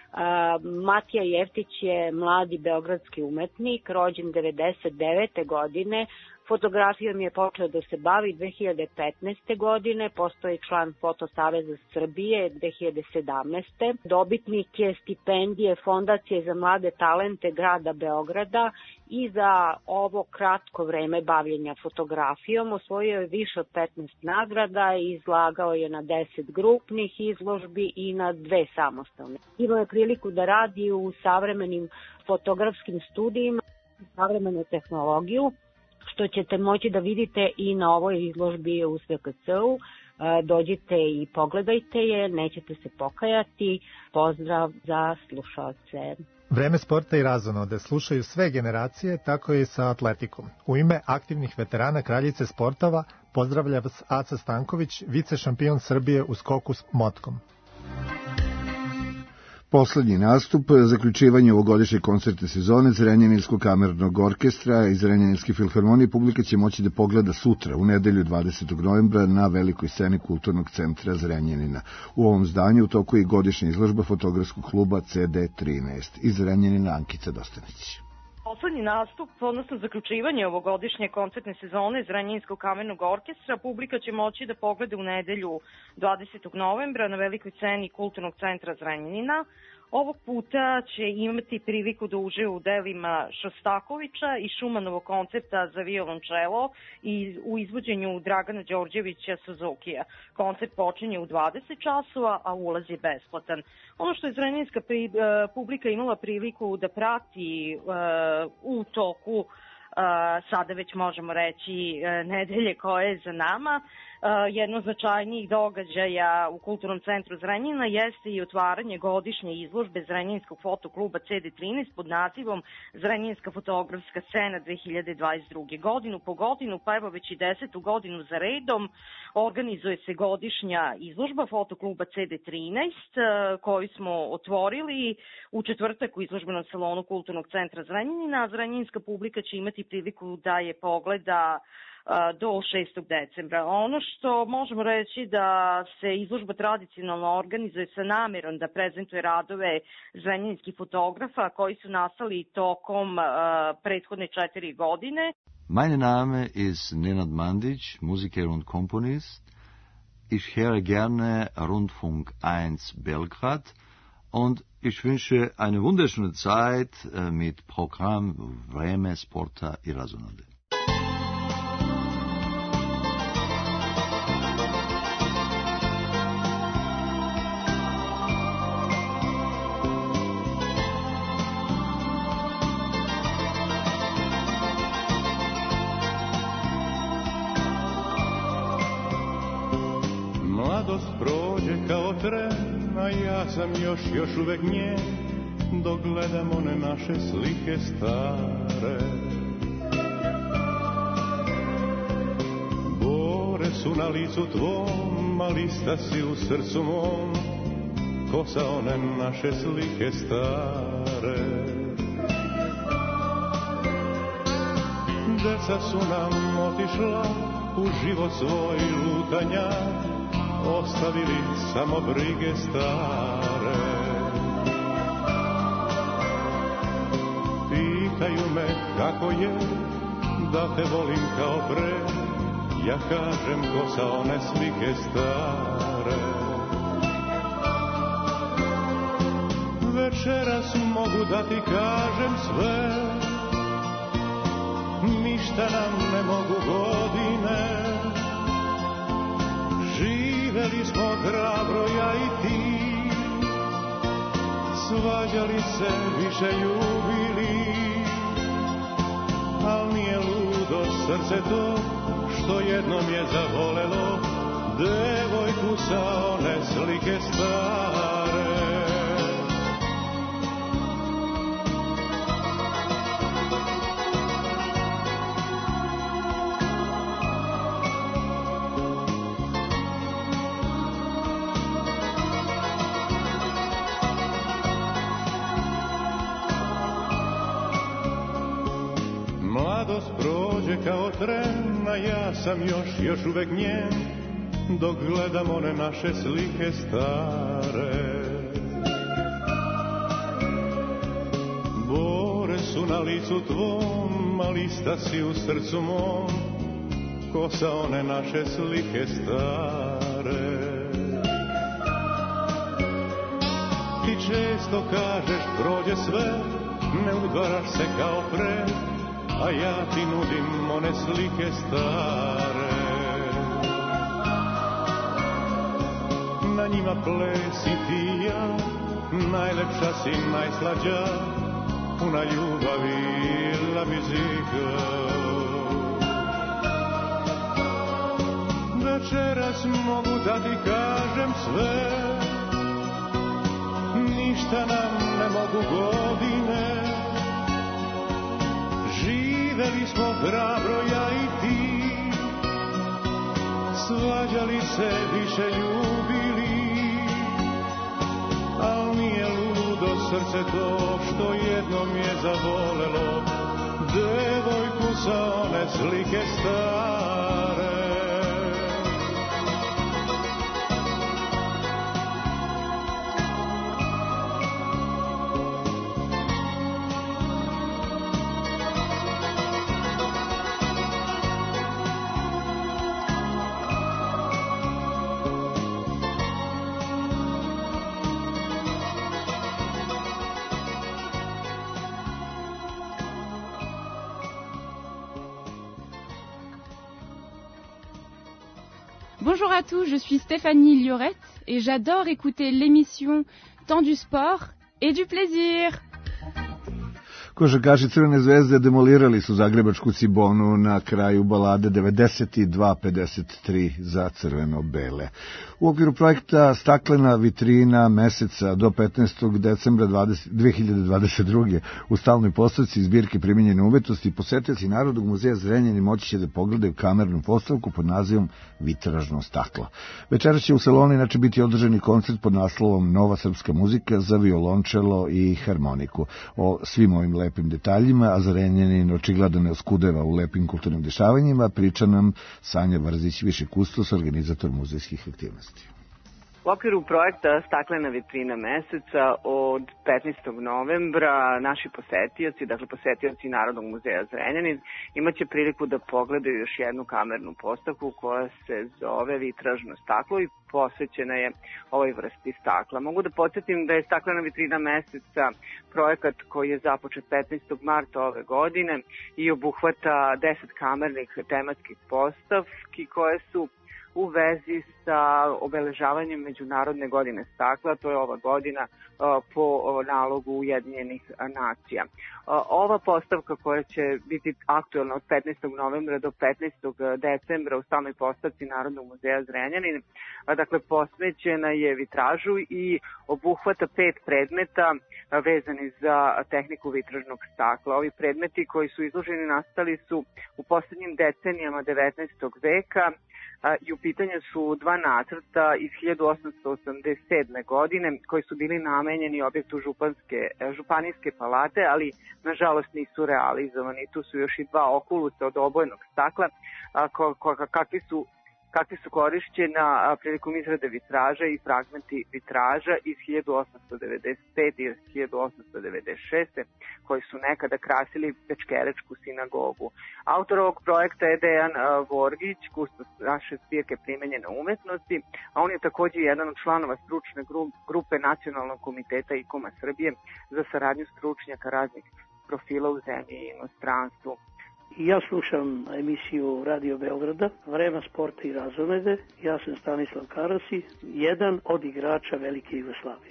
Matija Jevtić je mladi beogradski umetnik, rođen devedeset devete godine. Fotografijom je počeo da se bavi dve hiljade petnaeste. godine, postao je član Foto Saveza Srbije dve hiljade sedamnaeste. Dobitnik je stipendije Fondacije za mlade talente grada Beograda i za ovo kratko vreme bavljenja fotografijom osvojio je više od petnaest nagrada i izlagao je na deset grupnih izložbi i na dve samostalne. Imao je priliku da radi u savremenim fotografskim studijima, savremenu tehnologiju, što ćete moći da vidite i na ovoj izložbi u S V K C-u. Dođite i pogledajte je, nećete se pokajati. Pozdrav za slušalce. Vreme sporta i razonode slušaju sve generacije, tako i sa atletikom. U ime aktivnih veterana Kraljice sportova pozdravlja vas Aca Stanković, vice šampion Srbije u skoku s motkom. Poslednji nastup, zaključivanje ovogodišnje koncertne sezone Zrenjaninskog kamernog orkestra i Zrenjaninske filharmonije publika će moći da pogleda sutra, u nedelju dvadesetog novembra, na velikoj sceni Kulturnog centra Zrenjanina. U ovom zdanju u toku je godišnja izložba fotografskog kluba C D trinaest. Iz Zrenjanina Ankica Dostanić. Poslednji nastup, odnosno zaključivanje ovogodišnje koncertne sezone Zrenjaninskog kamernog orkestra, publika će moći da pogleda u nedelju dvadesetog novembra na velikoj sceni Kulturnog centra Zrenjanina. Ovog puta će imati priliku da užive u delima Šostakovića i Šumanovog koncerta za violončelo i u izvođenju Dragana Đorđevića Suzukija. Koncert počinje u dvadeset časova, a ulaz je besplatan. Ono što je zrenjaninska publika imala priliku da prati u toku sada već možemo reći nedelje koje je za nama, jedno značajnijih događaja u Kulturnom centru Zrenjanina jeste i otvaranje godišnje izložbe Zrenjaninskog fotokluba C D trinaest pod nazivom Zrenjaninska fotografska scena dve hiljade dvadeset druge. Godinu po godinu, pa evo već i desetu godinu za redom, organizuje se godišnja izložba fotokluba C D trinaest koju smo otvorili u četvrtak u izložbenom salonu Kulturnog centra Zrenjanina. Zrenjaninska publika će imati priliku da je pogleda do šestog decembra. Ono što možemo reći da se izložba tradicionalno organizuje sa namerom da prezentuje radove zrenjaninskih fotografa koji su nastali tokom uh, prethodne četiri godine. Mein Name ist Nenad Mandić, Musiker und Komponist. Ich höre gerne Rundfunk eins Belgrad und ich wünsche eine wunderschöne Zeit mit Programm Vreme sporta i razonode. Mladost prođe kao tren, a ja sam još, još uvek nje, dok gledam one naše slike stare. Bore su na licu tvom, a lista si u srcu mom, ko sa one naše slike stare. Deca su nam otišla u život svoj lutanja, ostavili samo brige stare. Pitaju me kako je, da te volim kao pre, ja kažem ko sa one slike stare. Večeras mogu da ti kažem sve, ništa nam ne mogu godine. Živeli smo hrabro ja i ti, svađali se, više ljubili, al nije ludo srce to što jednom je zavolelo devojku sa one slike stare. Mladost prođe kao tren, a ja sam još, još uvek njen, dok gledam one naše slike stare. Bore su na licu tvom, a lista si u srcu mom, ko sa one naše slike stare. Ti često kažeš prođe sve, ne udvaraš se kao pre, a ja ti nudim one slike stare. Na njima plesi ti i ja, najlepša si, najslađa, puna ljubavi, la muzika. Večeras mogu da ti kažem sve, ništa nam ne mogu godine. Živeli smo hrabro ja i ti, svađali se, više ljubili, al nije ludo srce to što jednom je zavolelo devojku sa one slike stare. Bonjour à tous, je suis Stéphanie Liorette et j'adore écouter l'émission Temps du sport et du plaisir. Košarkaši Crvene zvezde demolirali su zagrebačku Cibonu na kraju balade devedeset dva pedeset tri za crveno-bele. U okviru projekta Staklena vitrina meseca do petnaestog decembra dve hiljade dvadeset druge. u stalnoj postavci zbirke primijenjene umetnosti posetioci Narodnog muzeja Zrenjanin moći će da pogledaju kamernu postavku pod nazivom Vitražno staklo. Večeras će u salonu inače biti održani koncert pod naslovom Nova srpska muzika za violončelo i harmoniku. O svim ovim lepim detaljima, a Zrenjanin očigledno ne oskudeva u lepim kulturnim dešavanjima, priča nam Sanja Vrzić, viši kustos, organizator muzejskih aktivnosti. U okviru projekta Staklena vitrina meseca od petnaestog novembra naši posetioci, dakle posetioci Narodnog muzeja Zrenjanin, imaće priliku da pogledaju još jednu kamernu postavku koja se zove Vitražno staklo i posvećena je ovoj vrsti stakla. Mogu da podsjetim da je Staklena vitrina meseca projekat koji je započet petnaestog marta ove godine i obuhvata deset kamernih tematskih postavki koje su u vezi sa obeležavanjem Međunarodne godine stakla, to je ova godina po nalogu Ujedinjenih nacija. Ova postavka koja će biti aktuelna od petnaestog novembra do petnaestog decembra u stalnoj postavci Narodnog muzeja Zrenjanin, dakle posvećena je vitražu i obuhvata pet predmeta vezani za tehniku vitražnog stakla. Ovi predmeti koji su izloženi nastali su u poslednjim decenijama devetnaestog veka i u pitanju su dva nacrta iz hiljadu osamsto osamdeset sedme. godine koji su bili namenjeni objektu županske, županijske palate, ali nažalost nisu realizovani. Tu su još i dva okulusa od obojenog stakla kakvi su kakvi su korišćena prilikom izrade vitraža i fragmenti vitraža iz hiljadu osamsto devedeset pete i hiljadu osamsto devedeset šeste koji su nekada krasili Pečkerečku sinagogu. Autor ovog projekta je Dejan Vorgić, kustos naše zbirke primenjene umetnosti, a on je takođe jedan od članova stručne grupe Nacionalnog komiteta IKOM-a Srbije za saradnju stručnjaka raznih profila u zemlji i inostranstvu. Ja slušam emisiju Radio Beograda, Vreme sporta i razonede. Ja sam Stanislav Karasi, jedan od igrača Velike Jugoslavije.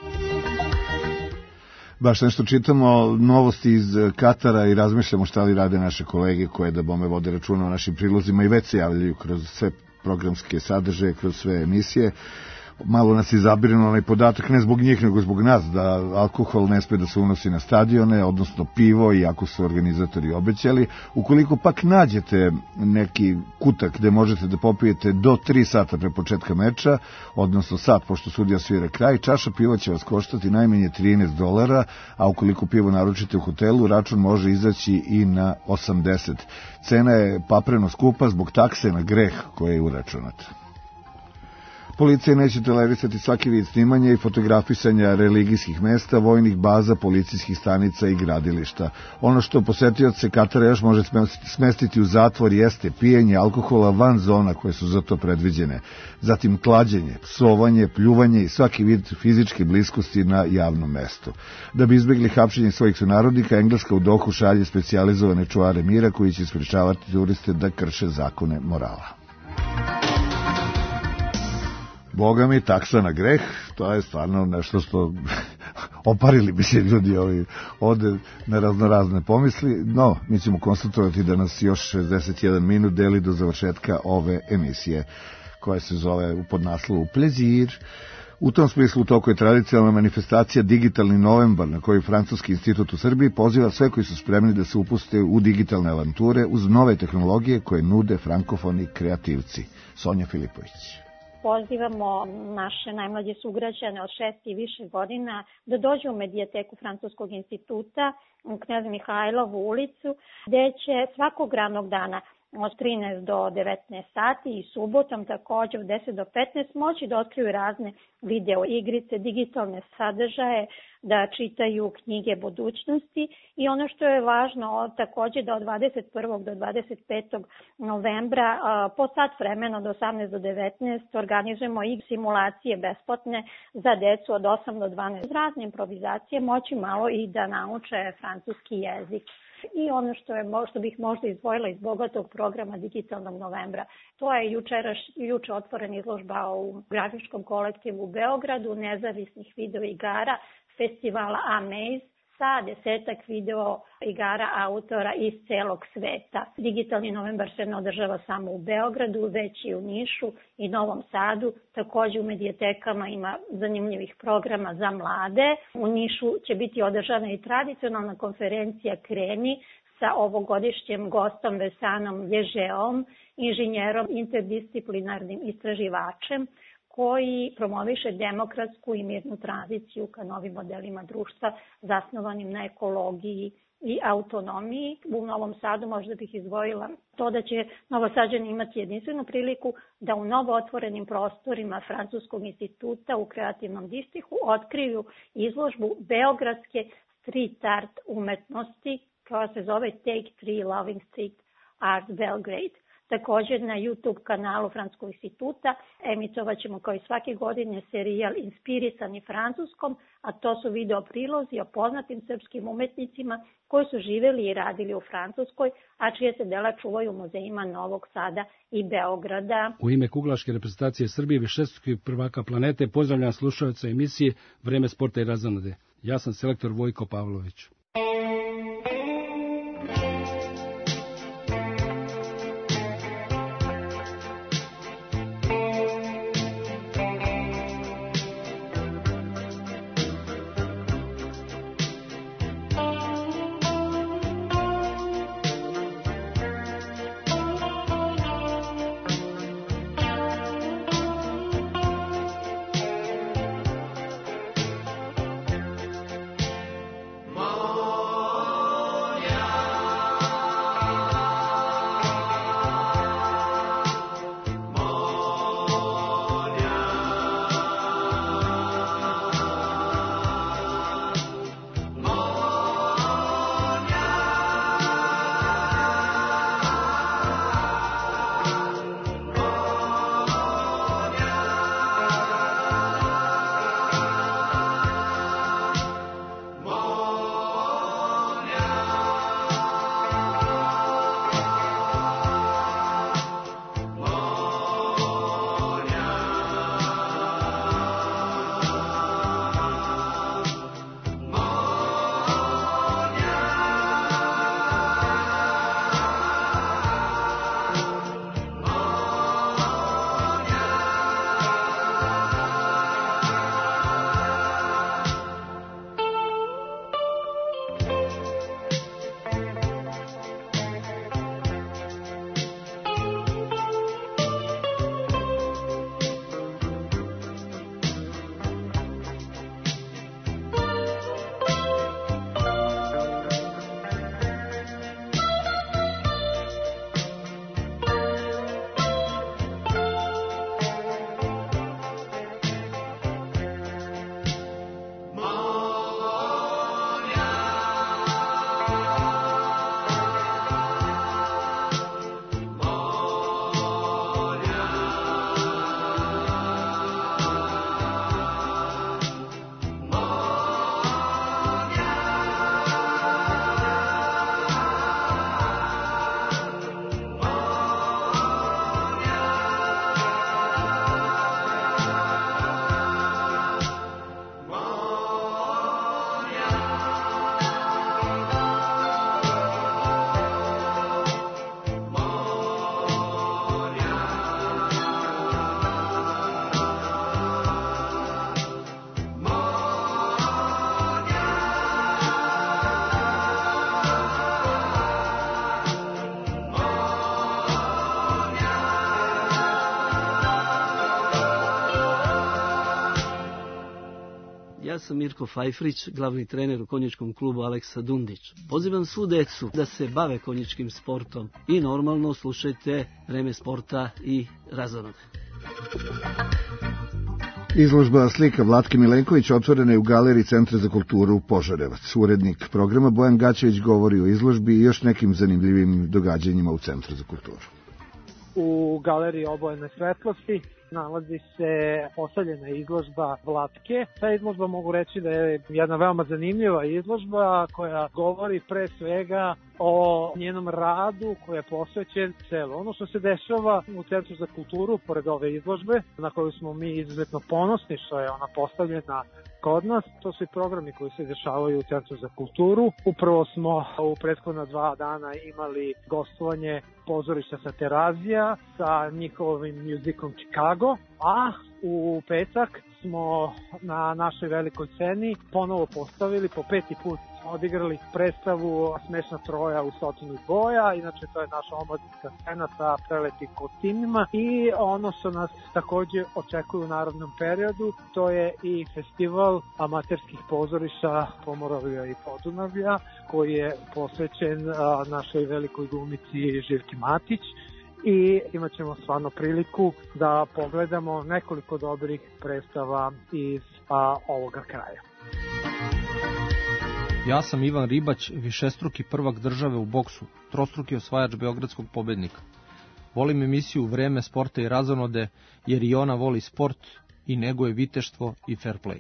Baš nešto čitamo novosti iz Katara i razmišljamo šta li rade naše kolege koje da bome vode računa o našim prilozima i već se javljaju kroz sve programske sadržaje, kroz sve emisije. Malo nas je zabrinuo onaj podatak, ne zbog njih, nego zbog nas, da alkohol ne sme da se unosi na stadione, odnosno pivo, iako su organizatori obećali. Ukoliko pak nađete neki kutak gde možete da popijete do tri sata pre početka meča, odnosno sat pošto sudija svira kraj, čaša piva će vas koštati najmanje trinaest dolara, a ukoliko pivo naručite u hotelu, račun može izaći i na osamdeset. Cena je papreno skupa zbog takse na greh koje je uračunat. Policija neće tolerisati svaki vid snimanja i fotografisanja religijskih mesta, vojnih baza, policijskih stanica i gradilišta. Ono što posetioce Katara još može smestiti u zatvor jeste pijenje alkohola van zona koje su za to predviđene. Zatim klađenje, psovanje, pljuvanje i svaki vid fizičke bliskosti na javnom mestu. Da bi izbjegli hapšenje svojih sunarodnika, Engleska u Dohu šalje specijalizovane čuvare mira koji će sprečavati turiste da krše zakone morala. Boga mi, taksa na greh, to je stvarno nešto što oparili bi se ljudi ovi ovde na raznorazne pomisli, no mi ćemo konstatovati da nas još šezdeset jedan minut deli do završetka ove emisije koja se zove u podnaslovu Plezir. U tom smislu u toku je tradicionalna manifestacija Digitalni novembar na kojoj Francuski institut u Srbiji poziva sve koji su spremni da se upuste u digitalne avanture uz nove tehnologije koje nude frankofoni kreativci. Sonja Filipović. Pozivamo naše najmlađe sugrađane od šest i više godina da dođu u medijateku Francuskog instituta u Knez Mihajlovu ulicu, gde će svakog radnog dana od trinaest do devetnaest sati i subotom također od deset do petnaest moći da otkriju razne video igrice, digitalne sadržaje, da čitaju knjige budućnosti i ono što je važno također da od dvadeset prvog do dvadeset petog novembra po sat vremena od osamnaest do devetnaest organizujemo i simulacije besplatne za decu od osam do dvanaest. Uz razne improvizacije moći malo i da nauče francuski jezik. I ono što, je, što bih možda izdvojila iz bogatog programa Digitalnog novembra, to je jučeraš, juče otvorena izložba u grafičkom kolektivu u Beogradu, nezavisnih video igara, festivala Amaze sa desetak video igara autora iz celog sveta. Digitalni novembar se ne održava samo u Beogradu, već i u Nišu i Novom Sadu. Također u medijatekama ima zanimljivih programa za mlade. U Nišu će biti održana i tradicionalna konferencija Kreni sa ovogodišnjim gostom Vesanom Lježeom, inženjerom, interdisciplinarnim istraživačem, koji promoviše demokratsku i mirnu tranziciju ka novim modelima društva zasnovanim na ekologiji i autonomiji. U Novom Sadu možda bih izdvojila to da će Novosađani imati jedinstvenu priliku da u novo otvorenim prostorima Francuskog instituta u kreativnom distihu otkriju izložbu beogradske street art umetnosti koja se zove Take Three Loving Street Art Belgrade. Također na YouTube kanalu Francuskog instituta emitovat ćemo kao i svake godine serijal inspirisani francuskom, a to su video prilozi o poznatim srpskim umetnicima koji su živjeli i radili u Francuskoj, a čije se dela čuvaju u muzejima Novog Sada i Beograda. U ime kuglaške reprezentacije Srbije višestrukih prvaka planete pozdravljam slušalce emisije Vreme sporta i razonode. Ja sam selektor Vojko Pavlović. Ma sam Mirko Fajfrić, glavni trener u konjičkom klubu Aleksa Dundić. Pozivam svu decu da se bave konjičkim sportom i normalno slušajte Vreme sporta i razonode. Izložba slika Vlatke Milenković otvorena je u galeriji Centra za kulturu Požarevac. Urednik programa Bojan Gaćević govori o izložbi i još nekim zanimljivim događanjima u Centru za kulturu. U galeriji Obojene svetlosti nalazi se postavljena izložba Vlatke. Ta izložba mogu reći da je jedna veoma zanimljiva izložba koja govori pre svega o njenom radu koji je posvećen selu. Ono što se dešava u Centru za kulturu, pored ove izložbe, na koju smo mi izuzetno ponosni što je ona postavljena kod nas, to su i programi koji se dešavaju u Centru za kulturu. Upravo smo u prethodna dva dana imali gostovanje pozorišta sa Terazija sa njihovim muzicom Chicago, a u petak smo na našoj velikoj sceni ponovo postavili, po peti put odigrali predstavu Smešna troja u stotinu boja, inače to je naša omladinska scena sa prelepim kostimima i ono što nas takođe očekuje u narodnom periodu, to je i festival amaterskih pozorišta Pomoravlja i Podunavlja, koji je posvećen a, našoj velikoj glumici Živki Matić i imat ćemo stvarno priliku da pogledamo nekoliko dobrih predstava iz a, ovoga kraja. Ja sam Ivan Ribać, višestruki prvak države u boksu, trostruki osvajač beogradskog pobednika. Volim emisiju Vreme sporta i razonode, jer i ona voli sport i neguje viteštvo i fair play.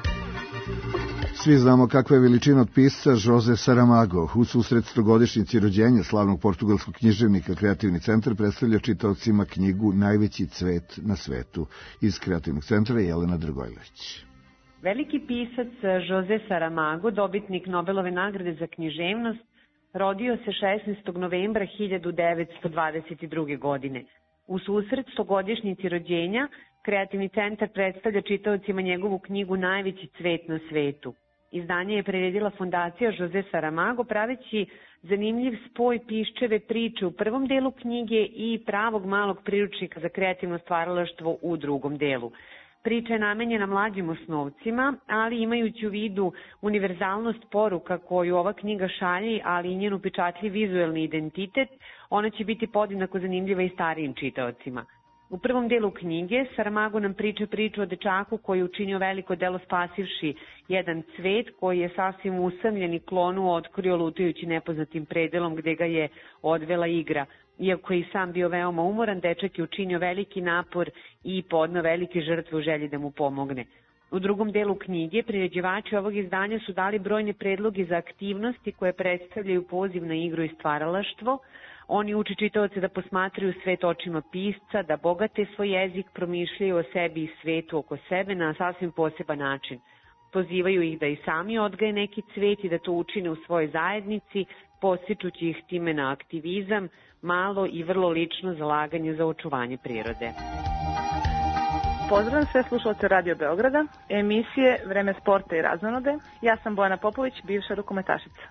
Svi znamo kakva je veličina od pisca Jose Saramago. U susret stogodišnjici rođenja slavnog portugalskog književnika Kreativni centar predstavlja čitaocima knjigu Najveći cvet na svetu. Iz Kreativnog centra Jelena Dragojlović. Veliki pisac Jose Saramago, dobitnik Nobelove nagrade za književnost, rodio se šesnaestog novembra hiljadu devetsto dvadeset druge. godine. U susret stogodišnjici rođenja, Kreativni centar predstavlja čitaocima njegovu knjigu Najveći cvet na svetu. Izdanje je priredila fondacija Jose Saramago, praveći zanimljiv spoj Piščeve priče u prvom delu knjige i pravog malog priručnika za kreativno stvaralaštvo u drugom delu. Priča je namenjena mlađim osnovcima, ali imajući u vidu univerzalnost poruka koju ova knjiga šalje, ali i njen upečatljiv vizuelni identitet, ona će biti podjednako zanimljiva i starijim čitaocima. U prvom delu knjige Saramago nam priča priču o dečaku koji je učinio veliko delo spasivši jedan cvet koji je sasvim usamljen i klonu otkrio lutajući nepoznatim predelom gde ga je odvela igra. Iako je i sam bio veoma umoran, dečak je učinio veliki napor i podneo velike žrtve u želji da mu pomogne. U drugom delu knjige priređivači ovog izdanja su dali brojne predloge za aktivnosti koje predstavljaju poziv na igru i stvaralaštvo. Oni uče čitaoce da posmatraju svet očima pisca, da bogate svoj jezik, promišljaju o sebi i svetu oko sebe na sasvim poseban način. Pozivaju ih da i sami odgaje neki cvet i da to učine u svojoj zajednici, podstičući ih time na aktivizam, malo i vrlo lično zalaganje za očuvanje prirode. Pozdravljam sve slušalce Radio Beograda, emisije Vreme sporta i razonode. Ja sam Bojana Popović, bivša rukometašica.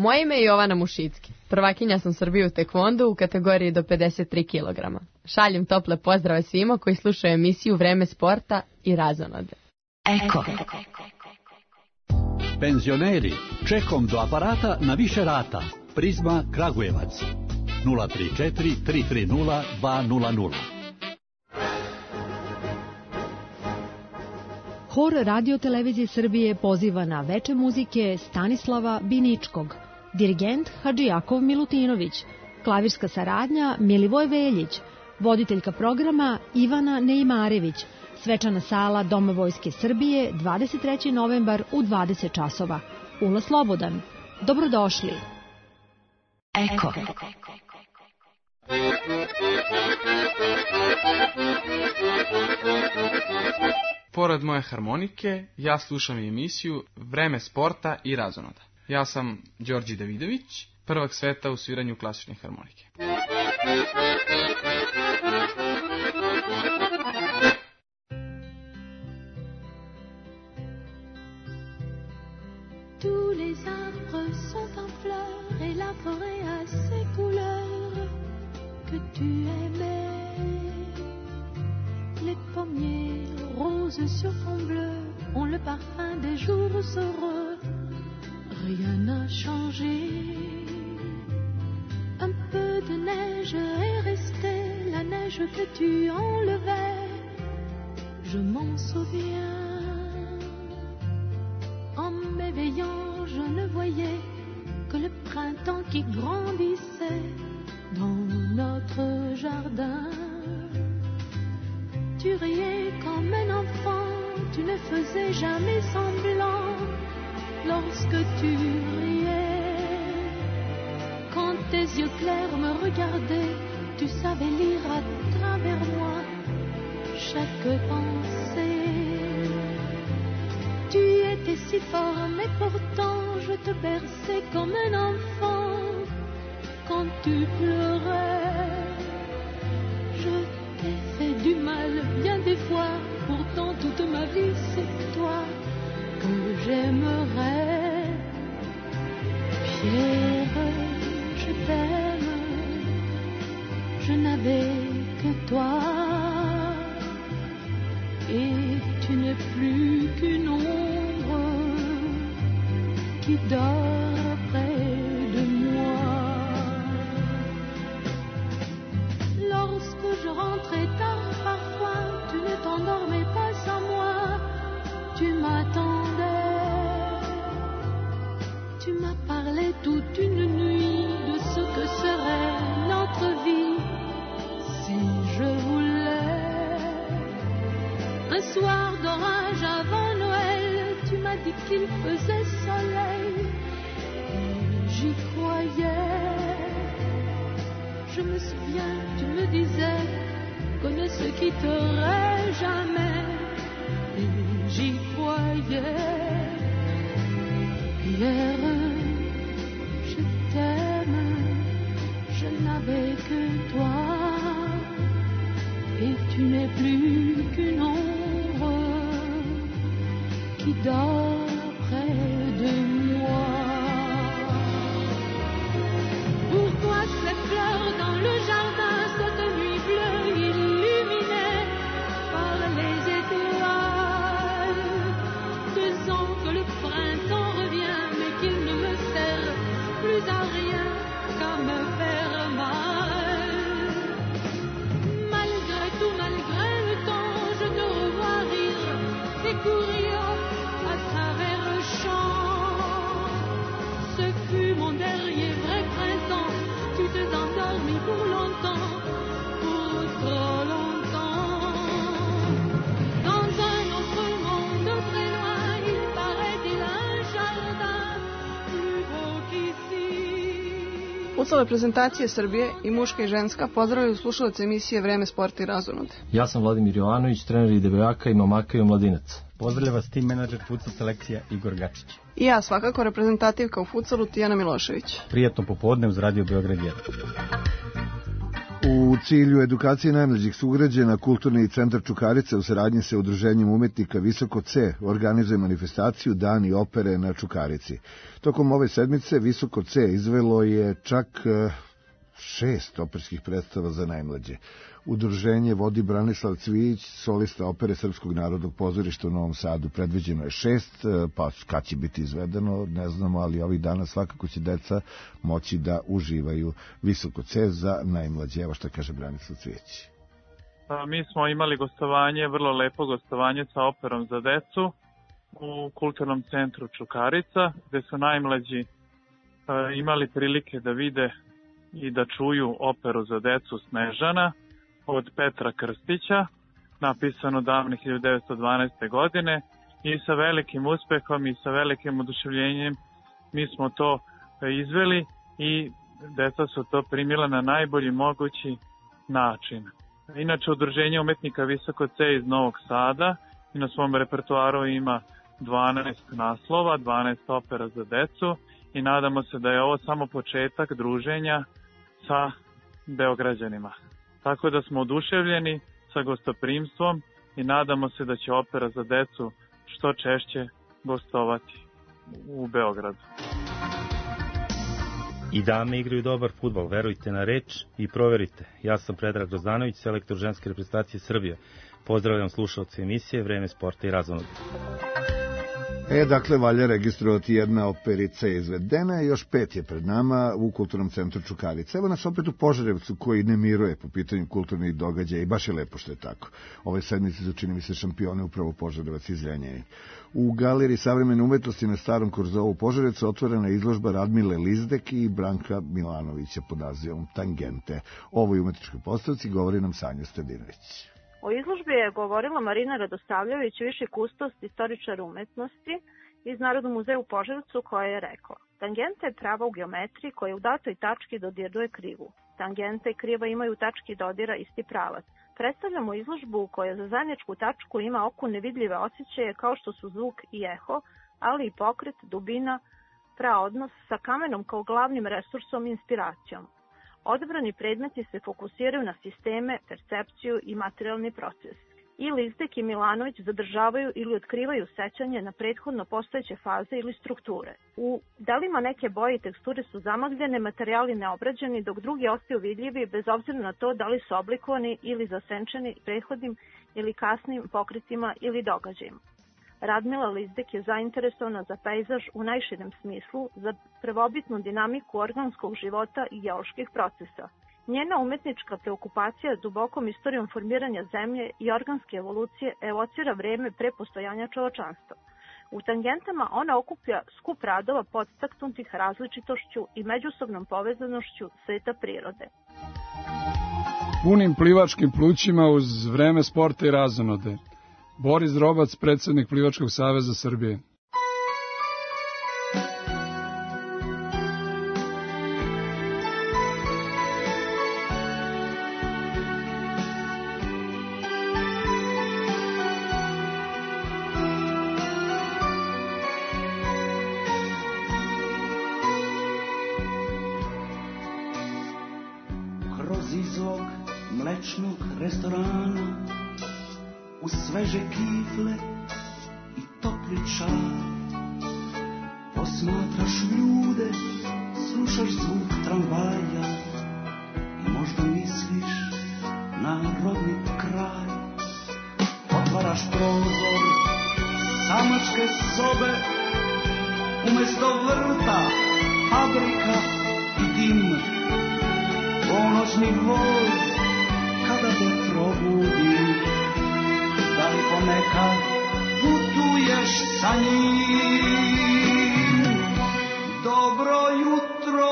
Moje ime je Jovana Mušicki. Prvakinja sam Srbije u tekvondu u kategoriji do pedeset tri kilograma. Šaljem tople pozdrave svima koji slušaju emisiju Vreme sporta i razonode. Eko. Penzioneri, čekom do aparata na više rata. Prizma Kragujevac. nula tri četiri tri tri nula dva nula nula. Hor Radio Televizije Srbije poziva na veče muzike Stanislava Biničkog, dirigent Hadžijakov Milutinović, klavirska saradnja Milivoj Veljić, voditeljka programa Ivana Neimarević, svečana sala Doma Vojske Srbije, dvadeset treći novembar u dvadeset časova. Ulaz slobodan. Dobrodošli. Eko. Pored moje harmonike, ja slušam emisiju Vreme sporta i razonoda. Ja sam Đorđe Davidović, prvak sveta u sviranju klasične harmonike. Tous les arbres sont en fleurs et la forêt a ses couleurs que tu aimais. Les pommiers roses sur fond bleu ont le parfum des jours heureux. Rien n'a changé. Un peu de neige est restée, la neige que tu enlevais. Je m'en souviens. En m'éveillant, je ne voyais que le printemps qui grandissait dans notre jardin. Tu riais comme un enfant, tu ne faisais jamais semblant lorsque tu riais. Quand tes yeux clairs me regardaient, tu savais lire à travers moi chaque pensée. Tu étais si fort, mais pourtant je te berçais comme un enfant quand tu pleurais. Je t'ai fait du mal bien des fois, pourtant toute ma vie c'est toi que j'aimerais. Pierre, je t'aime, je n'avais que toi, et tu n'es plus qu'une ombre qui dort près de moi. Lorsque je rentrais tard parfois, tu ne t'endormais pas sans moi, tu m'attendais. Tu m'as parlé toute une nuit de ce que serait notre vie si je voulais. Un soir d'orage avant Noël, tu m'as dit qu'il faisait soleil, et j'y croyais. Je me souviens, tu me disais qu'on ne se quitterait jamais, et j'y croyais. Pierre, je t'aime, je n'avais que toi, et tu n'es plus qu'une ombre qui dort près de moi. Pourquoi ces fleurs dans le jardin, cette nuit bleue illuminée par les étoiles? Deux ans que le printemps revient, mais qu'il ne me sert plus à rien qu'à me faire mal. Malgré tout, malgré le temps, je te revois rire et courir à travers le champ. Ce fut mon dernier vrai printemps, tu t'es endormi pour longtemps, pour trop longtemps. Dans un autre monde très loin, il paraît-il un jardin plus beau qu'ici. Futsal reprezentacije Srbije i muška i ženska pozdravljaju slušalce emisije Vreme sporta i razonode. Ja sam Vladimir Jovanović, trener i devojaka i momaka i omladinac. Pozdravlja vas tim menadžer futsal selekcija Igor Gačić. I ja svakako reprezentativka u futsalu Tijana Milošević. Prijatno popodne uz Radio Beograd jedan. U cilju edukacije najmlađih sugrađana, Kulturni centar Čukarica u saradnji sa Udruženjem umetnika Visoko C organizuje manifestaciju Dani opere na Čukarici. Tokom ove sedmice Visoko C izvelo je čak šest operskih predstava za najmlađe. Udruženje vodi Branislav Cvijić, solista opere Srpskog narodnog pozorišta u Novom Sadu. Predviđeno je šest, pa kad će biti izvedeno, ne znamo, ali ovih dana svakako će deca moći da uživaju Visoko C za najmlađe. Evo šta kaže Branislav Cvijić. Pa, mi smo imali gostovanje, vrlo lepo gostovanje sa operom za decu u Kulturnom centru Čukarica, gde su najmlađi a, imali prilike da vide i da čuju operu za decu Snežana od Petra Krstića, napisano davne hiljadu devetsto dvanaeste. godine, i sa velikim uspehom i sa velikim oduševljenjem mi smo to izveli i deca su to primila na najbolji mogući način. Inače, Udruženje umetnika Visoko C iz Novog Sada i na svom repertoaru ima dvanaest naslova, dvanaest opera za decu i nadamo se da je ovo samo početak druženja sa Beograđanima. Tako da smo oduševljeni sa gostoprimstvom i nadamo se da će opera za decu što češće gostovati u Beogradu. I dame igraju dobar fudbal, verujte na reč i proverite. Ja sam Predrag Rozdanović, selektor ženske reprezentacije Srbije. Pozdravljam slušalce emisije Vreme sporta i razonode. E, dakle, valja registrovati jedna operica je izvedena i još pet je pred nama u Kulturnom centru Čukarica. Evo nas opet u Požarevcu koji ne miruje po pitanju kulturnih događaja i baš je lepo što je tako. Ove sedmice su, čini mi se, šampione upravo Požarevac iz Zrenjanina. U Galeriji savremene umetnosti na Starom Korzovu u Požarevcu otvorena je izložba Radmile Lizdek i Branka Milanovića pod nazivom Tangente. O ovoj umetničkoj postavci govori nam Sanja Stedinović. O izložbi je govorila Marina Radosavljević, viši kustos, istoričar umetnosti iz Narodnog muzeja u Požarevcu, koja je rekla: tangenta je prava u geometriji koja u datoj tački dodiruje krivu. Tangenta i kriva imaju u tački dodira isti pravac. Predstavljamo izložbu koja za zajedničku tačku ima oku nevidljive osjećaje kao što su zvuk i eho, ali i pokret, dubina, praodnos sa kamenom kao glavnim resursom i inspiracijom. Odabrani predmeti se fokusiraju na sisteme, percepciju i materijalni proces. I Lizdek i Milanović zadržavaju ili otkrivaju sećanje na prethodno postojeće faze ili strukture. U delima neke boje i teksture su zamagljene, materijali neobrađeni, dok drugi ostaju vidljivi bez obzira na to da li su oblikovani ili zasenčeni prethodnim ili kasnim pokretima ili događajima. Radmila Lizdek je zainteresovana za pejzaž u najširem smislu, za prvobitnu dinamiku organskog života i geoloških procesa. Njena umetnička preokupacija dubokom istorijom formiranja zemlje i organske evolucije evocira vreme pre postojanja čovečanstva. U tangentama ona okuplja skup radova podstaknutih različitošću i međusobnom povezanošću sveta prirode. Punim plivačkim plućima uz Vreme sporta i razonode. Boris Robac, predsjednik Plivačkog saveza Srbije. Kroz izlog mlečnog restorana, uz sveže kifle i topli čaj, posmatraš ljude, slušaš zvuk tramvaja i možda misliš na rodni kraj. Otvaraš prozor samačke sobe, umesto vrta fabrika i dim. Ponoćni voz kada te probudi, da li ponekad putuješ sa njim? Dobro jutro,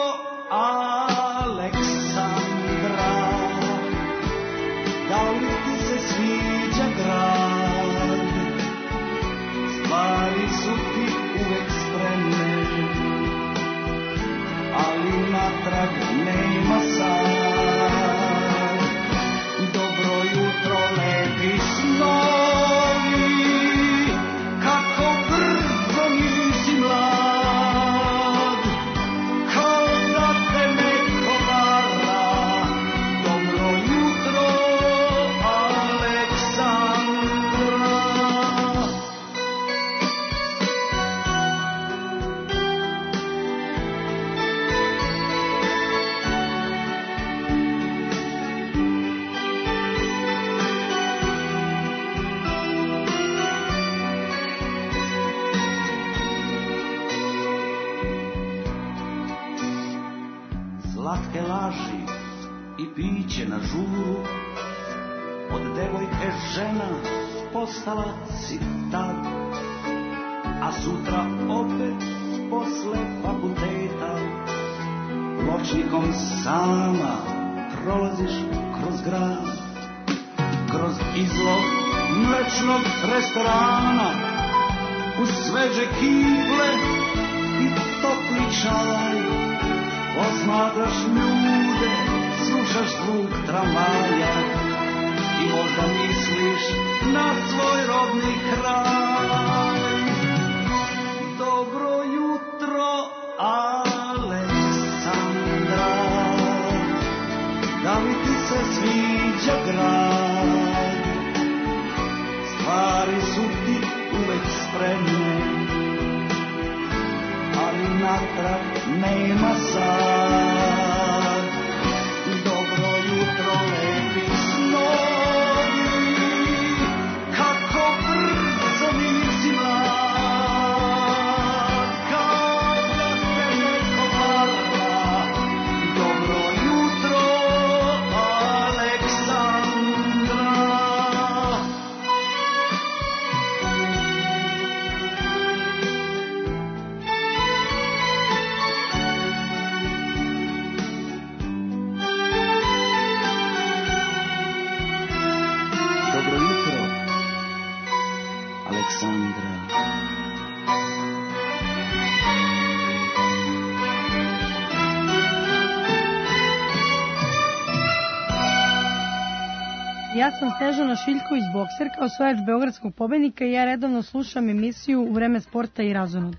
Aleksandra, da li ti se sviđa grad? Stvari su ti uvek spremne, ali natrag nema sad. Dobro jutro, lepi snovi, kako brzo nisi mlad, kao da te neko vara. Dobro slatke laži i piće na žuru. Od devojke žena postala si tad, a sutra opet posle fakulteta pločnikom sama prolaziš kroz grad, kroz izlog mlečnog restorana, uz sveže kiple i topli čaj. Posmatraš ljude, slušaš zvuk tramvaja i možda misliš na svoj rodni kraj. Dobro jutro, Aleksandra, da li ti se sviđa grad? Stvari su ti uvek spremne, ali natrag nema sad. Dobro jutro, lepi snovi, kako brzo nisi mlad, kao da te neko vara. Dobro jutro, Aleksandra. Dobro jutro, Aleksandra. Ja sam Snežana Šiljković, bokserka, osvajač beogradskog pobednika i ja redovno slušam emisiju U vreme sporta i razonoda.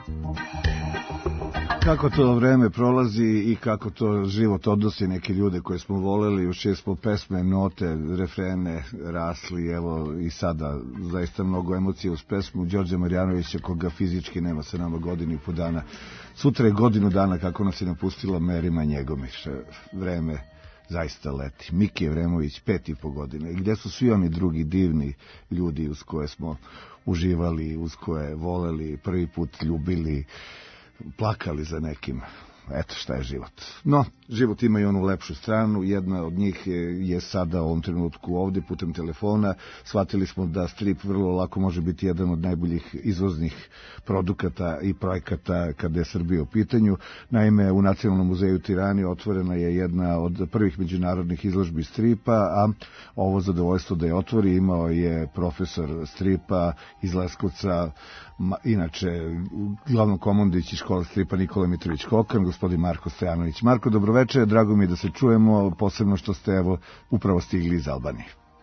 Kako to vreme prolazi i kako to život odnosi neke ljude koje smo voleli, još čije smo pesme, note, refrene rasli, evo i sada zaista mnogo emocija uz pesmu Đorđa Marjanovića, koga fizički nema sa nama godinu i po dana. Sutra je godinu dana kako nas je napustila Merima Njegomiš. Vreme zaista leti. Miki Evremović, pet i po godine. I gde su svi oni drugi divni ljudi uz koje smo uživali, uz koje voleli, prvi put ljubili, plakali za nekim. Eto šta je život. No, život ima i onu lepšu stranu. Jedna od njih je, je sada u ovom trenutku ovdje putem telefona. Shvatili smo da strip vrlo lako može biti jedan od najboljih izvoznih produkata i projekata kada je Srbija u pitanju. Naime, u Nacionalnom muzeju u Tirani otvorena je jedna od prvih međunarodnih izložbi stripa, a ovo zadovoljstvo da je otvori imao je profesor stripa iz Leskovca, inače glavno komandić iz škole stripa Nikola Mitrović Kokan, gospodin Marko Stojanović. Marko, dobroveče, drago mi je da se čujemo, posebno što ste evo upravo stigli iz Albanije.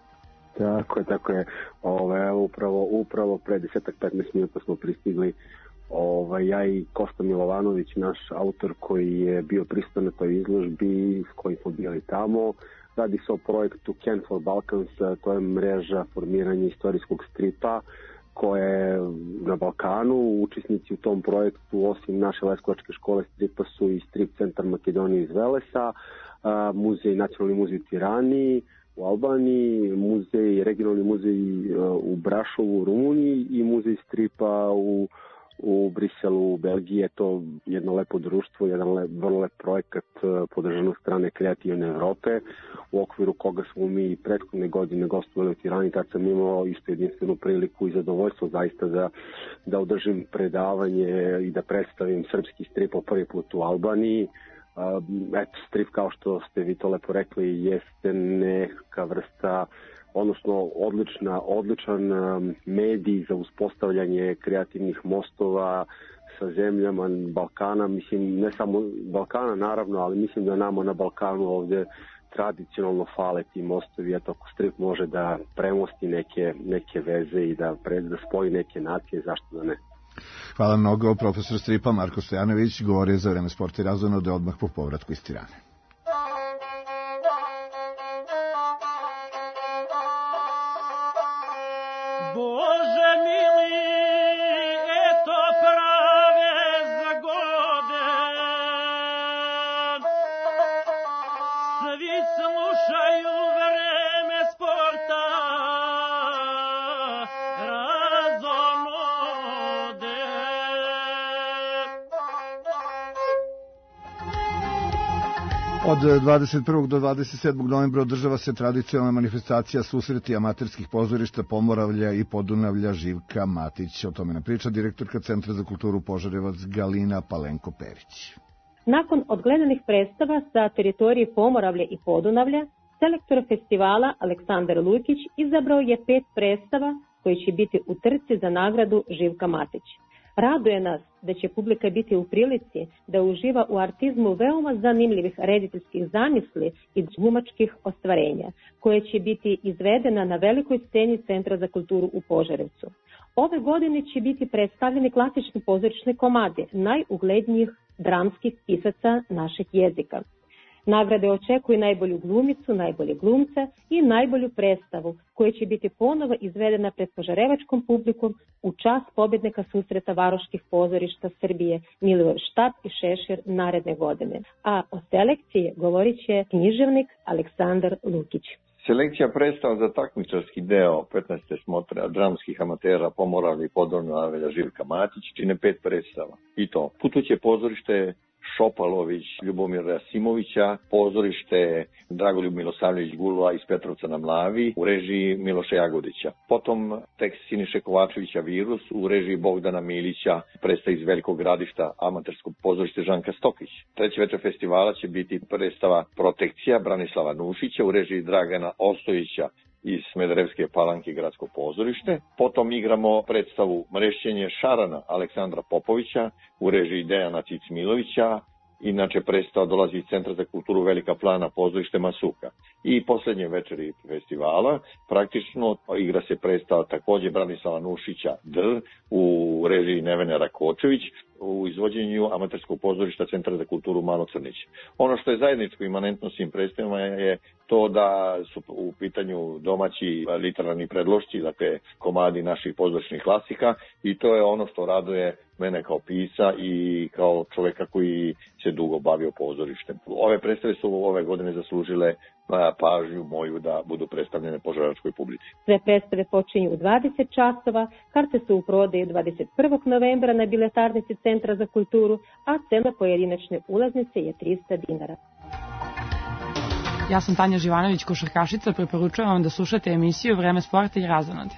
Tako je, tako je. Ove, upravo, upravo pre desetak petnaest minuta smo pristigli. Ove, ja i Kosta Milovanović, naš autor koji je bio prisutan na toj izložbi, s kojim smo bili tamo. Radi se o projektu Can for Balkans, to je mreža formiranja istorijskog stripa koja je na Balkanu. Učesnici u tom projektu, osim naše leskovačke škole stripa, su i strip centar Makedonije iz Velesa, muzej, nacionalni muzej u Tirani u Albaniji, muzej, regionalni muzej u Brašovu u Rumuniji i muzej stripa u u Briselu, u Belgiji. Je to jedno lepo društvo, jedan lep, vrlo lep projekat podržan od strane Kreativne Evrope, u okviru koga smo mi prethodne godine gostovali u Tirani. Tad sam imao isto jedinstvenu priliku i zadovoljstvo zaista da, da održim predavanje i da predstavim srpski strip po prvi put u Albaniji. Eto, strip, kao što ste vi to lepo rekli, jeste neka vrsta, odnosno odlična, odličan medij za uspostavljanje kreativnih mostova sa zemljama Balkana, mislim ne samo Balkana naravno, ali mislim da nama na Balkanu ovdje tradicionalno fale ti mostovi, eto ako strip može da premosti neke, neke veze i da, pre, da spoji neke nacije, zašto da ne. Hvala mnogo, profesor stripa Marko Stojanović, govori za Vreme sporta i razonode odmah po povratku iz Tirane. Bože mili, eto prave zagode, svi slušaju Vreme sporta, razonode. Od dvadeset prvog do dvadeset sedmog novembra održava se tradicionalna manifestacija susreti amaterskih pozorišta Pomoravlja i Podunavlja Živka Matić. O tome nam priča direktorka Centra za kulturu Požarevac Galina Palenko-Perić. Nakon odgledanih predstava sa teritorije Pomoravlja i Podunavlja, selektor festivala Aleksandar Lukić izabrao je pet predstava koji će biti u trci za nagradu Živka Matić. Raduje nas da će publika biti u prilici da uživa u artizmu veoma zanimljivih rediteljskih zamisli i glumačkih ostvarenja, koje će biti izvedena na velikoj sceni Centra za kulturu u Požarevcu. Ove godine će biti predstavljeni klasični pozorišni komadi najuglednijih dramskih pisaca našeg jezika. Nagrade očekuju najbolju glumicu, najbolje glumca i najbolju predstavu, koja će biti ponovo izvedena pred požarevačkom publikom u čast pobjednika susreta varoških pozorišta Srbije Milivoj Štab i Šešir naredne godine. A o selekciji govorit će književnik Aleksandar Lukić. Selekcija predstava za takmičarski deo petnaeste smotre dramskih amatera Pomoravlja i Podunavlja Živka Matić čine pet predstava. I to Putuće pozorište Šopalović Ljubomira Simovića, pozorište Dragoljub Milosavljević Gulova iz Petrovca na Mlavi u režiji Miloša Jagodića. Potom tekst Siniše Kovačevića Virus u režiji Bogdana Milića, predstava iz Velikog Gradišta amaterskog pozorište Žanka Stokić. Treći večer festivala će biti predstava Protekcija Branislava Nušića u režiji Dragana Ostojića iz Smederevske Palanke gradsko pozorište. Potom igramo predstavu Mrešćenje šarana Aleksandra Popovića u režiji Dejana Cicmilovića. Inače predstava dolazi iz Centra za kulturu Velika Plana pozorište Masuka. I posljednje večeri festivala praktično igra se predstava također Branislava Nušića Dr u režiji Nevene Rakočević u izvođenju amaterskog pozorišta Centra za kulturu Malo Crnić. Ono što je zajedničko imanentno svim predstavama je to da su u pitanju domaći literarni predlošci, dakle komadi naših pozorišnih klasika, i to je ono što raduje mene kao pisca i kao čoveka koji se dugo bavio pozorištem. Ove predstave su ove godine zaslužile pažnju moju da budu predstavljene požarevačkoj publici. Sve predstave počinju u dvadeset časova, karte su u prodaju dvadeset prvog novembra na biletarnici Centra za kulturu, a cena pojedinačne ulaznice je trista dinara. Ja sam Tanja Živanović, košarkašica, preporučujem vam da slušate emisiju Vreme sporta i razonode.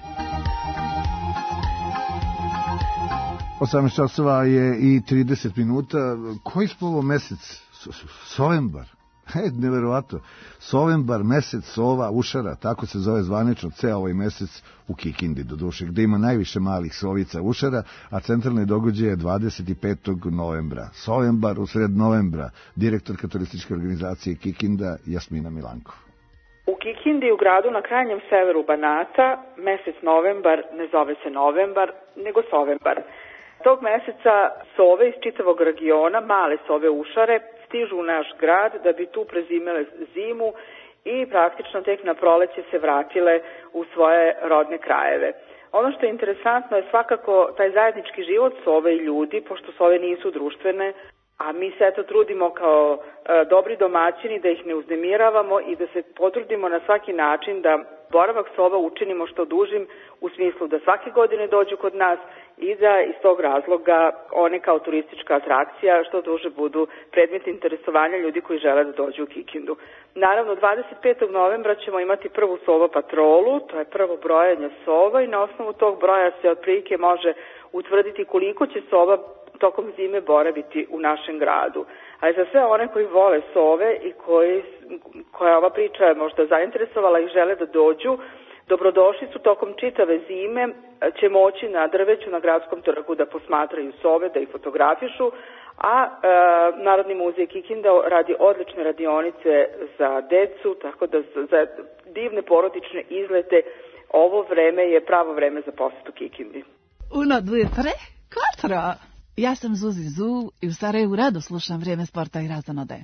osamnaest časova je i trideset minuta. Koji smo ovo mesec? Sovembar. He, neverovatno. Sovembar, mesec sova, ušara, tako se zove zvanično ceo ovaj mesec u Kikindi, do duše, gde ima najviše malih sovica ušara, a centralni događaj je dvadeset petog novembra. Sovembar u sred novembra. Direktorka turističke organizacije Kikinda Jasmina Milankov. U Kikindi, u gradu na krajnjem severu Banata, mesec novembar ne zove se novembar, nego sovembar. Tog meseca sove iz čitavog regiona, male sove ušare, stižu u naš grad da bi tu prezimele zimu i praktično tek na proleće se vratile u svoje rodne krajeve. Ono što je interesantno je svakako taj zajednički život sove i ljudi, pošto sove nisu društvene, a mi se eto trudimo kao e, dobri domaćini da ih ne uznemiravamo i da se potrudimo na svaki način da boravak sova učinimo što dužim, u smislu da svake godine dođu kod nas i da iz tog razloga one kao turistička atrakcija što duže budu predmet interesovanja ljudi koji žele da dođu u Kikindu. Naravno, dvadeset petog novembra ćemo imati prvu sova patrolu, to je prvo brojanje sova i na osnovu tog broja se otprilike može utvrditi koliko će sova tokom zime boraviti u našem gradu. Ali za sve one koji vole sove i koji, koja ova priča je možda zainteresovala i žele da dođu, dobrodošli su tokom čitave zime, će moći na drveću na gradskom trgu da posmatraju sove, da ih fotografišu, a e, Narodni muzej Kikinda radi odlične radionice za decu, tako da za divne porodične izlete ovo vreme je pravo vreme za posetu Kikindi. Uno, dve, tre, quattro. Ja sam Zuzi Zu i u Sarajevu rado slušam Vrijeme sporta i razonode.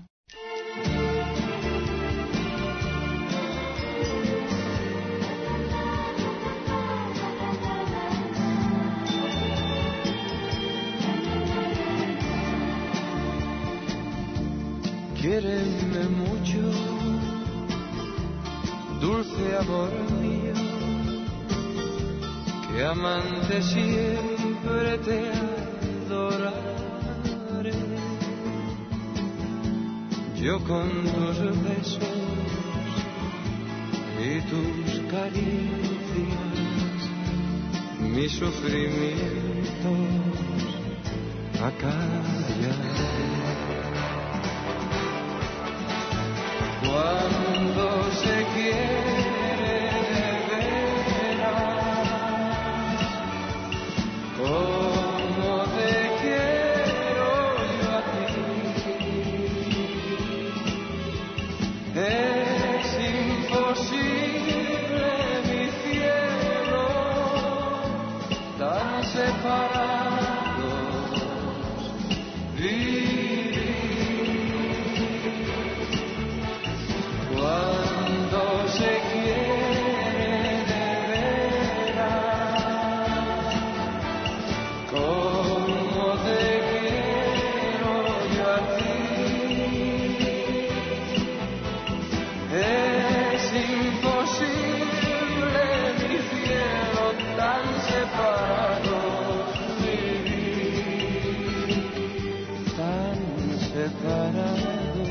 Quiereme mucho, dulce amor mío, que amante siempre te adoraré. yo con tus besos y tus caricias, mis sufrimientos acallaré. Cuando se quiere de veras, como te quiero yo a ti, es imposible mi cielo, tan separados vivir. Cuando se quiere de veras, como te quiero yo a ti, es imposible mi cielo tan separados vivir, tan separados.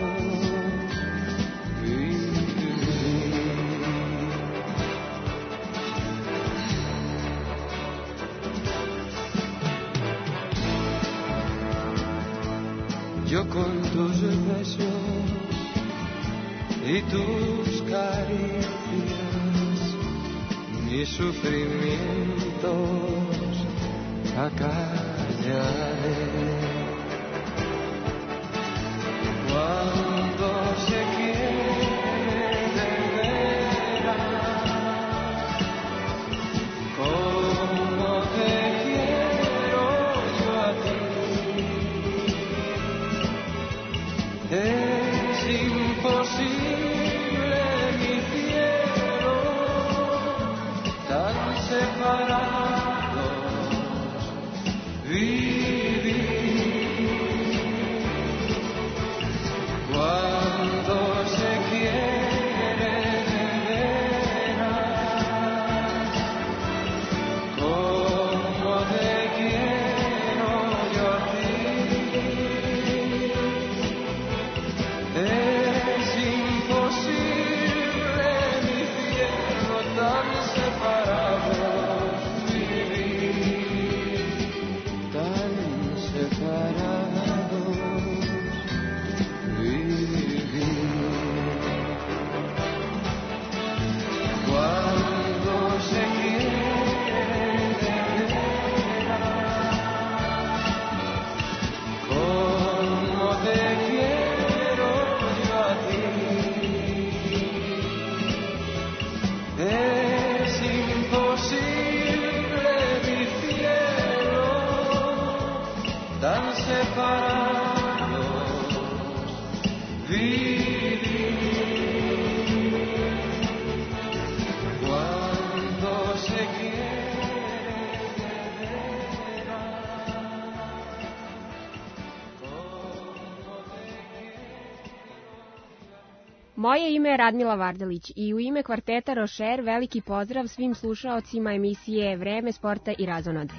Yo con tus besos y tus caricias, mis sufrimientos acallaré. Cuando se quiere de veras, como te quiero yo a ti, es imposible mi cielo, tan separados vivir. Cuando se quiere de veras, como te quiero yo a ti, es imposible mi cielo tan separados vivir, tan separados vivir. Cuando se quiere de veras, como te quiero yo a ti, es imposible mi cielo, tan separados vivir. Cuando se quiere de veras, como te Moje ime je Radmila Vardelić i u ime kvarteta Rošer veliki pozdrav svim slušaocima emisije Vreme sporta i razonode.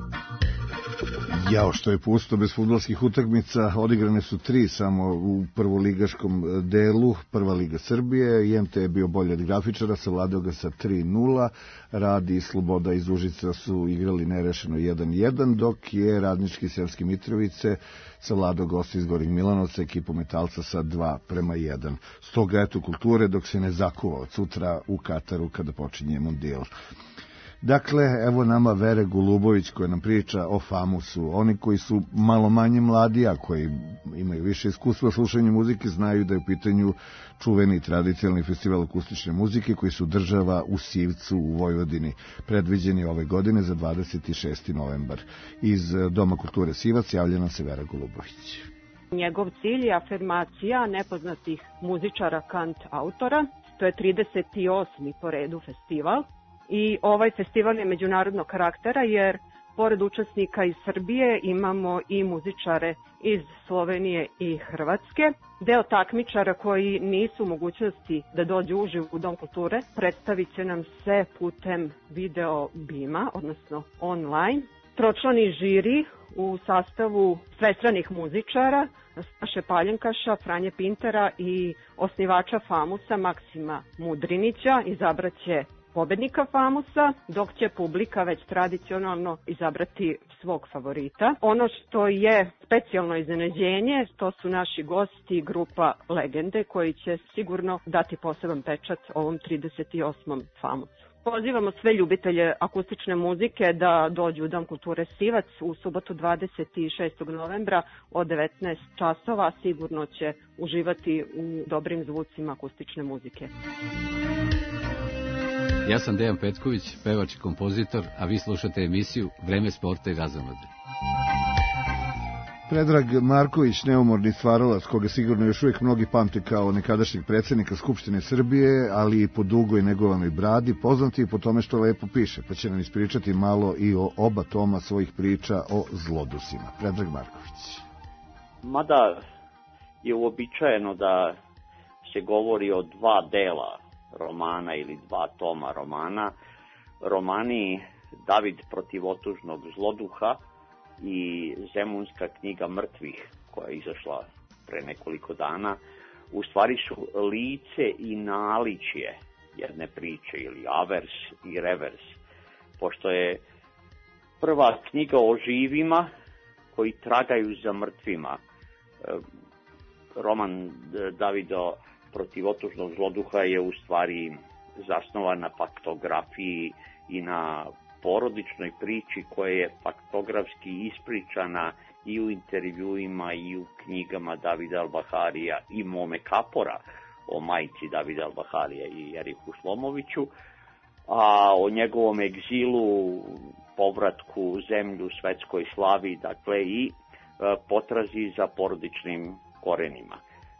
Jao, što je pusto bez fudbalskih utakmica, odigrane su tri samo u prvoligaškom delu, Prva liga Srbije, I M T je bio bolji od Grafičara, savladao ga sa tri nula, Rad i Sloboda iz Užica su igrali nerešeno jedan jedan, dok je Radnički Sremske Mitrovice savladao gosti iz Gornjeg Milanovca, ekipu Metalca sa dva prema jedan. Stoga eto kulture dok se ne zakuva od sutra u Kataru kada počinje mundijal. Dakle, evo nama Vere Golubović koja nam priča o Famusu. Oni koji su malo manje mladi, a koji imaju više iskustva slušanja muzike, znaju da je u pitanju čuveni tradicionalni festival akustične muzike koji se održava u Sivcu u Vojvodini, predviđen je ove godine za dvadeset šesti novembar. Iz Doma kulture Sivac javlja nam se Vera Golubović. Njegov cilj je afirmacija nepoznatih muzičara kant autora. To je trideset osmi po redu festival. I ovaj festival je međunarodnog karaktera jer pored učesnika iz Srbije imamo i muzičare iz Slovenije i Hrvatske. Deo takmičara koji nisu u mogućnosti da dođu uživo u Dom kulture predstavit će nam se putem video bima, odnosno online. Tročlani žiri u sastavu svestranih muzičara, Staše Paljenkaša, Franje Pintera i osnivača Famusa Maksima Mudrinića izabraće pobednika Famusa, dok će publika već tradicionalno izabrati svog favorita. Ono što je specijalno iznenađenje, to su naši gosti, grupa Legende, koji će sigurno dati poseban pečat ovom trideset osmom Famusu. Pozivamo sve ljubitelje akustične muzike da dođu u Dom kulture Sivac u subotu dvadeset šestog novembra od devetnaest časova. Sigurno će uživati u dobrim zvucima akustične muzike. Ja sam Dejan Petković, pevač i kompozitor, a vi slušate emisiju Vreme sporta i razonode. Predrag Marković, neumorni stvaralac, koga sigurno još uvijek mnogi pamte kao nekadašnjeg predsjednika Skupštine Srbije, ali i po dugoj negovanoj bradi, poznati i po tome što lepo piše, pa će nam ispričati malo i o oba toma svojih priča o zlodusima. Predrag Marković. Mada je uobičajeno da se govori o dva dela romana ili dva toma romana, romani David protiv otužnog zloduha i Zemunska knjiga mrtvih, koja je izašla pre nekoliko dana, u stvari su lice i naličje jedne priče, ili avers i revers, pošto je prva knjiga o živima koji tragaju za mrtvima. Roman Davida protiv otužnog zloduha je u stvari zasnovan na faktografiji i na porodičnoj priči koja je faktografski ispričana i u intervjuima i u knjigama Davida Al-Baharija i Mome Kapora o majci Davida Al-Baharija i Eriku Šlomoviću, a o njegovom egzilu, povratku u zemlju, svetskoj slavi, dakle i potrazi za porodičnim korenima.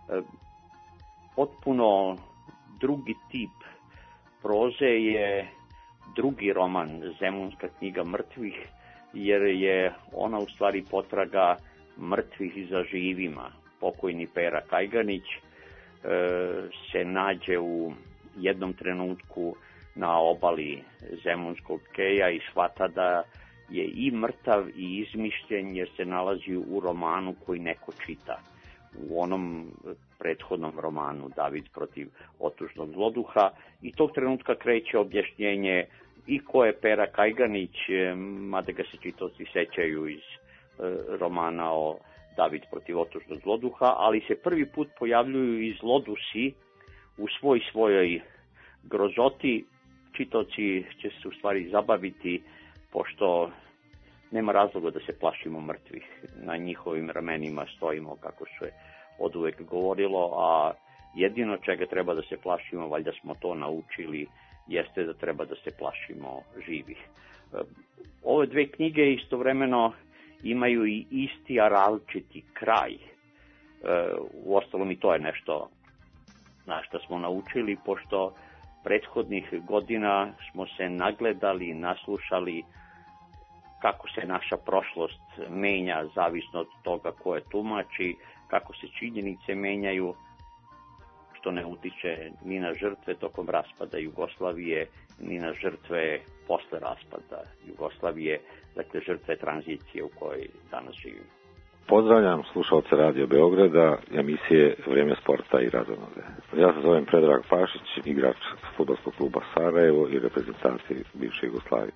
Potpuno drugi tip proze je drugi roman, Zemunska knjiga mrtvih, jer je ona u stvari potraga mrtvih za živima. Pokojni Pera Kajganić e, se nađe u jednom trenutku na obali Zemunskog keja i shvata da je i mrtav i izmišljen, jer se nalazi u romanu koji neko čita. U onom prethodnom romanu David protiv otužnog zloduha, i tog trenutka kreće objašnjenje i ko je Pera Kajganić, mada ga se čitaoci sećaju iz e, romana o David protiv otužnog zloduha, ali se prvi put pojavljuju i zlodusi u svoj svojoj grozoti. Čitaoci će se u stvari zabaviti, pošto nema razloga da se plašimo mrtvih. Na njihovim ramenima stojimo, kako se od uvek govorilo, a jedino čega treba da se plašimo, valjda smo to naučili, jeste da treba da se plašimo živih. Ove dve knjige istovremeno imaju i isti, a različiti kraj. Uostalom i to je nešto na što smo naučili, pošto prethodnih godina smo se nagledali, naslušali kako se naša prošlost menja zavisno od toga ko je tumači, kako se činjenice menjaju, što ne utiče ni na žrtve tokom raspada Jugoslavije, ni na žrtve posle raspada Jugoslavije, dakle žrtve tranzicije u kojoj danas živimo. Pozdravljam slušalce Radio Beograda, emisije Vreme sporta i razonode. Ja se zovem Predrag Pašić, igrač fudbalskog kluba Sarajevo i reprezentacije bivše Jugoslavije.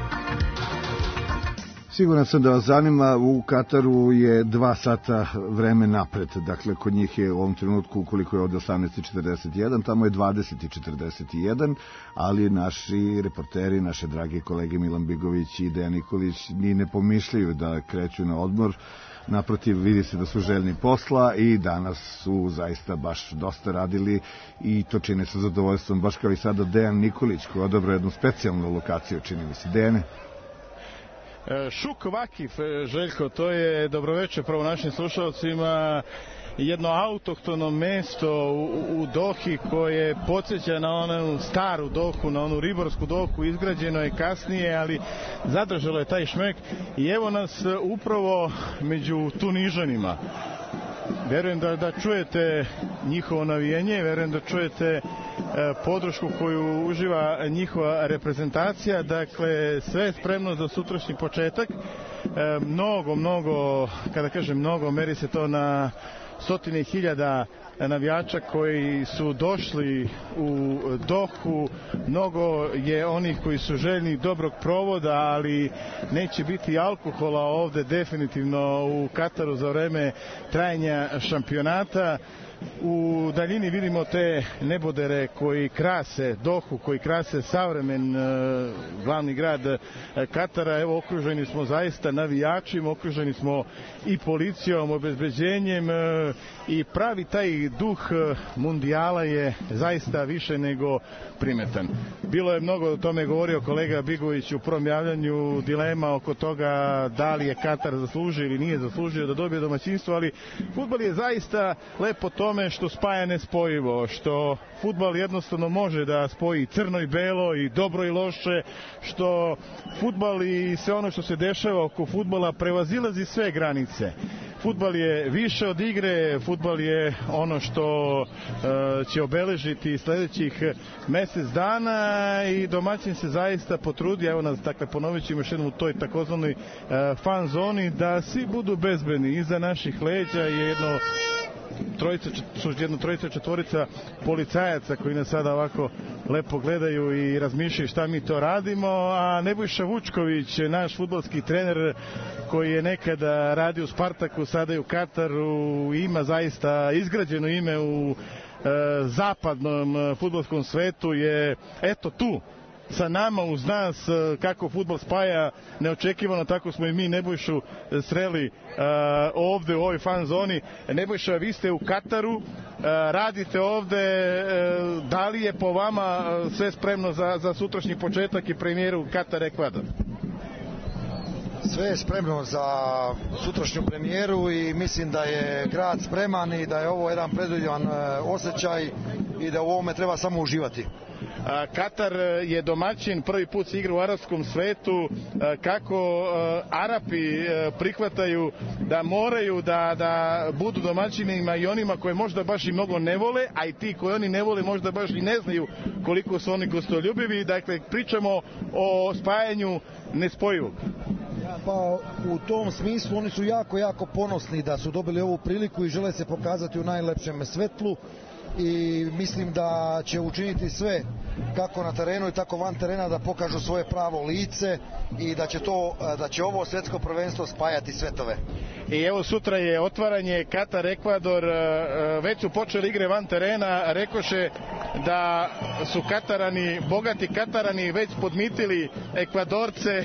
Siguran sam da vas zanima, u Kataru je dva sata vreme napred, dakle kod njih je u ovom trenutku, ukoliko je od osamnaest i četrdeset jedan, tamo je dvadeset i četrdeset jedan, ali naši reporteri, naše dragi kolege Milan Bigović i Dejan Nikolić ni ne pomišljaju da kreću na odmor. Naprotiv, vidi se da su željni posla i danas su zaista baš dosta radili i to čine sa zadovoljstvom, baš kao i sada Dejan Nikolić koji je odabrao jednu specijalnu lokaciju, čini mi se. Dejane? Šuk Vakif, Željko, to je dobroveče prvo našim slušalcima, jedno autohtono mesto u, u Dohi koje podsjeća na onu staru Dohu, na onu riborsku Dohu, izgrađeno je kasnije, ali zadržalo je taj šmek i evo nas upravo među Tunižanima. verujem da, da čujete njihovo navijenje, verujem da čujete e, podršku koju uživa njihova reprezentacija, dakle sve je spremno za sutrašnji početak. E, mnogo, mnogo, kada kažem mnogo, meri se to na stotine hiljada navijača koji su došli u Dohu, mnogo je onih koji su željni dobrog provoda, ali neće biti alkohola ovde definitivno u Kataru za vreme trajanja šampionata. U daljini vidimo te nebodere koji krase Dohu, koji krase savremen uh, glavni grad Katara. Evo, okruženi smo zaista navijačima, okruženi smo i policijom, obezbeđenjem uh, i pravi taj duh uh, mundijala je zaista više nego primetan. Bilo je mnogo o tome govorio kolega Bigović u prvom javljanju, dilema oko toga da li je Katar zaslužio ili nije zaslužio da dobije domaćinstvo, ali fudbal je zaista lepo tome što spaja nespojivo, što fudbal jednostavno može da spoji crno i belo i dobro i loše, što fudbal i sve ono što se dešava oko fudbala prevazilazi sve granice. Fudbal je više od igre, fudbal je ono što uh, će obeležiti sledećih mesec dana i domaćin se zaista potrudi, evo nas, dakle, ponovit ćemo još jednom u toj takozvanoj uh, fan zoni, da svi budu bezbedni. Iza naših leđa je jedno trojica, su jedno trojica četvorica policajaca koji nas sada ovako lepo gledaju i razmišljaju šta mi to radimo, a Nebojša Vučković, naš fudbalski trener koji je nekada radio u Spartaku, sada je u Kataru, ima zaista izgrađeno ime u e, zapadnom fudbalskom svetu, je eto tu sa nama, uz nas, kako fudbal spaja neočekivano, tako smo i mi Nebojšu sreli uh, ovde u ovoj fan zoni. Nebojša, vi ste u Kataru, uh, radite ovde, uh, da li je po vama uh, sve spremno za, za sutrašnji početak i premijeru Katar-Ekvador? Sve je spremno za sutrašnju premijeru i mislim da je grad spreman i da je ovo jedan predvidivan osjećaj i da u ovome treba samo uživati. Katar je domaćin, prvi put se igra u arapskom svetu. Kako Arapi prihvataju da moraju da, da budu domaćinima i onima koje možda baš i mnogo ne vole, a i ti koji oni ne vole možda baš i ne znaju koliko su oni gostoljubivi. Dakle, pričamo o spajanju nespojivog. Pa u tom smislu oni su jako, jako ponosni da su dobili ovu priliku i žele se pokazati u najlepšem svetlu i mislim da će učiniti sve kako na terenu i tako van terena da pokažu svoje pravo lice i da će to, da će ovo svetsko prvenstvo spajati svetove. I evo sutra je otvaranje Katar-Ekvador, već su počeli igre van terena, rekoše da su Katarani, bogati Katarani već podmitili Ekvadorce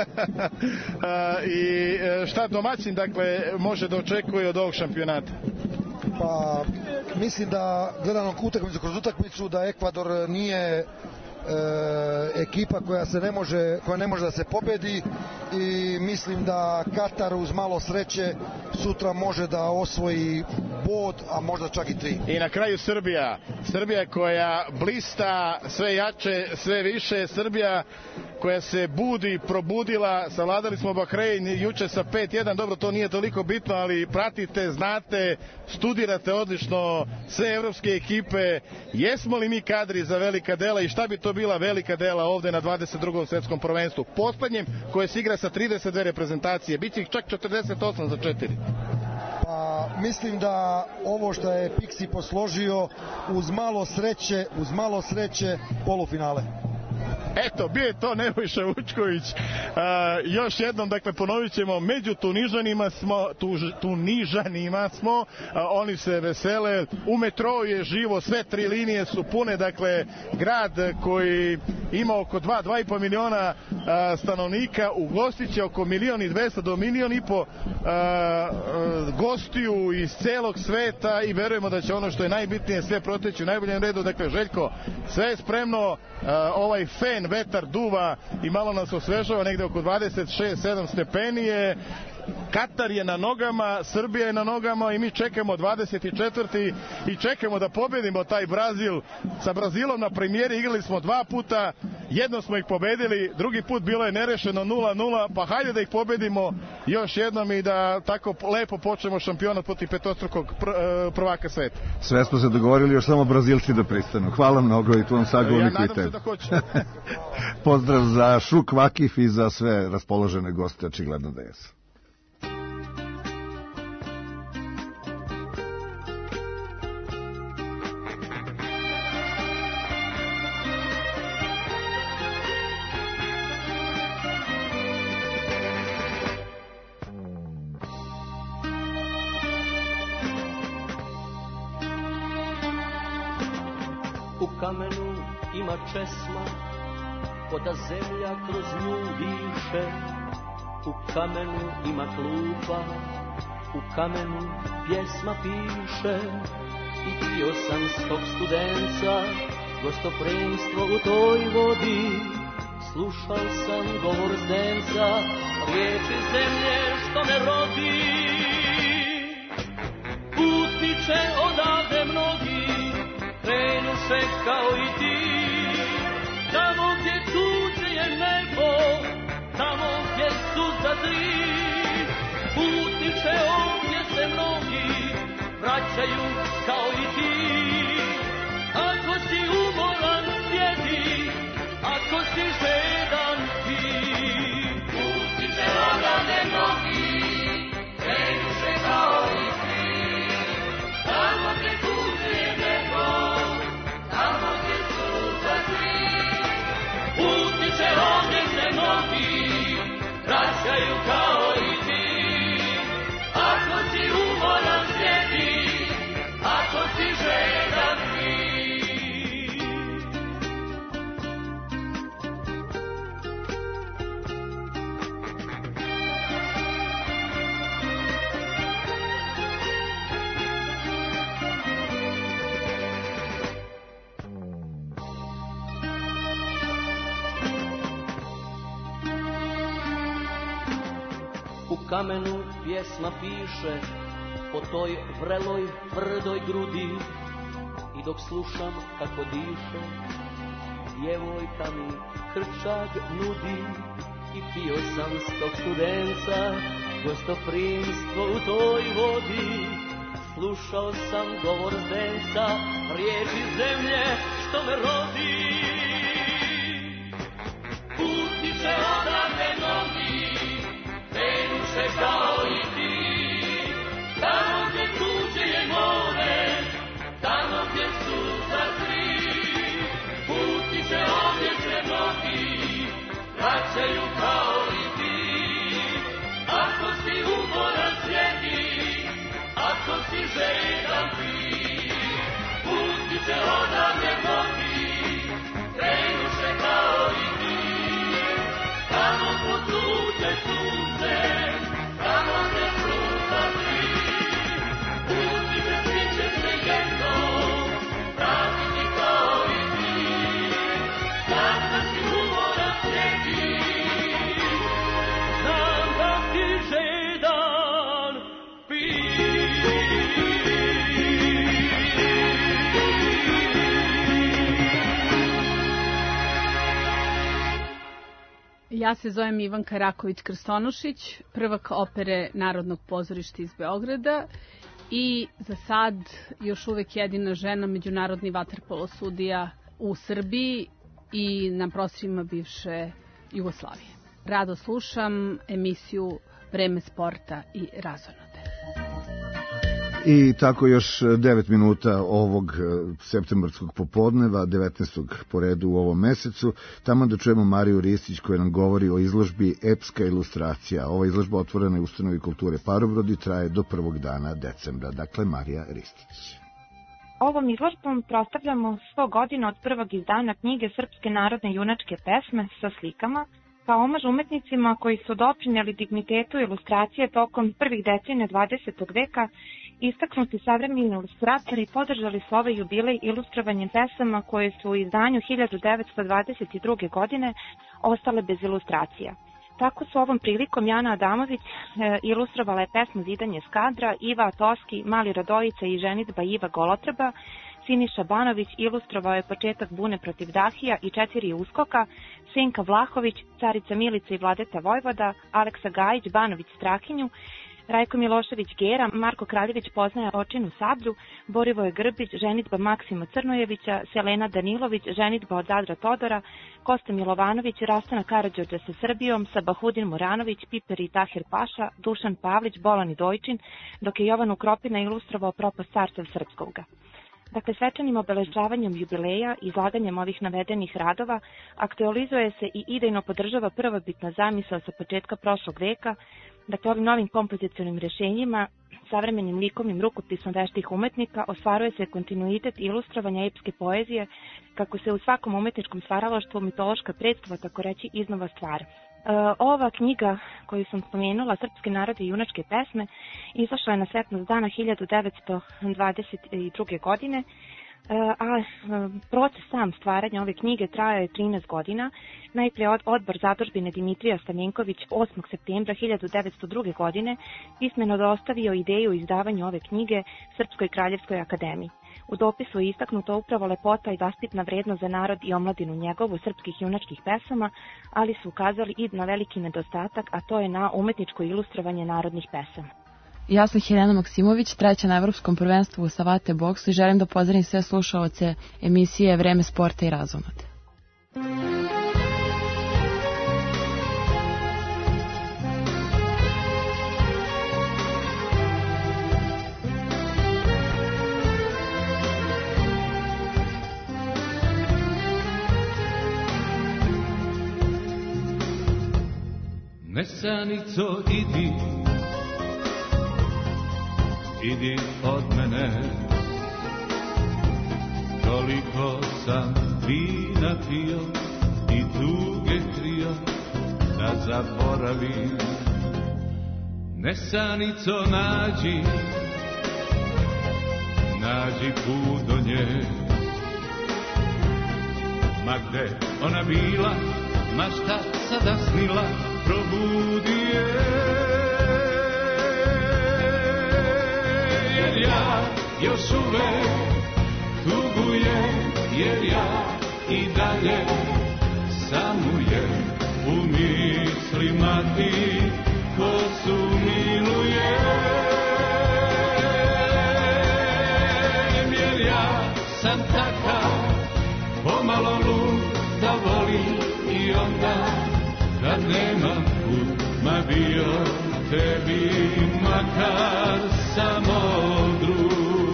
i šta domaćin dakle može da očekuje od ovog šampionata? Pa mislim da gledano utakmicu kroz utakmicu da Ekvador nije e, ekipa koja se ne može koja ne može da se pobedi i mislim da Katar uz malo sreće sutra može da osvoji bod, a možda čak i tri. I na kraju Srbija. Srbija koja blista sve jače, sve više. Srbija koja se budi, probudila. Savladali smo Bahrein juče sa pet jedan. Dobro, to nije toliko bitno, ali pratite, znate, studirate odlično sve evropske ekipe. Jesmo li mi kadri za velika dela i šta bi to bila velika dela ovde na dvadeset drugom svetskom prvenstvu? Poslednjem koje se igra sa trideset dve reprezentacije. Biće ih čak četrdeset osam za četiri. Pa mislim da ovo što je Pixi posložio uz malo sreće, uz malo sreće polufinale. Eto, bio je to Nebojša Vučković. A, još jednom, dakle, ponovit ćemo, među Tunižanima smo, tuž, Tunižanima smo, a, oni se vesele, u metrou je živo, sve tri linije su pune, dakle, grad koji ima oko dva, dva i po miliona a, stanovnika, ugostit će oko milion i dvesta do milion i po a, a, gostiju iz celog sveta i verujemo da će ono što je najbitnije sve proteći u najboljem redu. Dakle, Željko, sve je spremno, a, ovaj fen vetar duva i malo nas osvežava, negde oko dvadeset šest sedam stepenije. Katar je na nogama, Srbija je na nogama i mi čekamo dvadeset četvrti i čekamo da pobedimo taj Brazil. Sa Brazilom na premijeri igrali smo dva puta, jedno smo ih pobedili, drugi put bilo je nerešeno nula nula, pa hajde da ih pobedimo još jednom i da tako lepo počnemo šampionat protiv petostrukog pr prvaka sveta. Sve smo se dogovorili, još samo Brazilci da pristanu. Hvala mnogo i tu vam sagovorniku i tebi. Ja nadam se da hoće. Pozdrav za Šuk Vakif i za sve raspoložene goste, očigledno da jesu. U kamenu ima česma, ko da zemlja kroz nju diše. U kamenu ima klupa, u kamenu pjesma piše. I bio sam s tog studenca, gostoprimstvo u toj vodi. Slušao sam govor zdenca, riječi zemlje što me rodi. Putniče odavde mnogi, krenuše kao i ti, tamo gdje tuđe je nebo, tamo gdje su za tri. Putniče ovdje se mnogi vraćaju kao i ti. Ako si umoran sjedi, ako si žedan ti. Putniče odavde mnogi, krenuše kao i ti, tamo gdje tuđe je nebo, tamo gdje su za tri. Putniče ovdje se mnogi vraćaju kao i ti. Ako si umoran sjedi, ako si žedan ti. U kamenu pjesma piše o toj vreloj, tvrdoj grudi. I dok slušam kako diše, djevojka mi krčak nudi. I pio sam s tog studenca, gostoprimstvo u toj vodi. Slušao sam govor zdenca, riječi zemlje što me rodi. Putniče odavde mnogi, krenuše kao i ti, tamo gdje tuđe je more, tamo gdje su za tri. Putniče ovdje se mnogi vraćaju kao i ti. Ako si umoran sjedi, ako si žedan ti. Putniče odavde mnogi, krenuše kao i ti, tamo pod tuđe sunce, tamo gdje su za tri. Putniče svi će se jednom vratiti kao i ti. Znam da si umoran sjedi, znam da si žedan pi. Ja se zovem Ivanka Raković-Krstonušić, prvak opere Narodnog pozorišta iz Beograda i za sad još uvek jedina žena međunarodni vaterpolo sudija u Srbiji i na prostorima bivše Jugoslavije. Rado slušam emisiju Vreme sporta i razonode. I tako još devet minuta ovog septembarskog popodneva, devetnaestog po redu u ovom mesecu, tamo da čujemo Mariju Ristić koja nam govori o izložbi Epska ilustracija. Ova izložba otvorena je u Ustanovi kulture Parobrod i traje do prvog dana decembra. Dakle, Marija Ristić. Ovom izložbom proslavljamo sto godina od prvog izdanja knjige Srpske narodne junačke pesme sa slikama, kao omaž umetnicima koji su doprinijeli dignitetu ilustracije tokom prvih decenija dvadesetog veka. Istaknuti savremeni ilustratori podržali su ovaj jubilej ilustrovanjem pesama koje su u izdanju hiljadu devetsto dvadeset druge. godine ostale bez ilustracija. Tako su ovom prilikom Jana Adamović e, ilustrovala je pesmu Zidanje skadra, Iva Toski, Mali Radojica i ženidba Iva Golotreba, Siniša Banović ilustrovao je početak bune protiv Dahija i četiri uskoka, Senka Vlahović, Carica Milica i Vladeta Vojvoda, Aleksa Gajić, Banović Strahinju, Rajko Milošević Gera, Marko Kraljević Poznaje očinu sablju, Borivoje Grbić, ženidba Maksima Crnojevića, Selena Danilović, ženidba od Zadra Todora, Kosta Milovanović, Rastana Karadžođa sa Srbijom, Sabahudin Moranović, Piper i Tahir Paša, Dušan Pavlić, Bolan i Dojčin, dok je Jovan Ukropina ilustrovao propast carstva srpskoga. Dakle, svečanim obeležavanjem jubileja i izlaganjem ovih navedenih radova aktualizuje se i idejno podržava prvobitna zamisao sa početka prošlog veka. Dakle, ovim novim kompozicionim rješenjima, savremenim likovnim rukopisom veštih umetnika, ostvaruje se kontinuitet ilustrovanja epske poezije, kako se u svakom umetničkom stvaralaštvu mitološka predstava, tako reći, iznova stvara. E, ova knjiga koju sam spomenula, Srpske narode i junačke pesme, izašla je na svetlost dana hiljadu devetsto dvadeset druge. godine, a proces sam stvaranja ove knjige trajao je trinaest godina. Najprije odbor zadužbine Dimitrija Stamjenković osmog septembra hiljadu devetsto druge. godine pismeno dostavio ideju o izdavanju ove knjige Srpskoj kraljevskoj akademiji. U dopisu je istaknuto upravo lepota i vaspitna vrednost za narod i omladinu njegovu srpskih junačkih pesama, ali su ukazali i na veliki nedostatak, a to je na umetničko ilustrovanje narodnih pesama. Ja sam Helena Maksimović, treća na Evropskom prvenstvu u savate boksu i želim da pozdravim sve slušaoce emisije Vreme sporta i razonode. Nesanico, idi, idi od mene, toliko sam vina pio i tuge krio da zaboravim. Nesanico, nađi, nađi put do nje, ma gde ona bila, ma šta sada snila, probudi je. Jer ja još uvek tugujem, jer ja i dalje samujem u mislima ti ko su milujem. Jer ja sam takav, pomalo lud da volim i onda kad nemam put, ma bio tebi makar samo drug.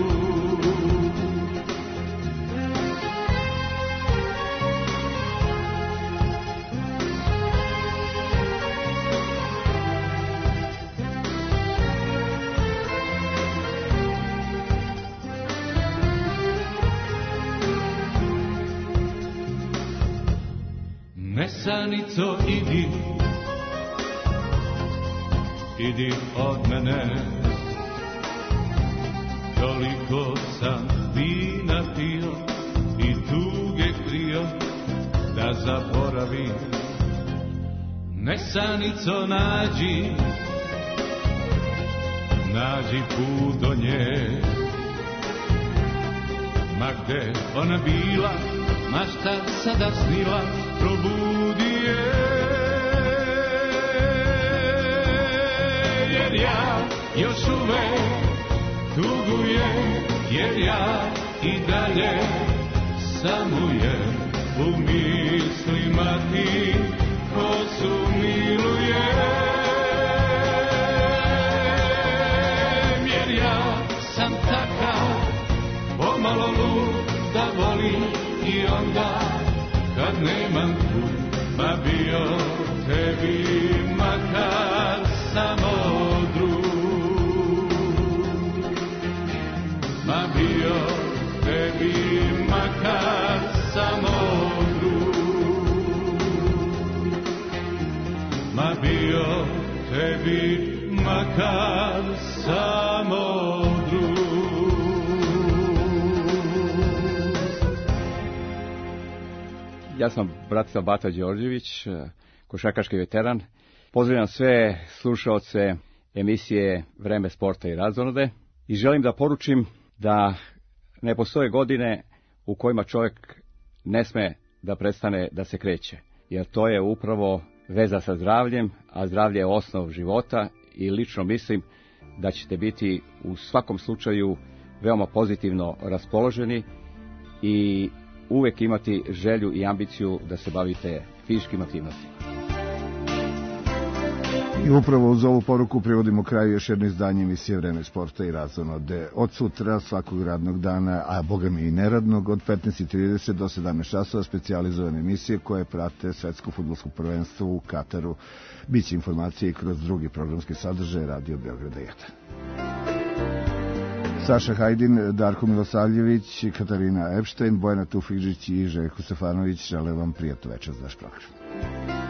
Nesanico, idi, idi od mene, toliko sam vina pio i tuge krio da zaboravim. Nesanico, nađi, nađi put do nje, ma gde ona bila, ma šta sada snila, probudi je. Jer ja još uvek tugujem, jer ja i dalje samujem u mislima ti ko su milujem. Jer ja sam takav, pomalo lud da volim i onda kad nemam put, ma bio tebi makar samo drug. Ma bio tebi makar samo drug. Ma bio tebi makar samo drug. Ja sam Bratislav Bata Đorđević, košarkaški veteran Pozdravljam sve slušaoce emisije Vreme sporta i razonode i želim da poručim da ne postoje godine u kojima čovjek ne sme da prestane da se kreće, jer to je upravo veza sa zdravljem, a zdravlje je osnov života i lično mislim da ćete biti u svakom slučaju veoma pozitivno raspoloženi i uvek imati želju i ambiciju da se bavite fizičkim aktivnostima. I upravo uz ovu poruku privodimo kraju još jedno izdanje emisije Vreme sporta i razonode. Od sutra svakog radnog dana, a boga mi i neradnog, od petnaest i trideset do sedamnaest časova specijalizovane emisije koje prate svetsko fudbalsko prvenstvo u Kataru. Biće informacije i kroz drugi programski sadržaj Radio Beograda jedan. Saša Hajdin, Darko Milosavljević, Katarina Epštajn, Bojana Tufigžić i Željko Stefanović žele vam prijatno večer za naš program.